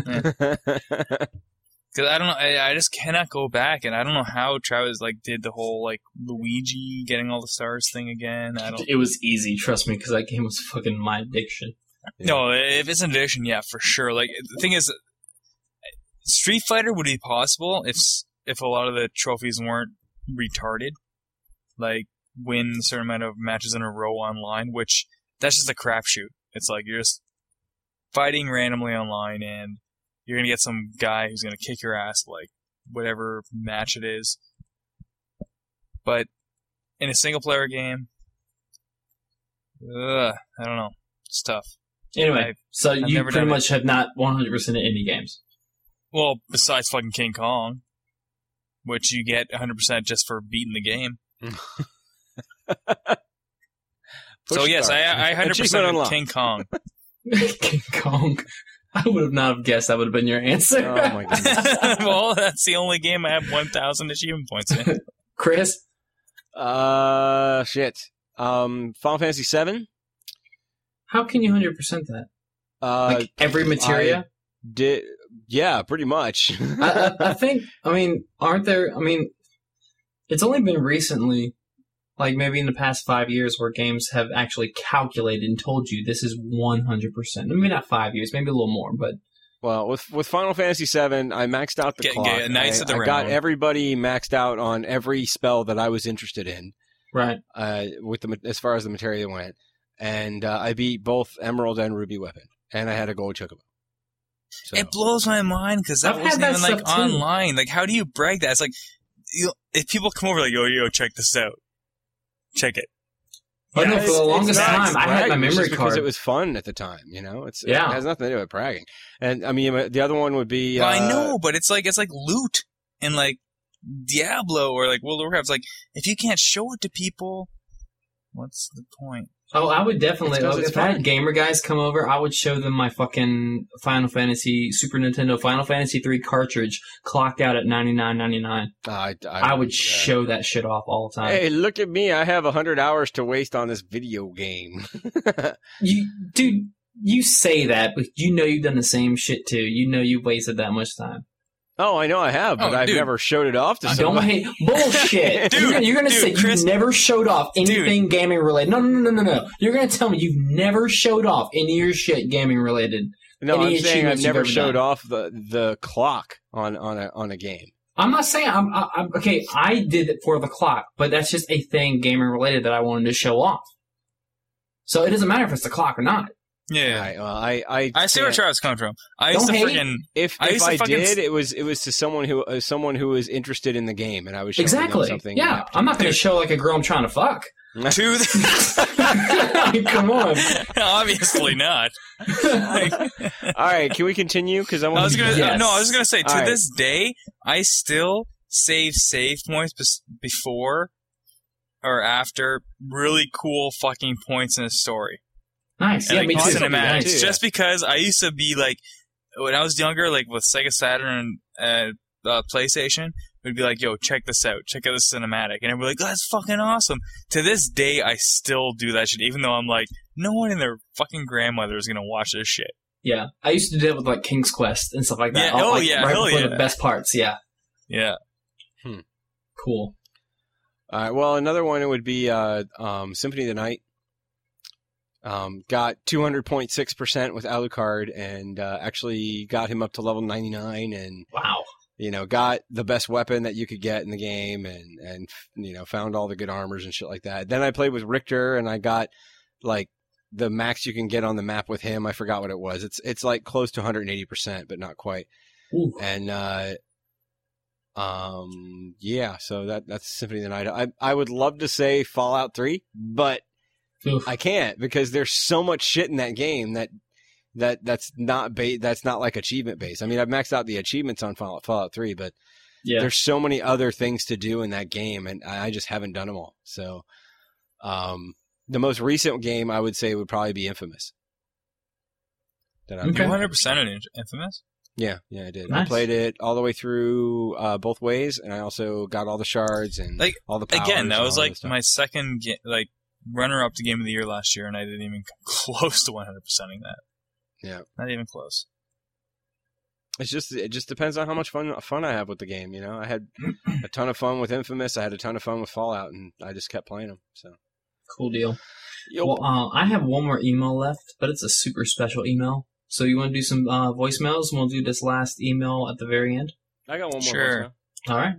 Speaker 2: Because I don't know, I just cannot go back, and I don't know how Travis like did the whole like Luigi getting all the stars thing again.
Speaker 3: It was easy, trust me, because that game was fucking my addiction.
Speaker 1: Yeah.
Speaker 2: No, if it's an addiction, yeah, for sure. Like the thing is, Street Fighter would be possible if a lot of the trophies weren't retarded, like win a certain amount of matches in a row online, which that's just a crapshoot. It's like you're just fighting randomly online, and you're gonna get some guy who's gonna kick your ass, like whatever match it is. But in a single player game, I don't know, it's tough.
Speaker 3: Anyway, so
Speaker 2: I've
Speaker 3: you
Speaker 2: never
Speaker 3: pretty
Speaker 2: done
Speaker 3: much have not 100% indie games.
Speaker 2: Well, besides fucking King Kong, which you get 100% just for beating the game. So yes, I 100% with King Kong.
Speaker 3: King Kong. I would have not have guessed that would have been your answer.
Speaker 1: Oh my goodness.
Speaker 2: Well, that's the only game I have 1,000 achievement points in.
Speaker 3: Chris?
Speaker 1: Shit. Final Fantasy 7?
Speaker 3: How can you 100% that? Like every materia?
Speaker 1: Yeah, pretty much.
Speaker 3: I think, aren't there, it's only been recently, like maybe in the past 5 years, where games have actually calculated and told you this is 100%. Maybe not 5 years, maybe a little more, but...
Speaker 1: Well, with Final Fantasy 7, I maxed out the clock.
Speaker 2: Knights of the
Speaker 1: I
Speaker 2: Round.
Speaker 1: got everybody maxed out on every spell that I was interested in.
Speaker 3: Right.
Speaker 1: As far as the materia went. And I beat both Emerald and Ruby Weapon. And I had a gold chocobo. So.
Speaker 2: It blows my mind because that wasn't even like online. Like, how do you brag that? It's like, if people come over like, yo, check this out. Check it.
Speaker 3: But no, for the longest time, I had my memory card.
Speaker 1: Because it was fun at the time, you know? It has nothing to do with bragging. And, the other one would be...
Speaker 2: Well, I know, but it's like loot and, like, Diablo or, like, World of Warcraft. It's like, if you can't show it to people, what's the point?
Speaker 3: Oh, I would definitely.
Speaker 1: It's 'cause it's
Speaker 3: If I had
Speaker 1: fun.
Speaker 3: gamer guys come over, I would show them my fucking Super Nintendo Final Fantasy 3 cartridge clocked out at $99.99. I would show that shit off all the time.
Speaker 1: Hey, look at me! I have 100 hours to waste on this video game.
Speaker 3: Dude, you say that, but you know you've done the same shit too. You know you've wasted that much time.
Speaker 1: Oh, I know I have, but I've never showed it off to
Speaker 3: Don't
Speaker 1: somebody.
Speaker 3: hate bullshit. You're gonna say
Speaker 2: Chris,
Speaker 3: you've never showed off anything gaming related. No. You're gonna tell me you've never showed off any of your shit gaming related.
Speaker 1: No,
Speaker 3: Any
Speaker 1: I'm saying I've
Speaker 3: achievements you've
Speaker 1: never
Speaker 3: ever
Speaker 1: showed
Speaker 3: done.
Speaker 1: off the clock on a game.
Speaker 3: I'm not saying I'm okay. I did it for the clock, but that's just a thing gaming related that I wanted to show off. So it doesn't matter if it's the clock or not.
Speaker 2: Yeah.
Speaker 1: Right, well,
Speaker 2: I see where Travis coming from. I used
Speaker 3: Don't
Speaker 2: to
Speaker 3: hate.
Speaker 2: freaking.
Speaker 1: If
Speaker 2: I used to
Speaker 1: I
Speaker 2: fucking
Speaker 1: did, it was to someone who was interested in the game, and I was showing
Speaker 3: Exactly.
Speaker 1: them something.
Speaker 3: Yeah, I'm not going to show like a girl I'm trying to fuck.
Speaker 2: To the,
Speaker 3: I mean, come on.
Speaker 2: obviously not. Like,
Speaker 1: All right, can we continue? Because I
Speaker 2: I
Speaker 1: want
Speaker 2: was
Speaker 1: to.
Speaker 2: gonna
Speaker 3: Yes.
Speaker 2: no, I was gonna say to
Speaker 1: All right.
Speaker 2: this day, I still save points before or after really cool fucking points in a story.
Speaker 3: Nice.
Speaker 2: And
Speaker 3: Yeah,
Speaker 2: like
Speaker 3: me too.
Speaker 2: cinematics.
Speaker 3: Nice.
Speaker 2: Just because I used to be like when I was younger, like with Sega Saturn and PlayStation, we'd be like, "Yo, check this out! Check out this cinematic," and I'd be like, "Oh, that's fucking awesome." To this day, I still do that shit, even though I'm like, no one and their fucking grandmother is gonna watch this shit.
Speaker 3: Yeah, I used to do it with like King's Quest and stuff like that.
Speaker 2: Yeah,
Speaker 3: Right
Speaker 2: hell
Speaker 3: before
Speaker 2: yeah.
Speaker 3: the best parts. Yeah,
Speaker 2: Yeah.
Speaker 3: cool.
Speaker 1: All right. Well, another one would be Symphony of the Night. Got 200.6% with Alucard, and actually got him up to level 99, and
Speaker 3: Wow.
Speaker 1: got the best weapon that you could get in the game, and found all the good armors and shit like that. Then I played with Richter, and I got like the max you can get on the map with him. I forgot what it was. It's like close to 180%, but not quite.
Speaker 3: Ooh.
Speaker 1: And yeah, so that's Symphony of the Night. I would love to say Fallout 3, but
Speaker 3: Oof.
Speaker 1: I can't because there's so much shit in that game that's not like achievement based. I mean, I've maxed out the achievements on Fallout 3, but
Speaker 3: Yeah.
Speaker 1: there's so many other things to do in that game, and I just haven't done them all. So, the most recent game I would say would probably be Infamous. That I've
Speaker 3: Okay.
Speaker 2: 100% in Infamous.
Speaker 1: Yeah, I did.
Speaker 3: Nice.
Speaker 1: I played it all the way through both ways, and I also got all the shards and
Speaker 2: Like,
Speaker 1: all the powers.
Speaker 2: Again, that
Speaker 1: and
Speaker 2: was
Speaker 1: all
Speaker 2: like
Speaker 1: stuff.
Speaker 2: my second runner-up to Game of the Year last year, and I didn't even come close to 100%ing that.
Speaker 1: Yeah.
Speaker 2: Not even close.
Speaker 1: It just depends on how much fun I have with the game. I had a ton of fun with Infamous. I had a ton of fun with Fallout, and I just kept playing them. So
Speaker 3: Cool deal.
Speaker 1: Yo.
Speaker 3: Well, I have one more email left, but it's a super special email. So you want to do some voicemails? We'll do this last email at the very end.
Speaker 1: I got one more.
Speaker 2: Sure.
Speaker 1: voicemail.
Speaker 3: All right.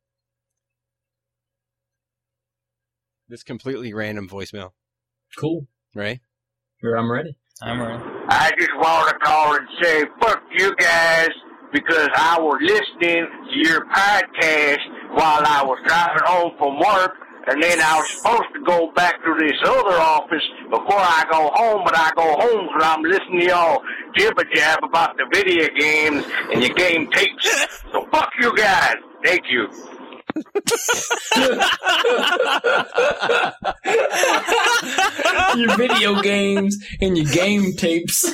Speaker 1: This completely random voicemail,
Speaker 3: Cool.
Speaker 1: right?
Speaker 3: Here, I'm ready.
Speaker 2: I'm right.
Speaker 9: I just want to call and say fuck you guys because I was listening to your podcast while I was driving home from work, and then I was supposed to go back to this other office before I go home, but I go home because I'm listening to y'all jibber-jab about the video games and your game tapes. So fuck you guys. Thank you.
Speaker 3: Your video games and your game tapes.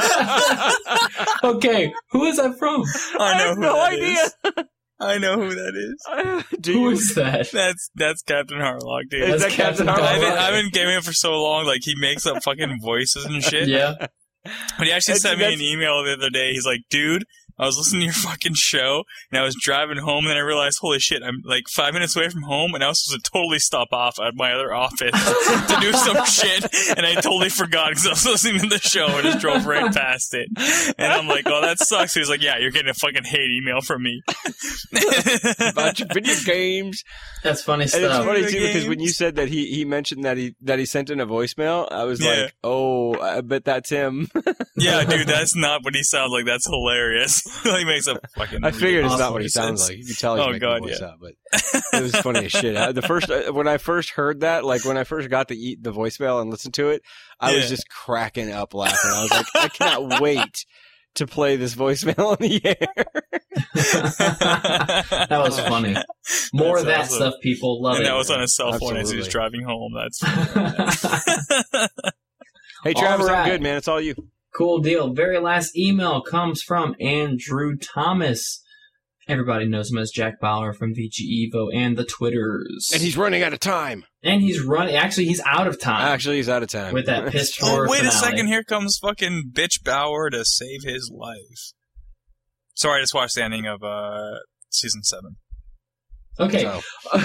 Speaker 3: Okay, who is that from?
Speaker 2: I know
Speaker 1: have
Speaker 2: who
Speaker 1: no
Speaker 2: that
Speaker 1: idea.
Speaker 2: is. I know who that is.
Speaker 1: Do
Speaker 3: Who
Speaker 1: you?
Speaker 3: is that?
Speaker 2: That's Captain Harlock, dude.
Speaker 1: Is
Speaker 3: That's
Speaker 1: that Captain
Speaker 3: Captain
Speaker 2: I've
Speaker 1: Harlock?
Speaker 2: been, I've been gaming him for so long, like, he makes up fucking voices and shit.
Speaker 3: Yeah.
Speaker 2: But he actually
Speaker 1: That's-
Speaker 2: sent me an
Speaker 1: that's-
Speaker 2: email the other day. He's like, dude, I was listening to your fucking show, and I was driving home, and then I realized, holy shit, I'm like 5 minutes away from home, and I was supposed to totally stop off at my other office to do some shit, and I totally forgot because I was listening to the show and just drove right past it. And I'm like, oh, that sucks. He was like, yeah, you're getting a fucking hate email from me.
Speaker 1: About your video games.
Speaker 3: That's funny
Speaker 1: And it's
Speaker 3: stuff.
Speaker 1: funny too
Speaker 2: Video
Speaker 1: because when you
Speaker 2: games.
Speaker 1: said that he mentioned that he sent in a voicemail, I was
Speaker 2: Yeah.
Speaker 1: like, oh, I bet that's him.
Speaker 2: Yeah, dude, that's not what he sounds like. That's hilarious. He makes a fucking.
Speaker 1: I figured it's
Speaker 3: Awesome
Speaker 1: not what he sounds like. You can tell he's
Speaker 2: Oh,
Speaker 1: making
Speaker 2: God,
Speaker 1: the voice
Speaker 2: yeah.
Speaker 1: up, but it was funny as shit. The first when I first heard that, like when I first got the voicemail and listened to it, I was
Speaker 2: Yeah.
Speaker 1: just cracking up laughing. I was like, I cannot wait to play this voicemail on the air.
Speaker 3: That was funny. More of that
Speaker 2: awesome.
Speaker 3: stuff, people love
Speaker 2: And
Speaker 3: it.
Speaker 2: that was on his cell phone as he was
Speaker 1: Absolutely.
Speaker 2: driving home. That's funny.
Speaker 1: Hey, Travis,
Speaker 3: All right.
Speaker 1: I'm good, man. It's all you.
Speaker 3: Cool deal. Very last email comes from Andrew Thomas. Everybody knows him as Jack Bauer from VG Evo and the Twitters.
Speaker 1: And he's running out of time.
Speaker 3: And he's running. Actually, he's out of time.
Speaker 1: Actually, he's out of time.
Speaker 3: With that piss
Speaker 2: Oh,
Speaker 3: poor
Speaker 2: wait a
Speaker 3: finale.
Speaker 2: second. Here comes fucking bitch Bauer to save his life. Sorry, I just watched the ending of season 7.
Speaker 3: Okay.
Speaker 1: So,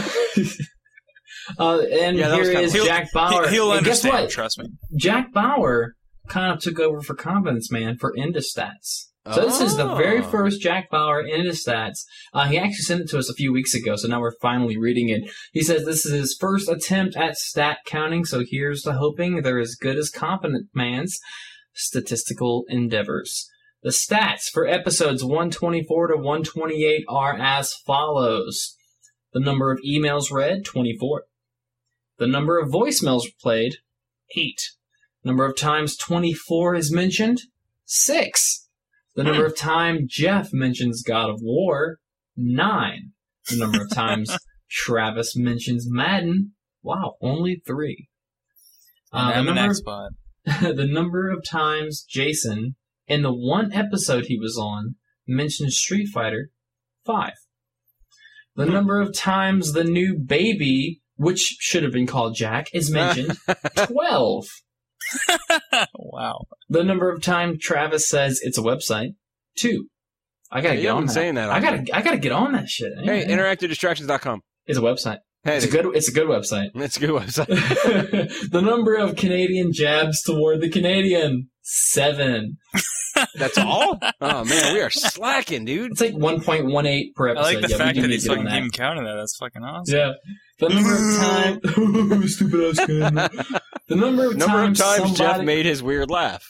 Speaker 3: And
Speaker 1: Yeah, that was
Speaker 3: here
Speaker 1: kinda
Speaker 3: is
Speaker 1: cool.
Speaker 3: Jack Bauer.
Speaker 2: He'll
Speaker 3: And guess
Speaker 2: understand,
Speaker 3: what?
Speaker 2: trust me.
Speaker 3: Jack Bauer kind of took over for Confidence Man for Indostats. So this is the very
Speaker 1: Oh.
Speaker 3: first Jack Bauer Indostats. He actually sent it to us a few weeks ago, so now we're finally reading it. He says this is his first attempt at stat counting, so here's to hoping they're as good as Confident Man's statistical endeavors. The stats for episodes 124 to 128 are as follows. The number of emails read, 24. The number of voicemails played, 8. Number of times 24 is mentioned, 6. The number of times Jeff mentions God of War, 9. The number of times Travis mentions Madden, wow, only 3.
Speaker 2: I'm an X-Bot.
Speaker 3: The number of times Jason, in the one episode he was on, mentioned Street Fighter, 5. The number of times the new baby, which should have been called Jack, is mentioned, 12.
Speaker 2: Wow.
Speaker 3: The number of times Travis says it's a website, 2. I gotta
Speaker 1: Yeah,
Speaker 3: get
Speaker 1: you
Speaker 3: on
Speaker 1: haven't
Speaker 3: that.
Speaker 1: saying that
Speaker 3: I
Speaker 1: often.
Speaker 3: gotta get on that shit.
Speaker 1: hey, interactivedistractions.com.
Speaker 3: It's a website.
Speaker 1: Hey,
Speaker 3: It's a good website.
Speaker 1: It's a good website.
Speaker 3: The number of Canadian jabs toward the Canadian, 7.
Speaker 1: That's all? Oh, man, we are slacking, dude.
Speaker 3: It's like 1.18 per
Speaker 2: I
Speaker 3: episode.
Speaker 2: like the
Speaker 3: Yeah, we
Speaker 2: fact
Speaker 3: do
Speaker 2: that
Speaker 3: need
Speaker 2: he's
Speaker 3: to get on
Speaker 2: fucking
Speaker 3: that.
Speaker 2: keeping count of that. That's fucking awesome.
Speaker 3: Yeah. The number of times... Stupid ass kid. The number of times
Speaker 1: Jeff
Speaker 3: somebody...
Speaker 1: made his weird laugh.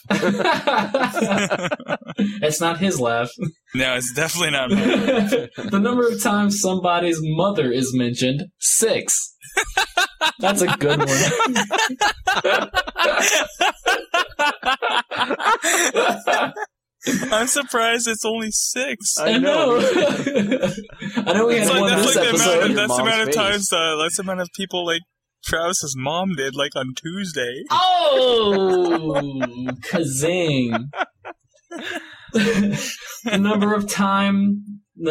Speaker 3: It's not his laugh.
Speaker 2: No, it's definitely not mine.
Speaker 3: The number of times somebody's mother is mentioned, 6. That's a good one.
Speaker 2: I'm surprised it's only 6.
Speaker 3: I know. I know we had
Speaker 2: It's
Speaker 3: one
Speaker 2: like,
Speaker 3: this episode.
Speaker 2: that's the amount of times,
Speaker 1: face.
Speaker 2: that's the amount of people like Travis's mom did, like on Tuesday.
Speaker 3: Oh, kazing! The number of times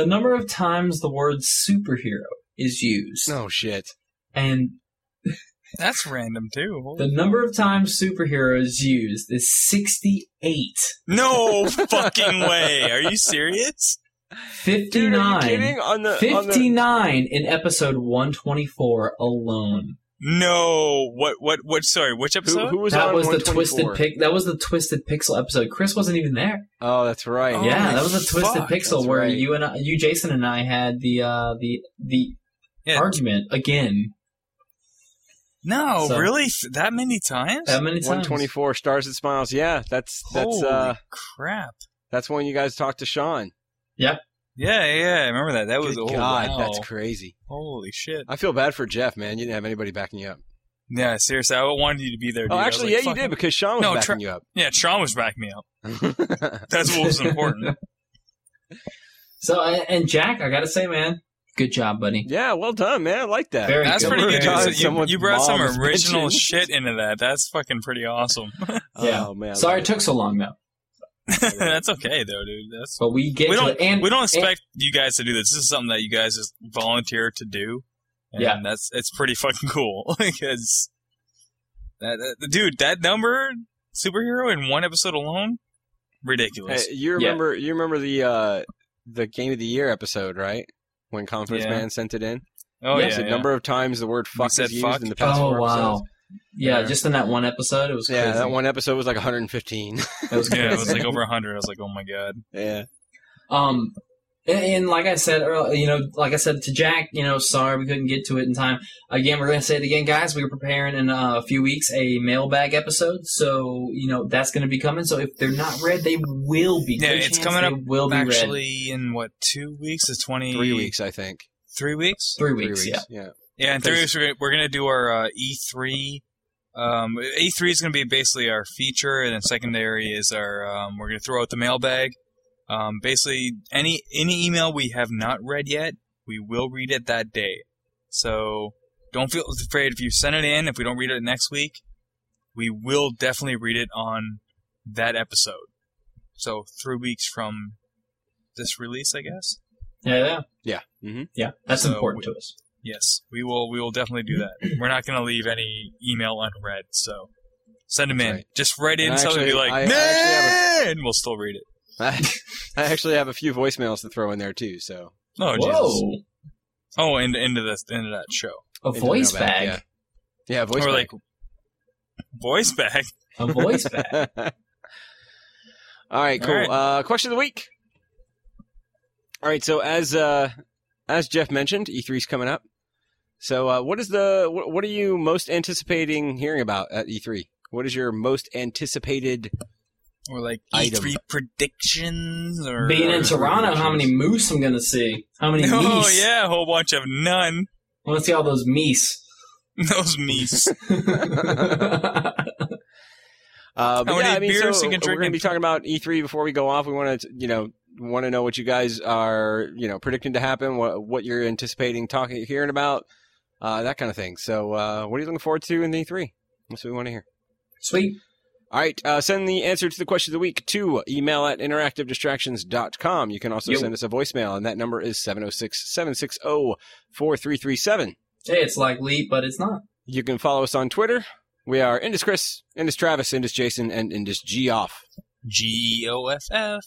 Speaker 3: the word superhero is used,
Speaker 1: No shit.
Speaker 3: and
Speaker 2: That's random too.
Speaker 3: the number of times superhero is used is 68.
Speaker 2: No fucking way. Are you serious?
Speaker 3: 59.
Speaker 1: Dude, are you kidding? On the
Speaker 3: 59 in episode 124 alone.
Speaker 2: No. What sorry, which episode?
Speaker 1: who was
Speaker 3: That
Speaker 1: on
Speaker 3: was the
Speaker 1: 124?
Speaker 3: Twisted Pixel episode. Chris wasn't even there.
Speaker 1: Oh, that's right.
Speaker 2: Oh,
Speaker 3: Yeah, that was a Twisted
Speaker 2: fuck,
Speaker 3: Pixel
Speaker 1: that's
Speaker 3: where
Speaker 1: right.
Speaker 3: you, Jason, and I had the
Speaker 2: Yeah.
Speaker 3: argument again.
Speaker 2: No,
Speaker 3: So-
Speaker 2: really? That many times?
Speaker 3: That many times.
Speaker 1: 124 Stars and Smiles. Yeah, that's
Speaker 2: Holy crap.
Speaker 1: that's when you guys talked to Sean.
Speaker 2: Yeah, I remember that. That was
Speaker 1: Good God,
Speaker 2: wow.
Speaker 1: that's crazy.
Speaker 2: Holy shit.
Speaker 1: I feel bad for Jeff, man. You didn't have anybody backing you up.
Speaker 2: Yeah, seriously, I wanted you to be there, dude.
Speaker 1: Oh,
Speaker 2: I was
Speaker 1: actually,
Speaker 2: like,
Speaker 1: yeah, you
Speaker 2: fuck
Speaker 1: did
Speaker 2: it.
Speaker 1: because Sean was
Speaker 2: No,
Speaker 1: backing you up.
Speaker 2: Yeah, Sean was backing me up. That's what was important.
Speaker 3: So, and Jack, I gotta say, man, good job, buddy.
Speaker 1: Yeah, well done, man. I like that.
Speaker 3: Very
Speaker 2: That's
Speaker 3: good.
Speaker 2: pretty good,
Speaker 1: Time
Speaker 2: dude. So
Speaker 1: someone's
Speaker 2: you brought some
Speaker 1: mom is
Speaker 2: original
Speaker 1: mentioned.
Speaker 2: shit into that. That's fucking pretty awesome.
Speaker 3: Yeah.
Speaker 1: Oh, man.
Speaker 3: Sorry it took so long, though.
Speaker 2: That's okay, though, dude. That's
Speaker 3: But we get
Speaker 2: we
Speaker 3: to
Speaker 2: don't
Speaker 3: it. And,
Speaker 2: we don't expect you guys to do this. This is something that you guys just volunteer to do. And
Speaker 3: Yeah.
Speaker 2: it's pretty fucking cool because dude, that number superhero in one episode alone, ridiculous.
Speaker 1: Hey, you remember the Game of the Year episode, right? When Confidence
Speaker 2: Yeah.
Speaker 1: Man sent it in?
Speaker 2: Oh
Speaker 3: Yeah.
Speaker 2: yeah,
Speaker 1: The
Speaker 2: yeah.
Speaker 1: number of times the word fuck
Speaker 2: said
Speaker 1: is used
Speaker 2: fuck?
Speaker 1: in the past
Speaker 3: Oh,
Speaker 1: 4
Speaker 3: wow.
Speaker 1: episodes.
Speaker 3: Yeah,
Speaker 2: Yeah.
Speaker 3: just in that one episode, it was crazy.
Speaker 1: Yeah, that one episode was like 115.
Speaker 3: That was crazy.
Speaker 2: Yeah, it was like over 100. I was like, oh my god.
Speaker 1: Yeah.
Speaker 3: And like I said earlier, like I said to Jack, sorry we couldn't get to it in time. Again, we're going to say it again, guys. We're preparing in a few weeks a mailbag episode, so that's going to be coming. So if they're not read, they will be.
Speaker 2: Yeah,
Speaker 3: Good
Speaker 2: it's
Speaker 3: chance
Speaker 2: coming up
Speaker 3: they will be read.
Speaker 2: actually in what 2 weeks? It's 20.
Speaker 1: 3 weeks, I think.
Speaker 2: 3 weeks.
Speaker 3: 3
Speaker 1: 3
Speaker 3: weeks.
Speaker 1: weeks.
Speaker 3: Yeah.
Speaker 2: Yeah, in 3 weeks we're gonna do our E3. E3 is gonna be basically our feature, and then secondary is our we're gonna throw out the mailbag. Basically, any email we have not read yet, we will read it that day. So don't feel afraid if you send it in. If we don't read it next week, we will definitely read it on that episode. So 3 weeks from this release, I guess.
Speaker 3: Yeah.
Speaker 1: Mm-hmm.
Speaker 3: Yeah, that's important to us.
Speaker 2: Yes, we will definitely do that. We're not going to leave any email unread, so send them in.
Speaker 1: Right.
Speaker 2: Just write in something and be like, and we'll still read it.
Speaker 1: I actually have a few voicemails to throw in there too. So.
Speaker 2: Oh,
Speaker 3: Whoa.
Speaker 2: Jesus. Oh, into that show.
Speaker 3: A voice bag.
Speaker 1: Yeah, voice bag.
Speaker 2: Or like voice bag.
Speaker 3: A voice bag.
Speaker 1: All right, cool.
Speaker 2: All right.
Speaker 1: Question of the week. All right, so as Jeff mentioned, E3's coming up. So what are you most anticipating hearing about at E3? What is your most anticipated
Speaker 2: or like
Speaker 1: item?
Speaker 2: E3 predictions? Or
Speaker 3: Being in Toronto, how many moose I'm going to see? How many meese?
Speaker 2: Oh, yeah, a whole bunch of none.
Speaker 3: I want to see all those meese.
Speaker 2: Those meese.
Speaker 1: But
Speaker 2: How
Speaker 1: yeah,
Speaker 2: many
Speaker 1: I mean,
Speaker 2: beers
Speaker 1: so
Speaker 2: you can drink
Speaker 1: we're going to
Speaker 2: in-
Speaker 1: be talking about E3 before we go off. We want to, know what you guys are, predicting to happen, what you're anticipating hearing about, that kind of thing. So, what are you looking forward to in the E3? That's what we want to hear.
Speaker 3: Sweet.
Speaker 1: All right, send the answer to the question of the week to email@interactivedistractions.com. You can also send us a voicemail, and that number is 706-760-4337.
Speaker 3: Hey, it's like Leap, but it's not.
Speaker 1: You can follow us on Twitter. We are Indus Chris, Indus Travis, Indus Jason, and Indus Geoff.
Speaker 2: Geoff.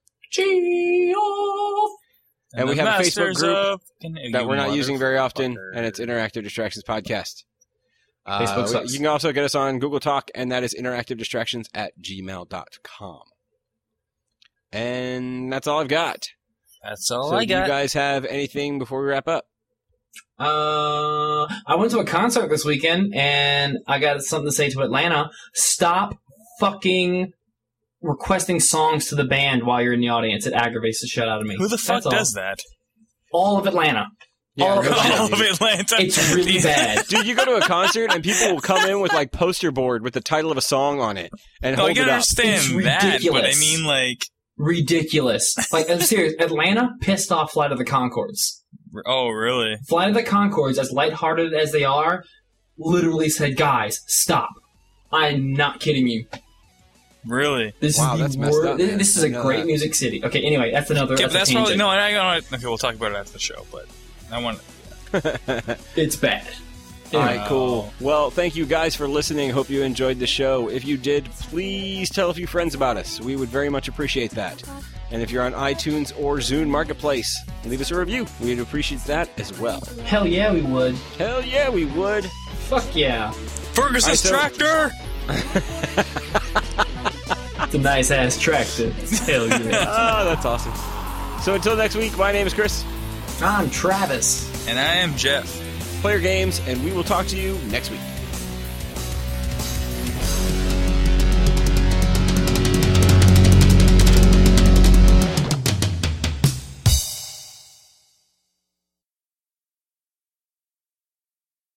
Speaker 3: Geoff.
Speaker 1: And we have a Facebook group that we're not
Speaker 2: You
Speaker 1: using very often,
Speaker 2: motherfucker.
Speaker 1: and it's Interactive Distractions Podcast.
Speaker 3: Facebook sucks.
Speaker 1: You can also get us on Google Talk, and that is interactivedistractions@gmail.com. And that's all I've got.
Speaker 2: That's all
Speaker 1: So
Speaker 2: I
Speaker 1: do
Speaker 2: got.
Speaker 1: you guys have anything before we wrap up?
Speaker 3: I went to a concert this weekend, and I got something to say to Atlanta. Stop fucking requesting songs to the band while you're in the audience. It aggravates the shit out of me.
Speaker 2: Who the fuck does that?
Speaker 3: All of Atlanta. All of Atlanta.
Speaker 2: All of Atlanta.
Speaker 3: It's really bad.
Speaker 1: Dude, you go to a concert and people will come in with like poster board with the title of a song on it and
Speaker 2: No, I
Speaker 1: hold
Speaker 2: can
Speaker 1: it up.
Speaker 2: understand
Speaker 3: It's
Speaker 2: that, but I
Speaker 3: ridiculous.
Speaker 2: mean, like,
Speaker 3: Ridiculous. Like, I'm serious. Atlanta pissed off Flight of the Conchords.
Speaker 2: oh, really?
Speaker 3: Flight of the Conchords, as lighthearted as they are, literally said, guys, stop. I'm not kidding you.
Speaker 2: Really?
Speaker 3: This
Speaker 1: Wow,
Speaker 3: is
Speaker 1: that's
Speaker 3: the
Speaker 1: messed
Speaker 3: worst.
Speaker 1: up, man.
Speaker 3: This is a
Speaker 1: I know
Speaker 3: great
Speaker 1: that.
Speaker 3: music city. Okay, anyway, that's another.
Speaker 2: Okay, but that's
Speaker 3: a
Speaker 2: probably
Speaker 3: tangent.
Speaker 2: okay, we'll talk about it after the show, but I want.
Speaker 3: It's bad.
Speaker 1: All
Speaker 3: Anyway.
Speaker 1: right, cool. Well, thank you guys for listening. Hope you enjoyed the show. If you did, please tell a few friends about us. We would very much appreciate that. And if you're on iTunes or Zune Marketplace, leave us a review. We'd appreciate that as well.
Speaker 3: Hell yeah, we would.
Speaker 1: Hell yeah, we would.
Speaker 3: Fuck yeah.
Speaker 2: Fergus's tractor.
Speaker 3: It's a nice ass tractor. Hell yeah.
Speaker 1: Oh, that's awesome. So until next week, my name is Chris.
Speaker 3: I'm Travis.
Speaker 2: And I am Jeff.
Speaker 1: Play your games, and we will talk to you next week.